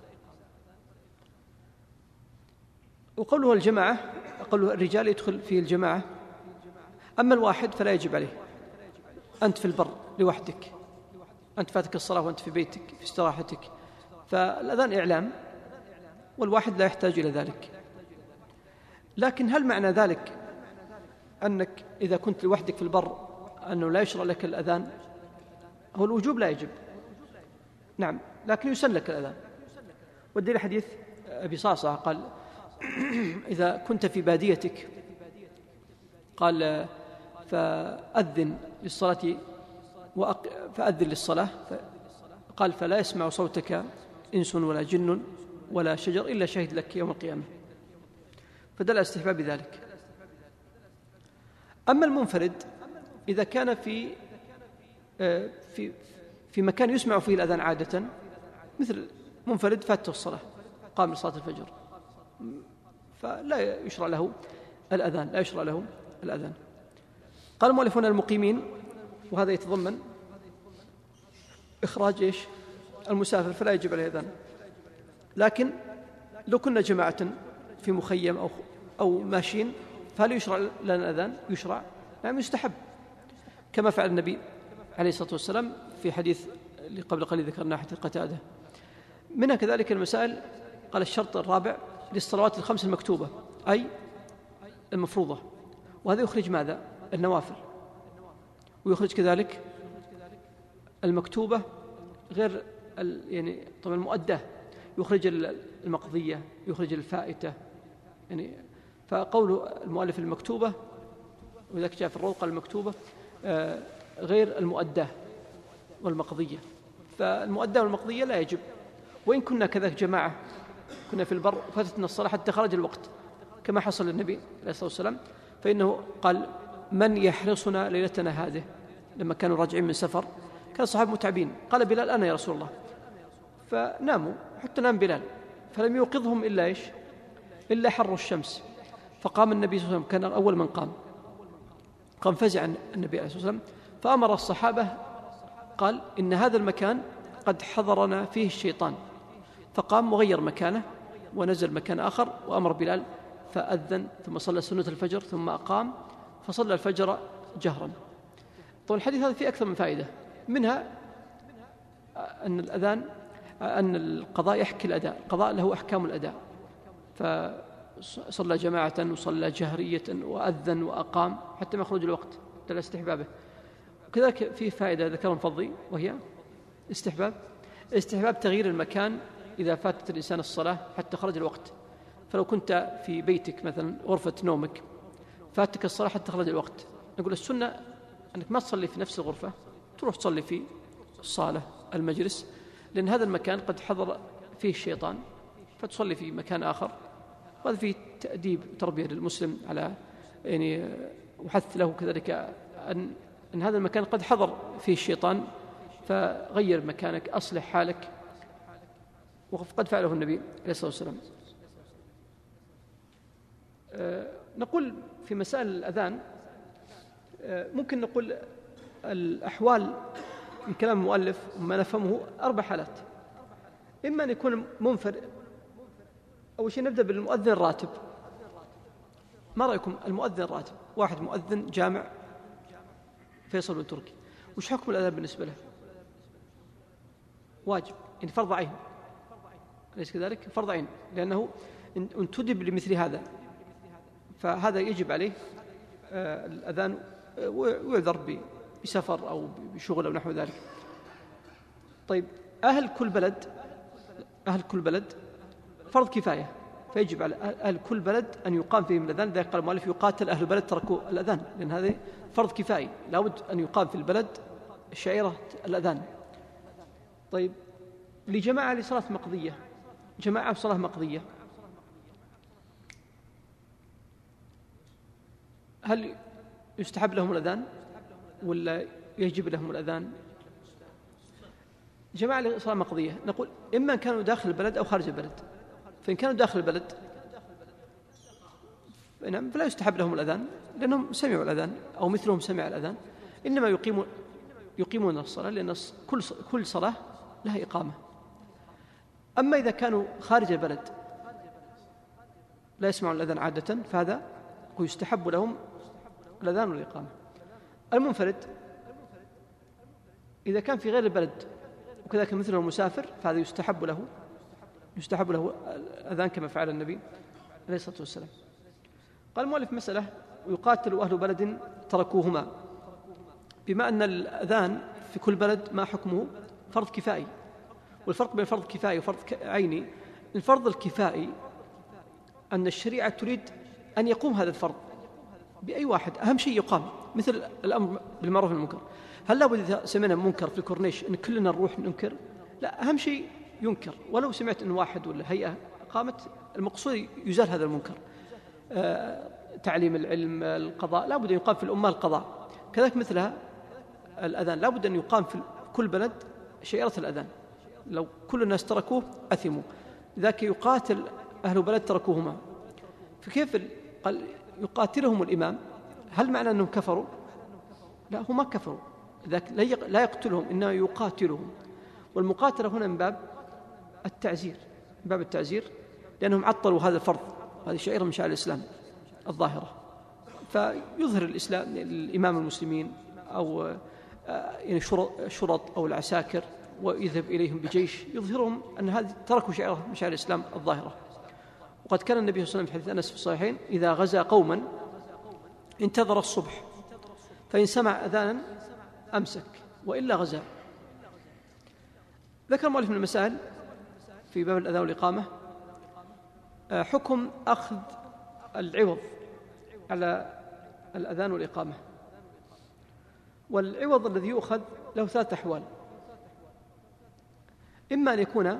وقوله الجماعة، قوله الرجال يدخل فيه الجماعة، أما الواحد فلا يجب عليه. أنت في البر لوحدك، أنت فاتك الصلاة وأنت في بيتك في استراحتك، فالأذان إعلام، والواحد لا يحتاج إلى ذلك. لكن هل معنى ذلك أنك إذا كنت لوحدك في البر أنه لا يشرع لك الأذان؟ هو الوجوب لا يجب، نعم، لكن يسن لك الأذان. والدليل حديث أبي صعصع قال إذا كنت في باديتك قال فأذن للصلاة فأذن للصلاة، قال فلا يسمع صوتك إنس ولا جن ولا شجر إلا شهد لك يوم القيامة. فدل على استحباب ذلك. أما المنفرد إذا كان في مكان يسمع فيه الأذان عادة، مثل منفرد فاته الصلاة قام لصلاة الفجر، فلا يشرع له الأذان. قال المؤلفون المقيمين، وهذا يتضمن إخراج المسافر فلا يجب عليه الأذان. لكن لو كنا جماعة في مخيم أو ماشين فهل يشرع لنا الأذان؟ يشرع، نعم يستحب، كما فعل النبي عليه الصلاة والسلام في حديث اللي قبل قليل ذكرنا حديث قتادة. منها كذلك المسائل. قال الشرط الرابع للصلوات الخمس المكتوبة أي المفروضة، وهذا يخرج ماذا؟ النوافل، ويخرج كذلك المكتوبة غير يعني طبعا المؤدة، يخرج المقضية، يخرج الفائتة، يعني فقول المؤلف المكتوبة، وذلك جاء في الروض قال المكتوبة غير المؤدة والمقضية، فالمؤدة والمقضية لا يجب. وإن كنا كذلك جماعة كنا في البر فاتتنا الصلاة حتى خرج الوقت كما حصل للنبي عليه الصلاة والسلام، فإنه قال من يحرصنا ليلتنا هذه، لما كانوا راجعين من سفر كان الصحابة متعبين، قال بلال أنا يا رسول الله، فناموا حتى نام بلال، فلم يوقظهم إلا حر الشمس، فقام النبي صلى الله عليه وسلم، كان أول من قام فزع النبي عليه الصلاة والسلام، فأمر الصحابة قال إن هذا المكان قد حضرنا فيه الشيطان، فقام وغير مكانه ونزل مكان آخر، وأمر بلال فأذن، ثم صلى سنة الفجر، ثم أقام فصلى الفجر جهرا. طبعا الحديث هذا فيه أكثر من فائدة، منها أن القضاء يحكي الأداء، القضاء له أحكام الأداء، فصلى جماعة وصلى جهرية وأذن وأقام حتى ما يخرج الوقت دل استحبابه. وكذلك فيه فائدة ذكرها الفضي، وهي استحباب تغيير المكان إذا فاتت الإنسان الصلاة حتى خرج الوقت. فلو كنت في بيتك مثلا غرفة نومك فاتك الصلاة حتى خرج الوقت، نقول السنة أنك ما تصلي في نفس الغرفة، تروح تصلي في الصالة المجلس، لأن هذا المكان قد حضر فيه الشيطان، فتصلي في مكان آخر. وهذا فيه تأديب وتربية للمسلم على يعني وحث له كذلك أن هذا المكان قد حضر فيه الشيطان، فغير مكانك، أصلح حالك، وقد فعله النبي عليه الصلاة والسلام. نقول في مسائل الأذان ممكن نقول الأحوال من كلام المؤلف وما نفهمه 4 حالات. إما أن يكون منفرد. أول شيء نبدأ بالمؤذن الراتب. ما رأيكم المؤذن الراتب؟ واحد مؤذن جامع فيصل بن تركي، وش حكم الأذان بالنسبة له؟ واجب، يعني فرض عين، أليس كذلك؟ فرض عين، لأنه إن انتدب لمثل هذا فهذا يجب عليه الأذان، ويعذر بسفر أو بشغل أو نحو ذلك. طيب أهل كل بلد فرض كفاية، فيجب على أهل كل بلد أن يقام فيهم الأذان. ذلك قال المؤلف يقاتل أهل البلد تركوا الأذان، لأن هذا فرض كفاية، لابد أن يقام في البلد شعيرة الأذان. طيب لجماعة لصلاة مقضية، جماعة بصلاة مقضية، هل يستحب لهم الأذان ولا يجب لهم الأذان؟ جماعة لصلاة مقضية نقول إما كانوا داخل البلد أو خارج البلد، فإن كانوا داخل البلد فلا يستحب لهم الأذان، لأنهم سمعوا الأذان أو مثلهم سمع الأذان، إنما يقيمون الصلاة، لأن كل صلاة لها إقامة. أما إذا كانوا خارج البلد لا يسمعون الأذان عادة، فهذا يستحب لهم الأذان والإقامة. المنفرد إذا كان في غير البلد وكذلك مثله المسافر فهذا يستحب له الأذان كما فعل النبي عليه الصلاة والسلام. قال المؤلف مسألة: ويقاتل أهل بلد تركوهما، بما أن الأذان في كل بلد ما حكمه فرض كفائي. والفرق بين فرض كفائي وفرض عيني، الفرض الكفائي أن الشريعة تريد أن يقوم هذا الفرض بأي واحد، أهم شيء يقام، مثل الأمر بالمعروف والمنكر. هل لابد إذا سمعنا منكر في الكورنيش أن كلنا نروح ننكر؟ لا، أهم شيء ينكر، ولو سمعت أن واحد ولا هيئة قامت، المقصود يزال هذا المنكر. تعليم العلم، القضاء، لا بد أن يقام في الأمة القضاء. كذلك مثلها الأذان، لا بد أن يقام في كل بلد شعيرة الأذان. لو كل الناس تركوه أثموا، ذاك يقاتل أهل بلد تركوهما. فكيف قال يقاتلهم الإمام؟ هل معنى أنهم كفروا؟ لا، هم ما كفروا، ذاك لا يقتلهم إنما يقاتلهم. والمقاتلة هنا من باب التعزير، من باب التعزير، لأنهم عطلوا هذا الفرض، هذه شعيرة من شعائر الإسلام الظاهرة. فيظهر الإسلام الإمام المسلمين أو يعني شرط أو العساكر ويذهب إليهم بجيش يظهرهم أن هذه تركوا شعيرة من شعائر الإسلام الظاهرة. وقد كان النبي صلى الله عليه وسلم في حديث أنس في الصحيحين إذا غزا قوما انتظر الصبح، فإن سمع أذانا أمسك وإلا غزا. ذكر المؤلف من المسائل في باب الأذان والإقامة حكم أخذ العوض على الأذان والإقامة. والعوض الذي يؤخذ له 3 أحوال: إما أن يكون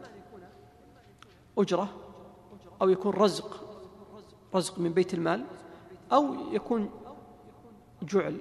أجرة، أو يكون رزق من بيت المال، أو يكون جعل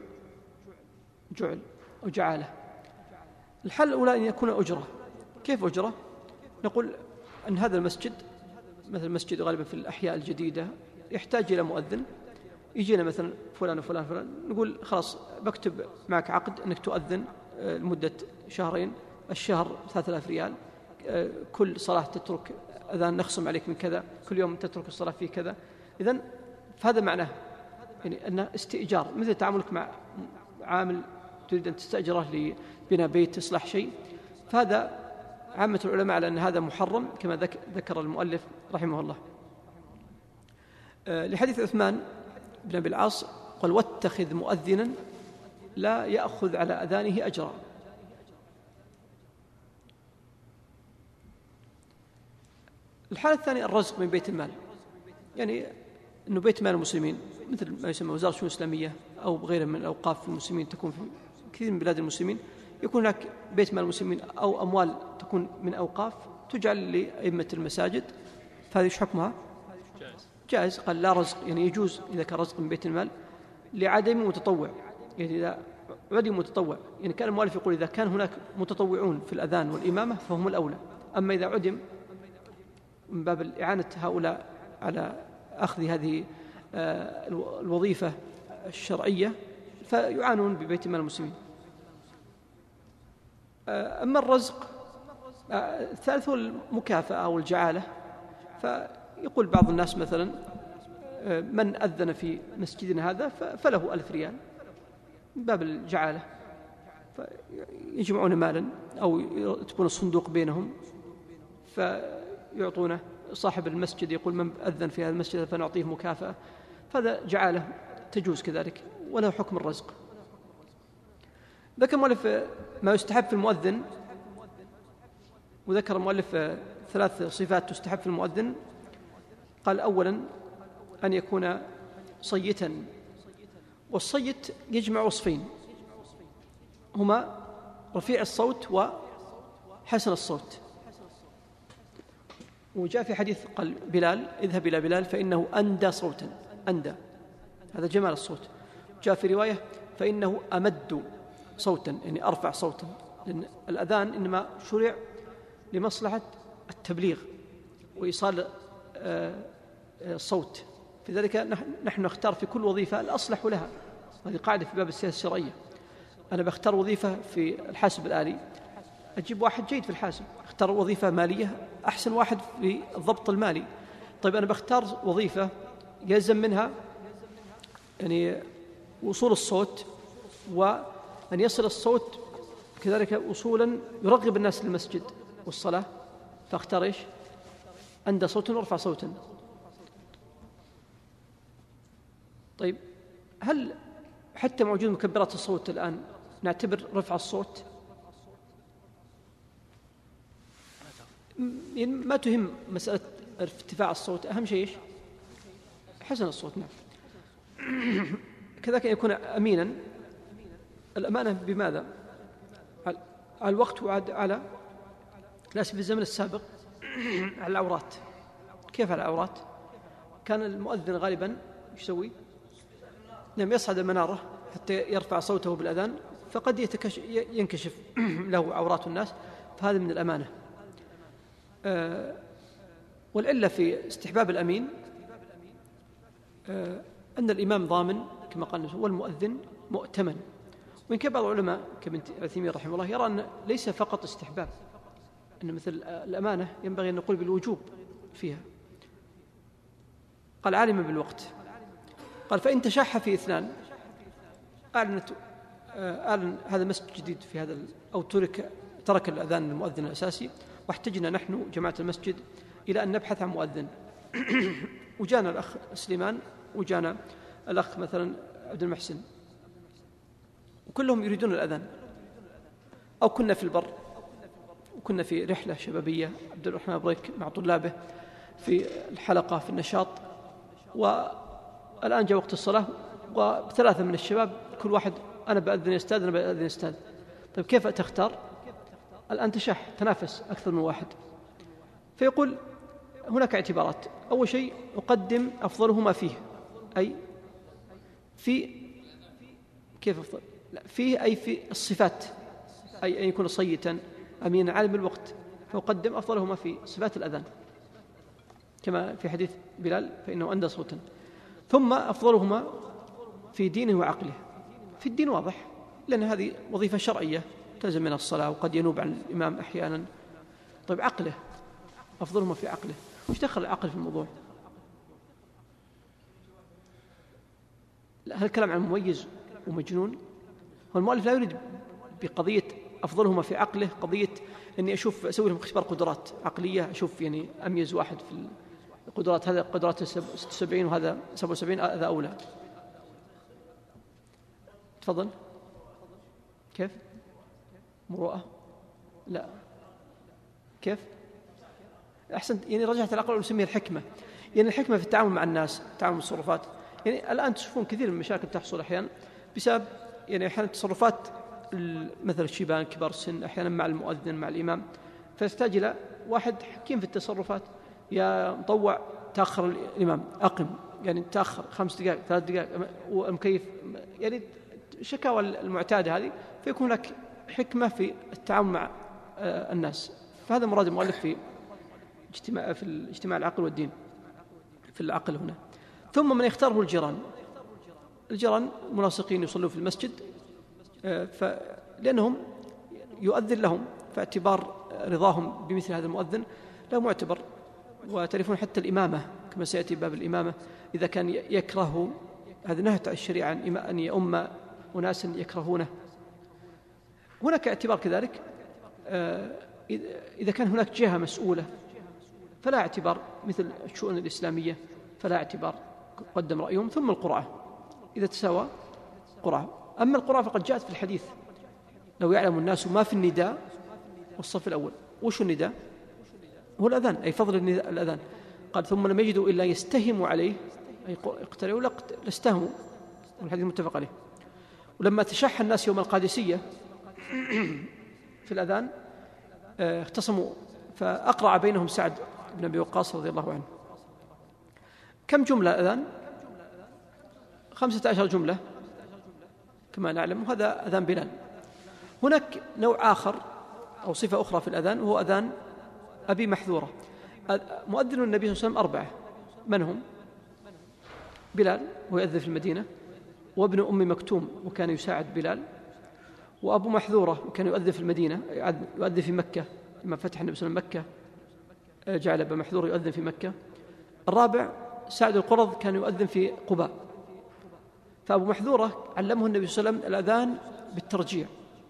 أو جعالة. الحالة الأولى أن يكون أجرة. كيف أجرة؟ نقول أن هذا المسجد مثل مسجد غالبا في الأحياء الجديدة يحتاج إلى مؤذن، يجينا مثلا فلان وفلان فلان، نقول خلاص بكتب معك عقد أنك تؤذن لمدة شهرين، الشهر 3000 ريال، كل صلاة تترك أذان نخصم عليك من كذا، كل يوم تترك الصلاة في كذا. إذن فهذا معناه يعني أنه استئجار، مثل تعاملك مع عامل تريد أن تستأجره لبناء بيت، إصلاح شيء. فهذا عامة العلماء على أن هذا محرم كما ذكر المؤلف رحمه الله. لحديث عثمان بن أبي العاص قال: واتخذ مؤذنا لا يأخذ على أذانه أجرا. الحالة الثانية الرزق من بيت المال، يعني أنه بيت مال المسلمين مثل ما يسمى وزارة الشؤون الإسلامية أو غيرها من الأوقاف المسلمين تكون في كثير من بلاد المسلمين، يكون هناك بيت مال المسلمين أو أموال تكون من أوقاف تجعل لأئمة المساجد. فهذه ايش حكمها؟ جائز. قال لا رزق، يعني يجوز إذا كان رزق من بيت المال لعدم متطوع، يعني إذا عدم متطوع، يعني كان المؤلف يقول إذا كان هناك متطوعون في الأذان والإمامة فهم الأولى. أما إذا عدم من باب إعانة هؤلاء على أخذ هذه الوظيفة الشرعية فيعانون ببيت مال المسلمين. أما الرزق الثالث هو المكافأة أو الجعالة. فيقول بعض الناس مثلا من أذن في مسجدنا هذا فله 1000 ريال من باب الجعالة، فيجمعون مالا أو تكون الصندوق بينهم فيعطونه صاحب المسجد، يقول من أذن في هذا المسجد فنعطيه مكافأة. فهذا جعالة تجوز كذلك وله حكم الرزق. ذكر المؤلف ما يستحب في المؤذن، وذكر المؤلف 3 صفات تستحب في المؤذن. قال: أولا أن يكون صيتا، والصيت يجمع وصفين هما رفيع الصوت وحسن الصوت. وجاء في حديث قال بلال: اذهب إلى بلال فإنه أندى صوتا، أندى هذا جمال الصوت. جاء في رواية فإنه أمد صوتا، يعني أرفع صوتا، لأن الأذان إنما شرع لمصلحة التبليغ وإيصال الصوت، في ذلك نحن نختار في كل وظيفة الأصلح لها. هذه قاعدة في باب السياسة الشرعية. أنا بختار وظيفة في الحاسب الآلي، أجيب واحد جيد في الحاسب. اختار وظيفة مالية، أحسن واحد في الضبط المالي. طيب أنا بختار وظيفة يلزم منها يعني وصول الصوت وأن يصل الصوت كذلك وصولا يرغب الناس للمسجد والصلاة، فاختار إيش؟ أندى صوتا وارفع صوتا. طيب هل حتى موجود مكبرات الصوت الآن نعتبر رفع الصوت؟ يعني ما تهم مسألة ارتفاع الصوت، أهم شيء إيش؟ حسن الصوت. نعم. كذلك يكون أمينا. الأمانة بماذا؟ على الوقت وعلى لا في الزمن السابق على العورات. كيف على العورات؟ كان المؤذن غالبا يسوي؟ نعم، يصعد المنارة حتى يرفع صوته بالأذان، فقد ينكشف له عورات الناس، فهذا من الأمانة. والعلة في استحباب الأمين أن الإمام ضامن كما قال النبي، والمؤذن مؤتمن. وإن كان بعض العلماء كابن عثيمين رحمه الله يرى أن ليس فقط استحباب، أن مثل الأمانة ينبغي أن نقول بالوجوب فيها. قال عالما بالوقت، قال فإن تشح في اثنان، أعلن هذا مسجد جديد في هذا أو ترك الأذان المؤذن الأساسي، واحتجنا نحن جماعة المسجد إلى أن نبحث عن مؤذن. وجانا الأخ سليمان، وجانا الأخ مثلا عبد المحسن، وكلهم يريدون الأذان. أو كنا في البر، وكنا في رحلة شبابية عبد الرحمن بريك مع طلابه في الحلقة في النشاط، والآن جاء وقت الصلاة وثلاثة من الشباب كل واحد أنا بأذن أستاذ، أنا بأذن أستاذ. طيب كيف تختار؟ الآن تنافس أكثر من واحد. فيقول هناك اعتبارات. أول شيء أقدم أفضلهما فيه، أي في كيف أفضل؟ لا فيه أي في الصفات، أي أن يكون صيتا أمينا عالم الوقت، فأقدم أفضلهما في صفات الأذان كما في حديث بلال فإنه أندى صوتا. ثم أفضلهما في دينه وعقله. في الدين واضح، لأن هذه وظيفة شرعية تلزم من الصلاة، وقد ينوب عن الإمام أحيانا. طيب عقله، أفضلهما في عقله. وش دخل العقل في الموضوع؟ هل الكلام عن مميز ومجنون؟ هو المؤلف لا يريد بقضية أفضلهما في عقله قضية أني أسوي لهم اختبار قدرات عقلية، أشوف يعني أميز واحد في القدرات، هذا قدرات 76 وهذا 77، هذا أولى. تفضل. كيف؟ مروءة؟ لا. كيف؟ أحسنت. يعني رجعت العقل ونسميها الحكمة. يعني الحكمة في التعامل مع الناس، التعامل مع التصرفات. يعني الآن تشوفون كثير من المشاكل تحصل أحيانا بسبب يعني أحيانا تصرفات مثل الشيبان كبار السن، أحيانا مع المؤذن مع الإمام، فيحتاج إلى واحد حكيم في التصرفات. يا مطوع تأخر الإمام، أقم، يعني تأخر 5 دقائق 3 دقائق، والمكيف، يعني الشكاوى المعتادة هذه. فيكون لك حكمة في التعامل مع الناس. فهذا مراد المؤلف في الاجتماع العقل والدين في العقل هنا. ثم من يختاره الجيران مناسقين يصلوا في المسجد، لأنهم يؤذن لهم، فاعتبار رضاهم بمثل هذا المؤذن لا معتبر. وتعرفون حتى الإمامة كما سيأتي باب الإمامة، إذا كان يكره، هذا نهت عن الشريعة أن يؤم أناسا يكرهونه. هناك اعتبار كذلك إذا كان هناك جهة مسؤولة فلا اعتبار، مثل الشؤون الإسلامية فلا اعتبار، قدم رأيهم. ثم القرعة، إذا تساوى قرعة. أما القرعة فقد جاءت في الحديث لو يعلم الناس ما في النداء والصف الأول. وش النداء؟ هو الأذان، أي فضل الأذان. قال ثم لم يجدوا إلا يستهموا عليه، أي اقتروا لاستهموا، والحديث متفق عليه. ولما تشح الناس يوم القادسية في الأذان اختصموا، فأقرع بينهم سعد بن أبي وقاص رضي الله عنه. كم جملة الأذان؟ 15 جملة كما نعلم، وهذا أذان بلال. هناك نوع آخر أو صفة أخرى في الأذان، وهو أذان أبي محذورة. مؤذن النبي صلى الله عليه وسلم 4، من هم؟ بلال ويؤذن في المدينة، وابن أم مكتوم وكان يساعد بلال، وأبو محذورة وكان يؤذن في المدينة، يؤذن في مكة لما فتح النبي صلى الله عليه وسلم مكة، جعل أبا محذور يؤذن في مكة. الرابع سعد القرظ كان يؤذن في قباء. فأبو محذورة علمه النبي صلى الله عليه وسلم الأذان بالترجيع،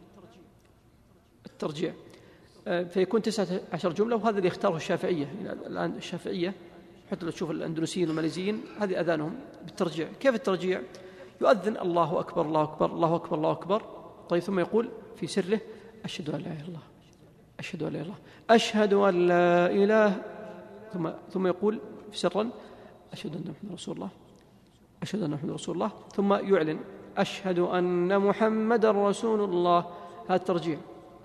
فيكون 19 جملة، وهذا اللي يختاره الشافعية. الآن الشافعية حتى لو تشوف الأندونيسيين والماليزيين هذه أذانهم بالترجيع. كيف الترجيع؟ يؤذن الله أكبر الله أكبر الله أكبر الله أكبر، طيب ثم يقول في سره أشهد أن لا إله إلا الله، أشهد أن لا إله إلا الله، أشهد أن لا إله، ثم يقول سرا أشهد أن محمد رسول الله، أشهد أن محمد رسول الله، ثم يعلن أشهد أن محمد رسول الله. هذا الترجيع.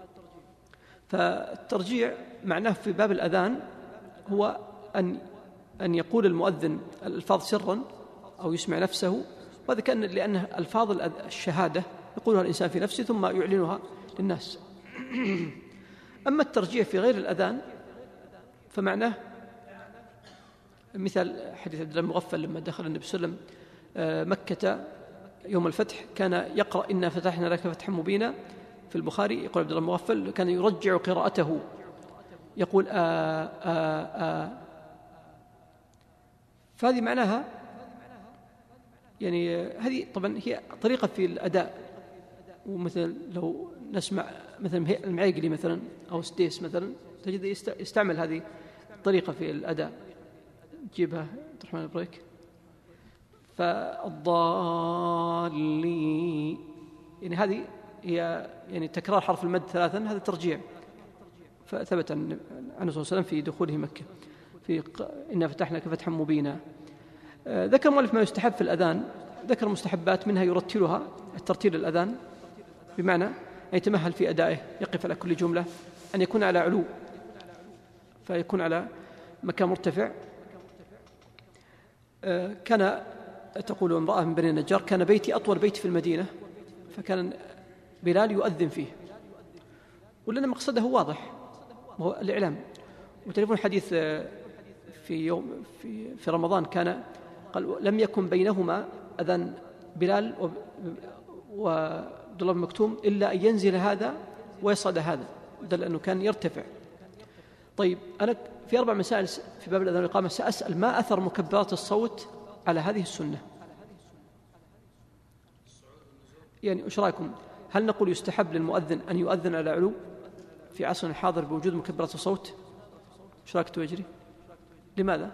فالترجيع معناه في باب الأذان هو أن أن يقول المؤذن الألفاظ سرا أو يسمع نفسه، وهذا كان لأنه ألفاظ الشهادة يقولها الإنسان في نفسه ثم يعلنها للناس. أما الترجيع في غير الأذان فمعناه مثل حديث عبد الله المغفل لما دخل النبي صلى الله عليه وسلم مكة يوم الفتح كان يقرأ إنا فتحنا لك فتحا مبينا. في البخاري يقول عبد الله المغفل كان يرجع قراءته يقول فهذه معناها يعني هذه طبعا هي طريقة في الأداء. ومثل لو نسمع مثلا المعيقلي مثلا أو سديس مثلا تجد يستعمل هذه الطريقة في الأداء. جيبها عبد الرحمن البريك. فالضالين يعني هذه هي يعني تكرار حرف المد 3 هذا ترجيع. فثبت عن النبي صلى الله عليه وسلم في دخوله مكة في إنا فتحنا لك فتحا مبينا. ذكر مؤلف ما يستحب في الأذان، ذكر مستحبات منها يرتلها الترتيل الأذان بمعنى أن يتمهل في أدائه، يقف على كل جملة، أن يكون على علو فيكون على مكان مرتفع. كان تقول امرأة من بني النجار كان بيتي أطول بيت في المدينة، فكان بلال يؤذن فيه، ولأن مقصده واضح وهو الإعلام. وتعرفون حديث في رمضان كان قال لم يكن بينهما أذان بلال وعبد الله بن مكتوم إلا أن ينزل هذا ويصعد هذا، دل أنه كان يرتفع. طيب أنا في 4 مسائل في باب الأذان والإقامة سأسأل ما أثر مكبرات الصوت على هذه السنة؟ يعني إيش رأيكم؟ هل نقول يستحب للمؤذن أن يؤذن على علو في عصرنا الحاضر بوجود مكبرات الصوت؟ إيش رأيك توجري؟ لماذا؟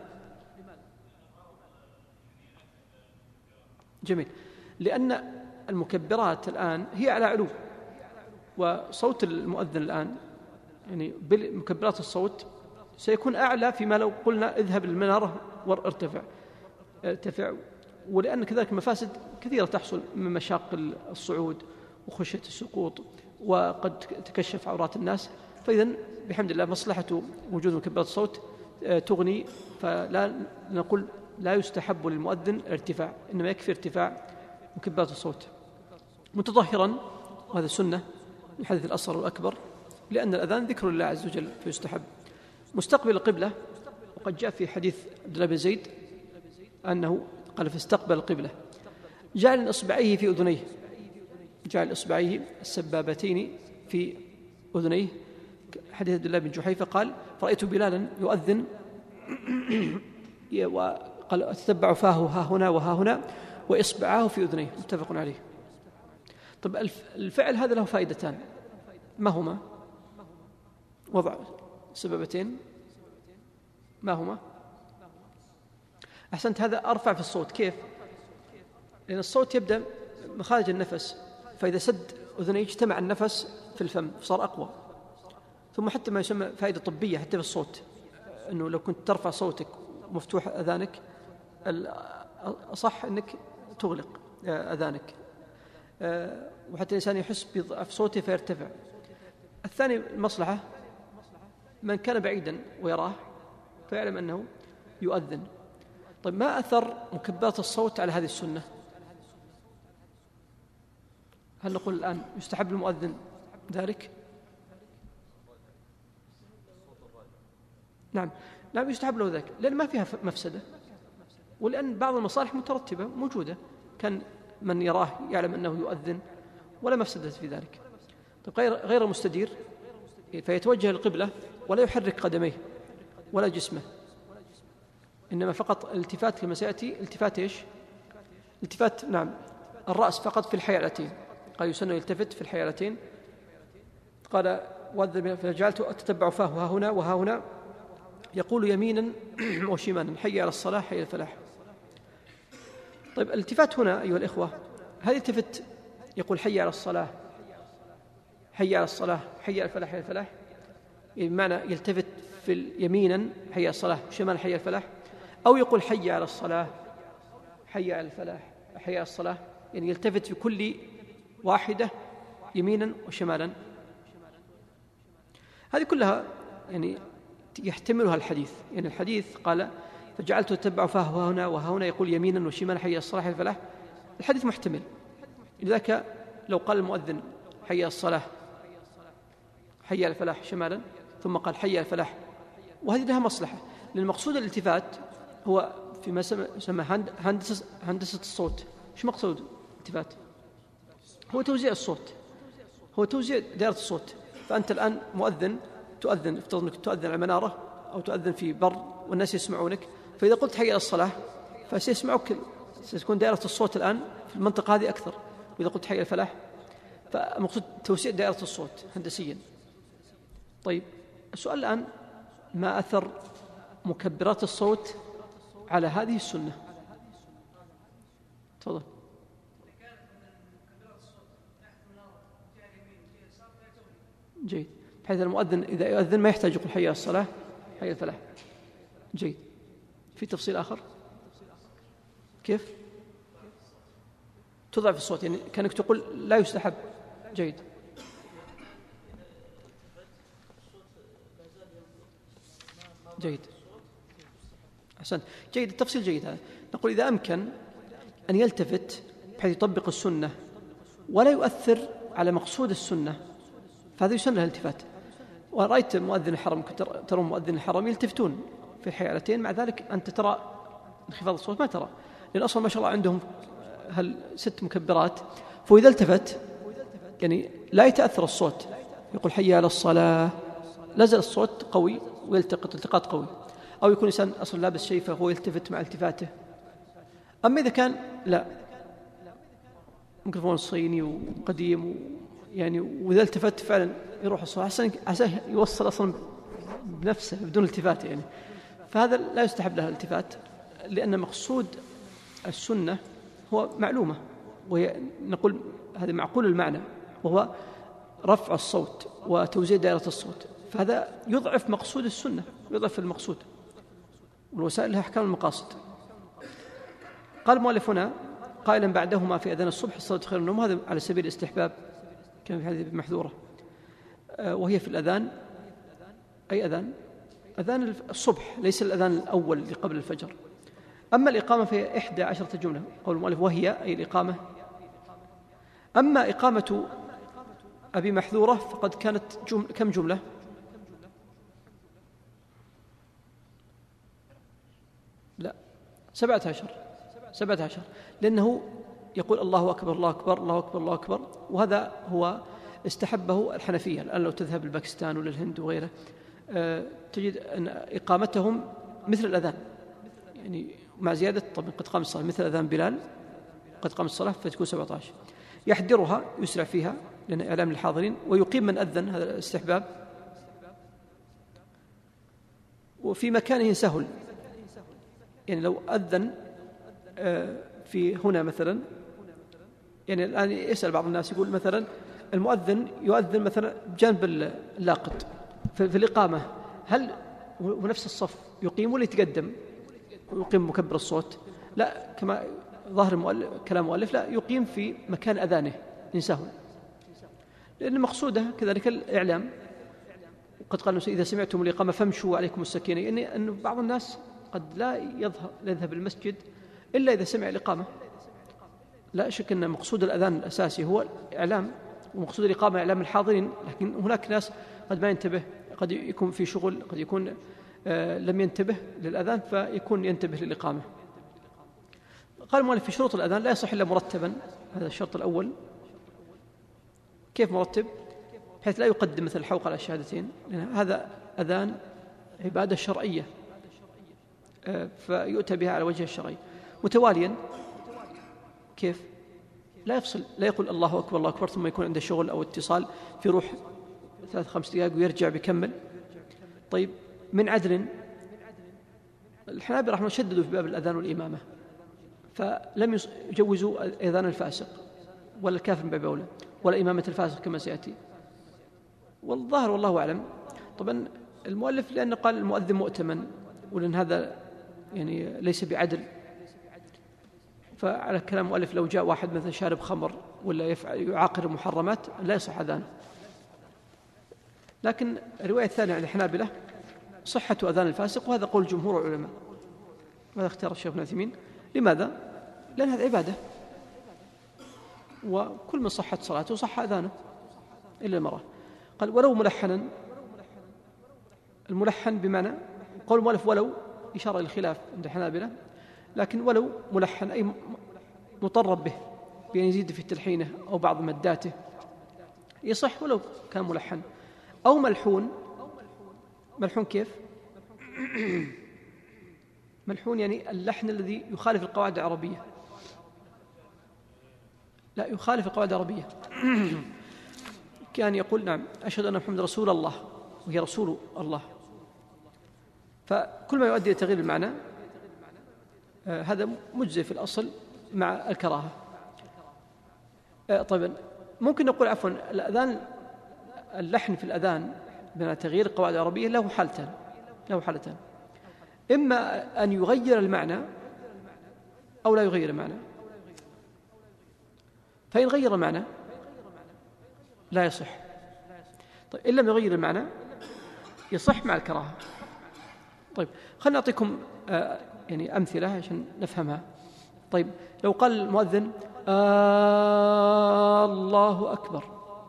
جميل. لأن المكبرات الآن هي على علو، وصوت المؤذن الآن يعني بمكبرات الصوت سيكون أعلى فيما لو قلنا اذهب للمنارة ارتفع. ولأن كذلك مفاسد كثيرة تحصل من مشاق الصعود وخشية السقوط، وقد تكشف عورات الناس. فإذا بحمد الله مصلحة وجود مكبرات الصوت تغني، فلا نقول لا يستحب للمؤذن الارتفاع، إنما يكفي ارتفاع مكبرات الصوت متظاهرا، وهذا سنة من حديث الأصغر والأكبر، لأن الأذان ذكر الله عز وجل فيستحب. مستقبل القبلة، وقد جاء في حديث عبد الله بن زيد أنه قال فاستقبل القبلة، جعل إصبعيه في أذنيه، جعل إصبعيه السبابتين في أذنيه. حديث عبد الله بن جحيفة قال رأيت بلالا يؤذن وقال أتتبع فاه ها هنا وها هنا وإصبعاه في أذنيه، متفق عليه. طب الفعل هذا له فائدتان، ما هما؟ وضع سبابتين، ما هما؟ أحسنت، هذا أرفع في الصوت. كيف؟ لأن الصوت يبدأ مخارج النفس، فإذا سد أذنيه اجتمع النفس في الفم فصار أقوى. ثم حتى ما يسمى فائدة طبية حتى في الصوت، أنه لو كنت ترفع صوتك ومفتوح أذانك الأصح أنك تغلق أذانك، وحتى الإنسان يحس بضعف صوته فيرتفع. الثاني المصلحة، من كان بعيدا ويراه فيعلم أنه يؤذن. طيب ما أثر مكبرات الصوت على هذه السنة؟ هل نقول الآن يستحب المؤذن ذلك؟ نعم يستحب له ذلك، لأن ما فيها مفسدة، ولأن بعض المصالح مترتبة موجودة، كان من يراه يعلم أنه يؤذن ولا مفسدة في ذلك. طيب غير مستدير فيتوجه القبلة ولا يحرك قدميه ولا جسمه، إنما فقط الالتفات كما سيأتي. التفات إيش؟ التفات نعم الرأس فقط في الحيالتين، قال يسن يلتفت في الحيالتين. قال فجعلت أتتبع فاه ها هنا وها هنا يقول يمينا وشمالا حي على الصلاة حي على الفلاح. طيب الالتفات هنا أيها الإخوة، هل يلتفت يقول حي على الصلاة حي على الصلاة حي على الفلاح حي على الفلاح، يعني بمعنى يلتفت في يمينا حي على الصلاة شمال حي على الفلاح، أو يقول حي على الصلاة حي على الفلاح حي على الصلاة، يعني يلتفت في كل واحدة يمينا وشمالا؟ هذه كلها يعني يحتملها الحديث. يعني الحديث قال فجعلت أتبع فاه هنا وهنا يقول يمينا وشمالا حي الصلاة حي الفلاح، الحديث محتمل. لذلك لو قال المؤذن حي الصلاة حي الفلاح شمالا ثم قال حي الفلاح، وهذه لها مصلحة، لأن مقصود الالتفات هو فيما يسمى هندسة الصوت. إيش مقصود الالتفات؟ هو توزيع الصوت، هو توزيع دائرة الصوت. فأنت الآن مؤذن تؤذن، افترض أنك تؤذن على منارة أو تؤذن في بر والناس يسمعونك، فإذا قلت حي على الصلاة فسيسمعك، ستكون دائرة الصوت الآن في المنطقة هذه أكثر. وإذا قلت حي على الفلاح فمقصود توسيع دائرة الصوت هندسيا. طيب السؤال الآن، ما أثر مكبرات الصوت على هذه السنة؟ تفضل. جيد، بحيث المؤذن إذا يؤذن ما يحتاج يقول حي على الصلاة حي الفلاح. جيد. في تفصيل آخر؟ كيف؟ تضعف الصوت، يعني كأنك تقول لا يستحب. جيد. جيد، أحسنت. جيد، التفصيل جيد هذا. نقول إذا أمكن أن يلتفت بحيث يطبق السنة ولا يؤثر على مقصود السنة، فهذا يسمى له التفات. ورأيت مؤذن الحرم، ترون مؤذن الحرم يلتفتون في الحيالتين، مع ذلك أنت ترى انخفاض الصوت ما ترى، لأن أصلا ما شاء الله عندهم 6 مكبرات، فإذا التفت يعني لا يتأثر الصوت، يقول حي على الصلاة نزل الصوت قوي ويلتقط التقاط قوي. أو يكون إنسان أصلا لابس شيء فهو يلتفت مع التفاته. أما إذا كان لا، ميكروفون صيني وقديم يعني، وإذا التفت فعلا يروح الصوت، عشان يوصل أصلا بنفسه بدون التفات يعني، فهذا لا يستحب له الالتفات، لأن مقصود السنة هو معلومة، وهي نقول هذا معقول المعنى، وهو رفع الصوت وتوزيع دائرة الصوت، فهذا يضعف مقصود السنة، يضعف المقصود، والوسائل لها أحكام المقاصد. قال المؤلف هنا قائلا بعدهما في أذان الصبح الصلاة خير من النوم، هذا على سبيل الاستحباب كما في هذه المحذورة، وهي في الأذان، أي أذان؟ أذان الصبح، ليس الأذان الأول اللي قبل الفجر. أما الإقامة فهي 11 جملة، قول المؤلف وهي أي الإقامة. أما إقامة أبي محذورة فقد كانت كم جملة؟ لا 17، لأنه يقول الله أكبر الله أكبر الله أكبر الله أكبر، وهذا هو استحبه الحنفية. الآن لو تذهب لباكستان ولا الهند وغيره تجد أن إقامتهم مثل الأذان، يعني مع زيادة طبعا قد قام الصلاة، مثل أذان بلال قد قام الصلاة فتكون 17. يحدرها يسرع فيها لأن إعلام للحاضرين، ويقيم من أذن، هذا الاستحباب. وفي مكانه سهل، يعني لو أذن في هنا مثلا، يعني الآن يسأل بعض الناس يقول مثلا المؤذن يؤذن مثلا جانب اللاقط في الإقامة، هل هو نفس الصف يقيم ولا يتقدم ويقيم مكبر الصوت؟ لا، كما ظاهر كلام مؤلف، لا، يقيم في مكان أذانه إن سهل، لأن مقصوده كذلك الإعلام. وقد قال إذا سمعتم الإقامة فامشوا عليكم السكينة، يعني أن بعض الناس قد لا يذهب المسجد إلا إذا سمع الإقامة. لا شك أن مقصود الأذان الأساسي هو الإعلام، ومقصود الإقامة إعلام الحاضرين، لكن هناك ناس قد ما ينتبه، قد يكون في شغل، قد يكون لم ينتبه للأذان فيكون ينتبه للإقامة. قال المؤلف في شروط الأذان لا يصح إلا مرتبا، هذا الشرط الأول. كيف مرتب؟ بحيث لا يقدم مثل الحوق على الشهادتين، لأن هذا أذان عبادة شرعية فيؤتى بها على وجه الشرعي. متواليا، كيف؟ لا يفصل، لا يقول الله أكبر الله أكبر ثم يكون عنده شغل أو اتصال في روح 3-5 دقائق ويرجع بيكمل. طيب من عدل، الحنابلة رحمه شددوا في باب الأذان والإمامة، فلم يجوزوا أذان الفاسق ولا الكافر من باب أولى، ولا إمامة الفاسق كما سيأتي. والظاهر والله أعلم، طبعا المؤلف لأنه قال المؤذن مؤتمن، ولأن هذا يعني ليس بعدل، فعلى كلام المؤلف لو جاء واحد مثلا شارب خمر ولا يعاقر المحرمات لا يصح أذانه. لكن الرواية الثانية عند الحنابلة صحة أذان الفاسق، وهذا قول جمهور العلماء. ماذا اختار الشيخ ابن عثيمين؟ لماذا؟ لأن هذا عبادة، وكل من صحت صلاته صح أذانه إلا المرأة. قال ولو ملحنا، الملحن بمعنى قول المؤلف ولو إشارة للخلاف عند الحنابلة، لكن ولو ملحن أي مطرب به بأن يزيد في تلحينه أو بعض مداته يصح ولو كان ملحن. أو ملحون. ملحون كيف؟ ملحون يعني اللحن الذي يخالف القواعد العربية، لا يخالف القواعد العربية. كان يقول نعم أشهد أن محمد رسول الله وهي رسول الله، فكل ما يؤدي إلى تغيير المعنى هذا مجزي في الأصل مع الكراهة. طيب ممكن نقول عفوا الأذان، اللحن في الأذان بين تغيير القواعد العربية له حالتان، إما أن يغير المعنى أو لا يغير المعنى. فإن غير المعنى لا يصح. طيب إن لم يغير المعنى يصح مع الكراهة. طيب خلنا نعطيكم يعني أمثلة عشان نفهمها. طيب لو قال المؤذن الله أكبر،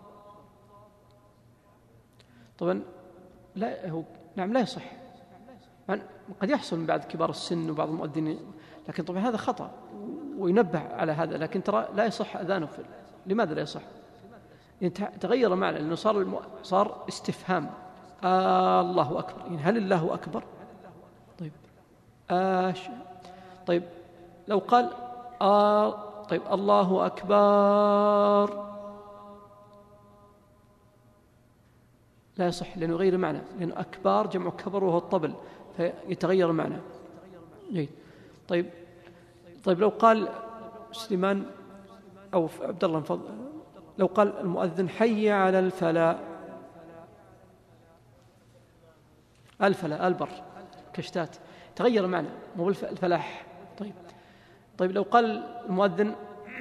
طبعا لا هو نعم لا يصح، قد يحصل من بعد كبار السن وبعض المؤذنين، لكن طبعا هذا خطأ وينبه على هذا، لكن ترى لا يصح أذانه. لماذا لا يصح؟ يعني تغير معنى، لأنه صار استفهام. الله أكبر، يعني هل الله أكبر؟ طيب طيب لو قال طيب الله أكبر لا يصح، لأنه يغير معنى، لأنه أكبار جمع كبر وهو الطبل فيتغير المعنى. جيد. طيب لو قال سليمان أو عبد الله لو قال المؤذن حي على الفلاح، البر كشتات، تغير معنى مو الفلاح. طيب لو قال المؤذن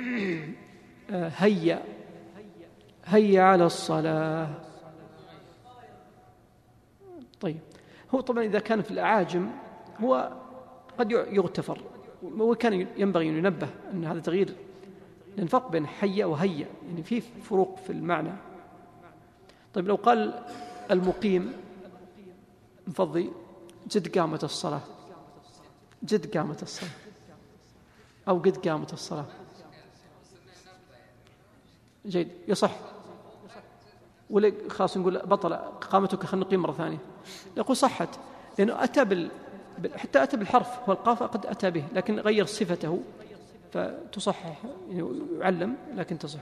هيا على الصلاة، طيب هو طبعا إذا كان في الأعاجم هو قد يغتفر، وكان ينبغي أن ينبه أن هذا تغيير، لأن فرق بين حي وهيا يعني في فروق في المعنى. طيب لو قال المقيم مفضي جد قامت الصلاة، أو قد قامت الصلاة، جيد يصح. ولا خاص نقول بطل قامتك خلنا نقيم مرة ثانية، يقول صحت، لأنه أتى حتى أتى بالحرف، هو القاف قد أتى به لكن غير صفته فتصحح، يعني يعلم لكن تصح.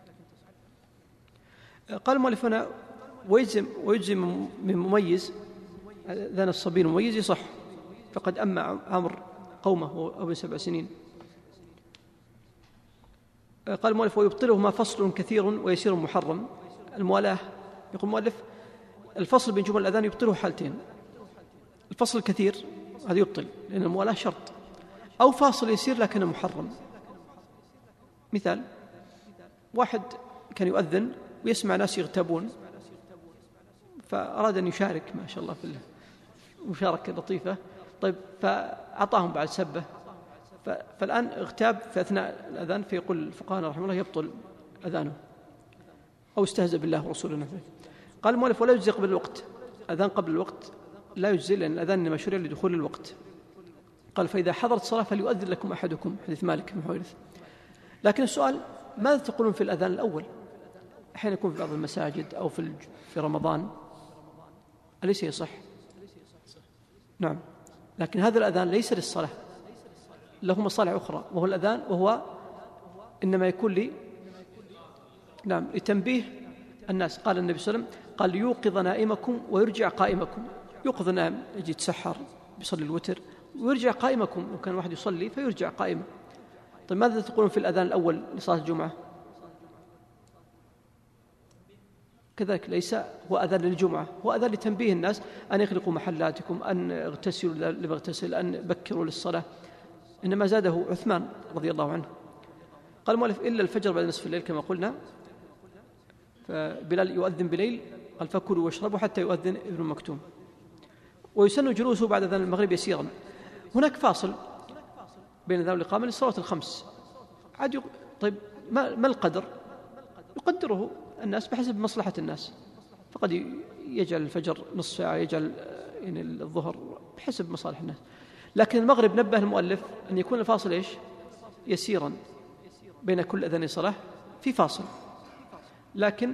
قال المؤلف هنا ويجزي من مميز، ذان الصبي المميز يصح، فقد أما عمر قومه أبو 7 سنين. قال المؤلف ويبطلهما فصل كثير ويسير محرم. الموالاة، يقول المؤلف الفصل بين جمل الأذان يبطله حالتين: الفصل الكثير هذا يبطل لأن الموالاة شرط، أو فاصل يسير لكنه محرم. مثال: واحد كان يؤذن ويسمع ناس يغتابون فأراد أن يشارك ما شاء الله في المشاركة لطيفة، طيب فأعطاهم بعد سبة، فالآن اغتاب في أثناء الأذان، فيقول الفقهاء رحمه الله يبطل أذانه أو استهزأ بالله ورسوله. قال المؤلف ولا يجزي قبل الوقت، أذان قبل الوقت لا يجزي لأن الأذان إنما شرع لدخول الوقت. قال فإذا حضرت الصلاة فليؤذن لكم أحدكم، حديث مالك بن حويرث. لكن السؤال ماذا تقولون في الأذان الأول؟ أحيانا يكون في بعض المساجد أو في رمضان، أليس يصح؟ نعم، لكن هذا الأذان ليس للصلاة، له مصالح أخرى، وهو الأذان، وهو إنما يكون لتنبيه الناس. قال النبي صلى الله عليه وسلم قال ليوقظ نائمكم ويرجع قائمكم. يوقظ نائم يجي يتسحر بيصلي الوتر ويرجع قائمكم، لو كان واحد يصلي فيرجع قائمة. طيب ماذا تقولون في الأذان الأول لصلاة الجمعة؟ كذلك ليس هو أذان للجمعة، هو أذان لتنبيه الناس أن يغلقوا محلاتكم، أن اغتسلوا لمغتسل، أن بكروا للصلاة. إنما زاده عثمان رضي الله عنه. قال المؤلف إلا الفجر بعد نصف الليل كما قلنا، فبلال يؤذن بليل، قال فكلوا واشربوا حتى يؤذن ابن مكتوم. ويسن جلوسه بعد أذان المغرب يسيرا. هناك فاصل بين الأذان والإقامة للصلوات الخمس. طيب ما القدر؟ يقدره الناس بحسب مصلحة الناس، فقد يجعل الفجر نصف ساعة، يجعل يعني الظهر بحسب مصالح الناس. لكن المغرب نبه المؤلف أن يكون الفاصل إيش؟ يسيرا بين كل أذان صلاة في فاصل. لكن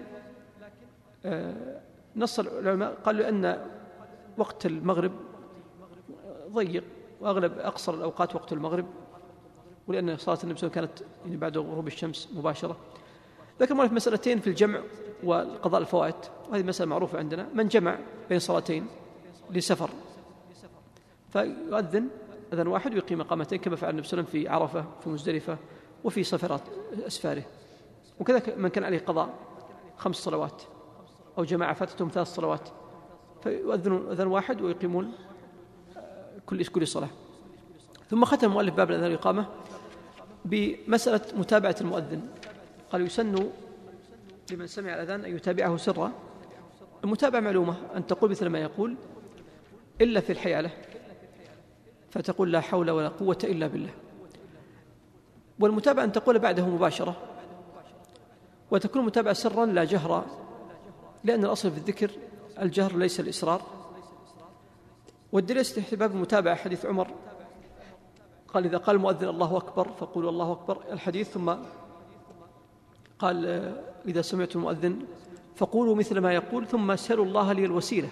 نص العلماء قالوا أن وقت المغرب ضيق، وأغلب أقصر الأوقات وقت المغرب، ولأن صلاة النبي صلى الله عليه وسلم كانت يعني بعد غروب الشمس مباشرة. ذكر مؤلف مسألتين في الجمع والقضاء الفوائت، وهذه مسألة معروفة عندنا. من جمع بين صلاتين لسفر فيؤذن أذان واحد ويقيم إقامتين، كما فعل النبي صلى الله عليه وسلم في عرفة، في مزدلفة، وفي سفرات أسفاره. وكذا من كان عليه قضاء 5 صلوات أو جماعة فاتتهم 3 صلوات فيؤذنون أذان واحد ويقيمون كل صلاة. ثم ختم المؤلف باب الأذان والإقامة بمسألة متابعة المؤذن. قال يسن لمن سمع الأذان أن يتابعه سرا. المتابعة معلومة، أن تقول مثل ما يقول إلا في الحيالة، فتقول لا حول ولا قوة إلا بالله. والمتابعة أن تقول بعده مباشرة، وتكون متابعة سرا لا جهرا، لأن الأصل في الذكر الجهر ليس الإسرار. والدليل استحباب المتابعة حديث عمر قال إذا قال المؤذن الله أكبر فقولوا الله أكبر الحديث، ثم قال إذا سمعت المؤذن فقولوا مثل ما يقول، ثم سألوا الله لي الوسيلة،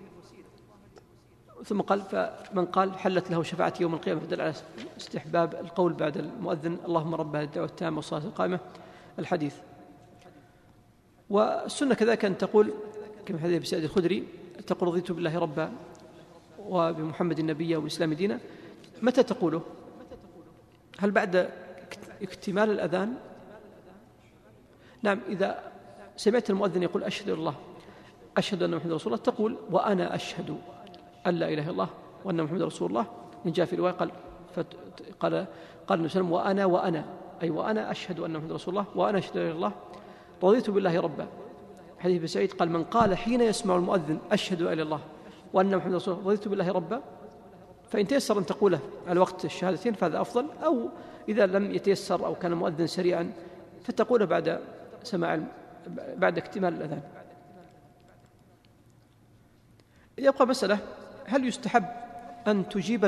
ثم قال فمن قال حلت له شفاعتي يوم القيامة. فدل على استحباب القول بعد المؤذن اللهم رب هذه الدعوة التامة والصلاة القائمة الحديث. والسنة كذلك أن تقول كما حديث أبي سعيد الخدري تقول رضيت بالله ربا وبمحمد النبي وبالإسلام دينا. متى تقوله؟ هل بعد اكتمال الأذان؟ نعم، إذا سمعت المؤذن يقول أشهد الله أشهد أن محمد رسول الله، تقول وأنا أشهد أن لا إله إلا الله وأن محمد رسول الله. من جاء في رواية قال النبي صلى الله عليه وسلم وأنا أي وأنا أشهد أن محمد رسول الله وأنا أشهد أن لا إله إلا الله رضيت بالله ربا. حديث ابن سعيد قال من قال حين يسمع المؤذن أشهد أن لا إله إلا الله وأن محمد رسول الله رضيت بالله ربا، فإن تيسر أن تقوله على وقت الشهادتين فهذا أفضل، أو إذا لم يتيسر أو كان المؤذن سريعا فتقوله بعد اكتمال الأذان. يبقى مسألة هل يستحب أن تجيب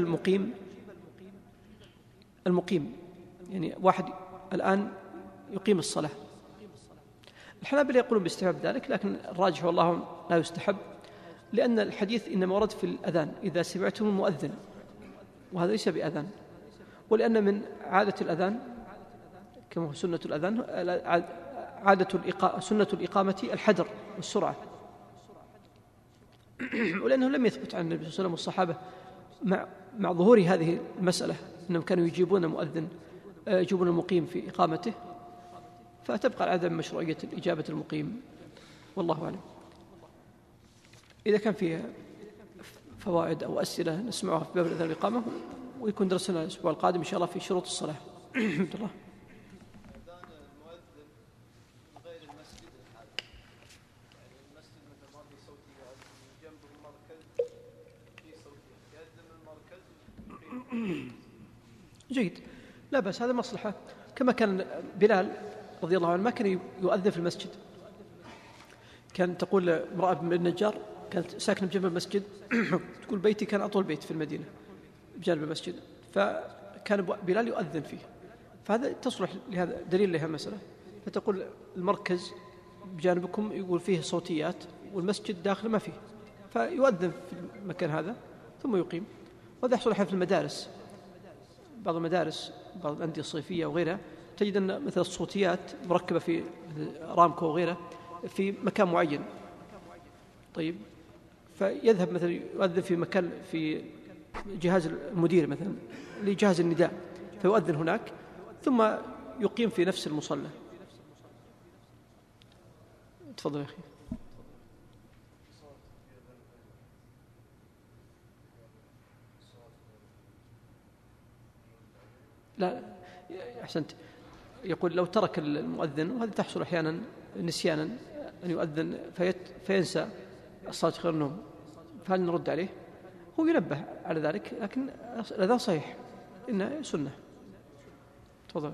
المقيم يعني واحد الآن يقيم الصلاة. الحنابلة يقولون باستحباب ذلك، لكن الراجح والله لا يستحب، لأن الحديث إنما ورد في الأذان إذا سمعتم المؤذن، وهذا ليس بأذان، ولأن من عادة الأذان كما هو سنة الأذان سنة الإقامة الحدر والسرعة، ولأنه لم يثبت عن النبي صلى الله عليه وسلم والصحابة مع ظهور هذه المسألة أنهم كانوا يجيبون المقيم في إقامته، فتبقى عدم مشروعية إجابة المقيم، والله أعلم. إذا كان فيها فوائد أو أسئلة نسمعها في باب الأذان والإقامة، ويكون درسنا الأسبوع القادم إن شاء الله في شروط الصلاة. الحمد لله. جيد، لا بس هذا مصلحة، كما كان بلال رضي الله عنه ما كان يؤذن في المسجد. كان تقول امرأة بن النجار كانت ساكنة بجنب المسجد تقول بيتي كان أطول بيت في المدينة بجانب المسجد، فكان بلال يؤذن فيه، فهذا تصلح لهذا دليل لها مسألة. فتقول المركز بجانبكم يقول فيه صوتيات والمسجد داخل ما فيه، فيؤذن في المكان هذا ثم يقيم. وهذا يحصل في المدارس، بعض المدارس بعض الأندية الصيفية وغيرها تجد أن مثل الصوتيات مركبة في رامكو وغيرها في مكان معين، طيب فيذهب مثلا يؤذن في مكان في جهاز المدير مثلا لجهاز النداء، فيؤذن هناك ثم يقيم في نفس المصلى. تفضل يا أخي. لا أحسنت، يقول لو ترك المؤذن، وهذا تحصل أحيانا نسيانا أن يؤذن فينسى الصلاة خير النوم، فهل نرد عليه؟ هو ينبه على ذلك، لكن الأذان صحيح إنه سنة. تفضل.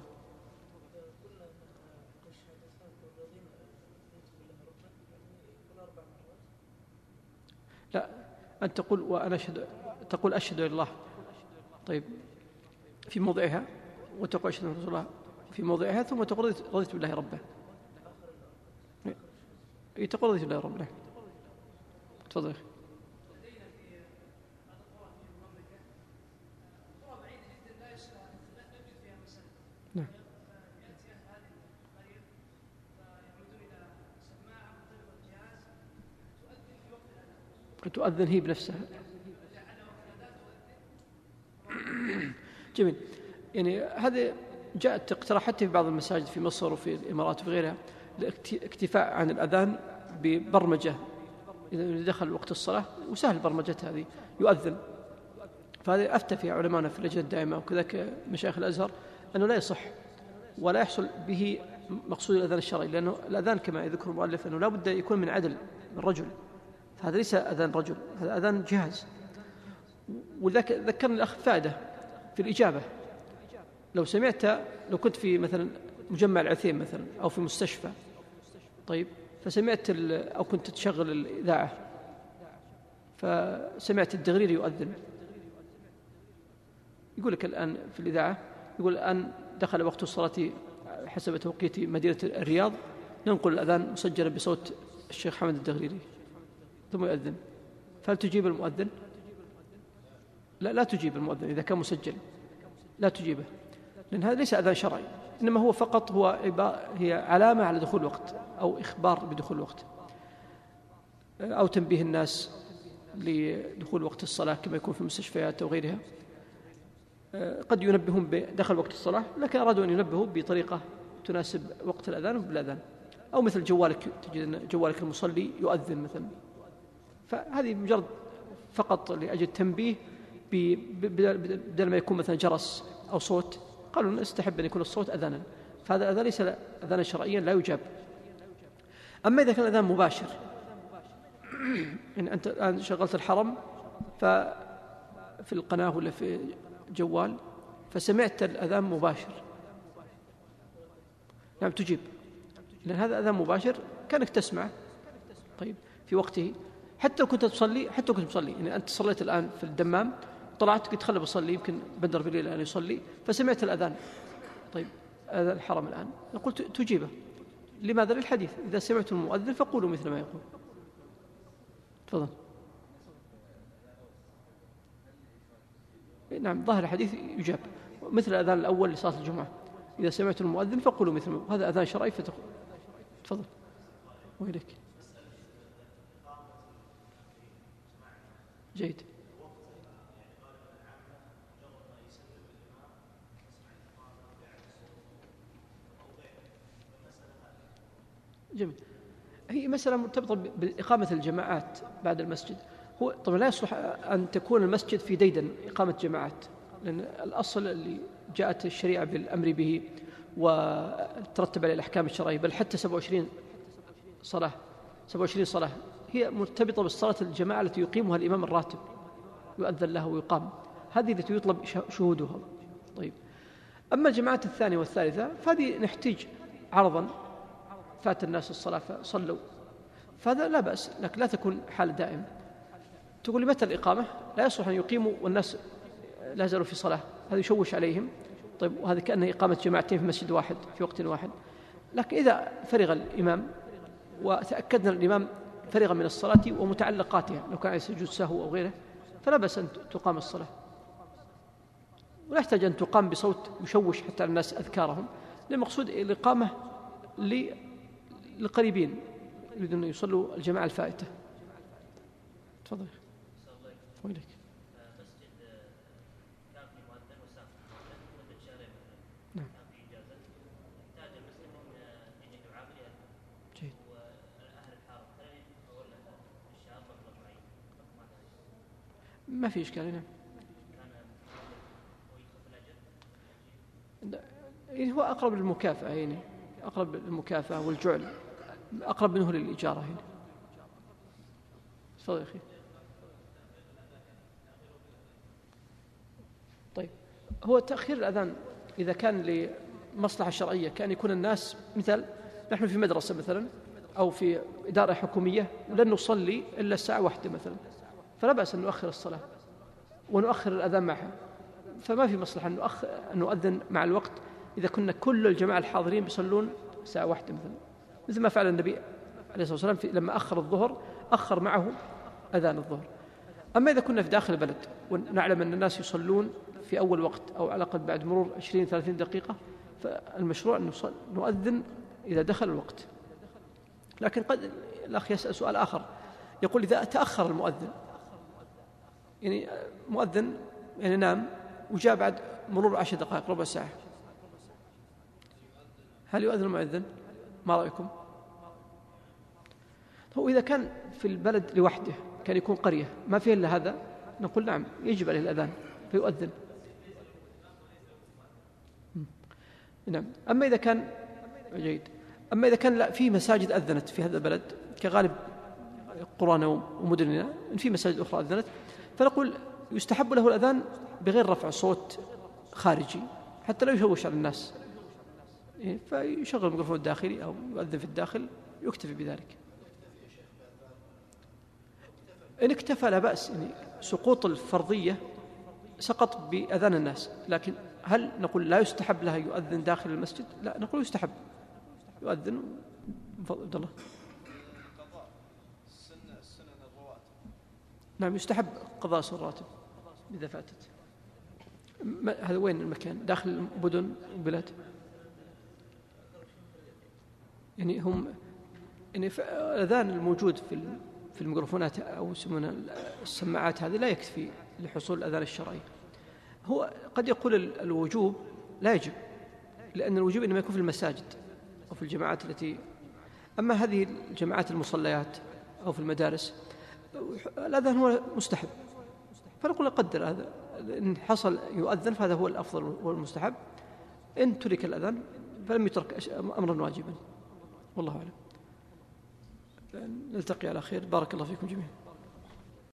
لا، أن تقول وأنا أشهد، تقول أشهد الله، طيب في موضعها، وتقول أشهد أن رسول الله في موضعها، ثم تقول رضيت بالله ربا. تقول رضيت بالله ربا. تفضل. نعم. تؤذن هي بنفسها. جميل. يعني هذه جاءت اقتراحات في بعض المساجد في مصر وفي الإمارات وفي غيرها، الاكتفاء عن الأذان ببرمجة إذا دخل وقت الصلاة، وسهل برمجة هذه، يؤذن. فهذه أفتى فيها علماءنا في اللجنة الدائمة وكذلك مشايخ الأزهر أنه لا يصح ولا يحصل به مقصود الأذان الشرعي، لأنه الأذان كما يذكر المؤلف أنه لا بد يكون من عدل من رجل، فهذا ليس أذان رجل، هذا أذان جهاز. وذلك ذكرني الأخ فائدة في الإجابة. لو كنت في مثلا مجمع العثيم مثلا أو في مستشفى، طيب، فسمعت أو كنت تشغل الإذاعة فسمعت الدغرير يؤذن، يقول لك الآن في الإذاعة، يقول الآن دخل وقت الصلاة حسب توقيت مدينة الرياض، ننقل الأذان مسجلا بصوت الشيخ حمد الدغريري، ثم يؤذن. فهل تجيب المؤذن؟ لا تجيب المؤذن إذا كان مسجل، لا تجيبه، لأن هذا ليس أذان شرعي، إنما هو فقط هي علامة على دخول الوقت أو إخبار بدخول الوقت أو تنبيه الناس لدخول وقت الصلاة كما يكون في المستشفيات أو غيرها. قد ينبهون بدخل وقت الصلاة، لكن أرادوا أن ينبهوا بطريقة تناسب وقت الأذان وبالأذان، أو مثل جوالك، تجد أن جوالك المصلي يؤذن مثلا، فهذه مجرد فقط لأجل التنبيه، بدل ما يكون مثلا جرس أو صوت، قالوا نستحب أن يكون الصوت أذانا، فهذا أذان ليس أذانا شرعيا لا يجاب. أما إذا كان الأذان مباشر، يعني أنت الآن شغلت الحرم ففي القناة ولا في جوال فسمعت الأذان مباشر، نعم تجيب، لأن هذا أذان مباشر كأنك تسمع، طيب، في وقته. حتى لو كنت تصلي، يعني أنت صليت الآن في الدمام، طلعت قلت خلي بصلي، يمكن بدر بالليل الآن يصلي، فسمعت الأذان، طيب، أذان الحرم الآن، نقول تجيبه. لماذا؟ للحديث إذا سمعتم المؤذن فقولوا مثل ما يقول. تفضل. نعم، ظاهر الحديث يجاب، مثل الأذان الأول لصلاة الجمعة، إذا سمعتم المؤذن فقولوا مثل ما يقول، هذا أذان شرعي فتقول. تفضل. وإليك. جيد. جميل. هي مسألة مرتبطة بإقامة الجماعات بعد المسجد. هو طبعا لا يصلح أن تكون المسجد في ديدن إقامة جماعات، لأن الأصل اللي جاءت الشريعة بالأمر به وترتب عليه الأحكام الشرعية، بل حتى 27 صلاة هي مرتبطة بالصلاة الجماعة التي يقيمها الإمام الراتب، يؤذن له ويقام، هذه التي يطلب شهودها. طيب، أما الجماعات الثانية والثالثة فهذه نحتاج عرضا، فات الناس الصلاة فصلوا، فهذا لا بأس، لكن لا تكون حال دائم. تقول لي متى الإقامة؟ لا يصلح أن يقيموا والناس لا زالوا في صلاة، هذا يشوش عليهم. طيب، وهذا كأنه إقامة جماعتين في مسجد واحد في وقت واحد. لكن إذا فرغ الإمام وتأكدنا الإمام فرغ من الصلاة ومتعلقاتها، لو كان يسجد سهو أو غيره، فلا بأس أن تقام الصلاة، ولا يحتاج أن تقام بصوت يشوش حتى الناس أذكارهم، للمقصود الإقامة للقريبين يريدون أن يصلوا الجماعة الفائتة. تفضل. وإليك. نعم. جيد. ما في إشكال. نعم. يعني هو أقرب للمكافأة، يعني أقرب للمكافأة والجعل، أقرب منه للإجارة هنا. تفضل يا أخي. طيب، هو تأخير الأذان إذا كان مصلحة شرعية، كأن يكون الناس مثل نحن في مدرسة مثلا أو في إدارة حكومية لن نصلي إلا الساعة 1 مثلا، فلا بأس أن نؤخر الصلاة ونؤخر الأذان معها، فما في مصلحة أن نؤذن مع الوقت إذا كنا كل الجماعة الحاضرين بيصلون الساعة 1 مثلا، مثل ما فعل النبي عليه الصلاة والسلام لما أخر الظهر أخر معه أذان الظهر. أما إذا كنا في داخل البلد ونعلم أن الناس يصلون في أول وقت أو على الأقل بعد مرور 20-30 دقيقة، فالمشروع أن نؤذن إذا دخل الوقت. لكن قد الأخ يسأل سؤال آخر، يقول إذا تأخر المؤذن، يعني مؤذن يعني نام وجاء بعد مرور 10 دقائق ربع ساعة، هل يؤذن المؤذن؟ ما رأيكم؟ هو إذا كان في البلد لوحده، كان يكون قرية ما فيه إلا هذا، نقول نعم يجب عليه الأذان فيؤذن. نعم. أما إذا كان جيد، أما إذا كان لا في مساجد أذنت في هذا البلد كغالب قرانا ومدننا، إن في مساجد أخرى أذنت، فنقول يستحب له الأذان بغير رفع صوت خارجي حتى لا يشوش على الناس، فيشغل الميكروفون الداخلي أو يؤذن في الداخل، يكتفي بذلك. إن اكتفى لا بأس، يعني سقوط الفرضية سقط بأذان الناس، لكن هل نقول لا يستحب له يؤذن داخل المسجد؟ لا، نقول يستحب يؤذن. عبد الله. نعم يستحب قضاء سنن الراتب إذا فاتت. هذا وين المكان؟ داخل المدن وبلاد، يعني هم يعني الأذان الموجود في الميكروفونات أو يسمونها السماعات هذه لا يكفي لحصول الأذان الشرعي. هو قد يقول الوجوب لا يجب، لأن الوجوب إنما يكون في المساجد أو في الجماعات التي، أما هذه الجماعات المصليات أو في المدارس الأذان هو مستحب، فنقول أقدر هذا، إن حصل يؤذن فهذا هو الأفضل والمستحب، إن ترك الأذان فلم يترك أمرا واجبا. والله أعلم. نلتقي على خير، بارك الله فيكم جميعا.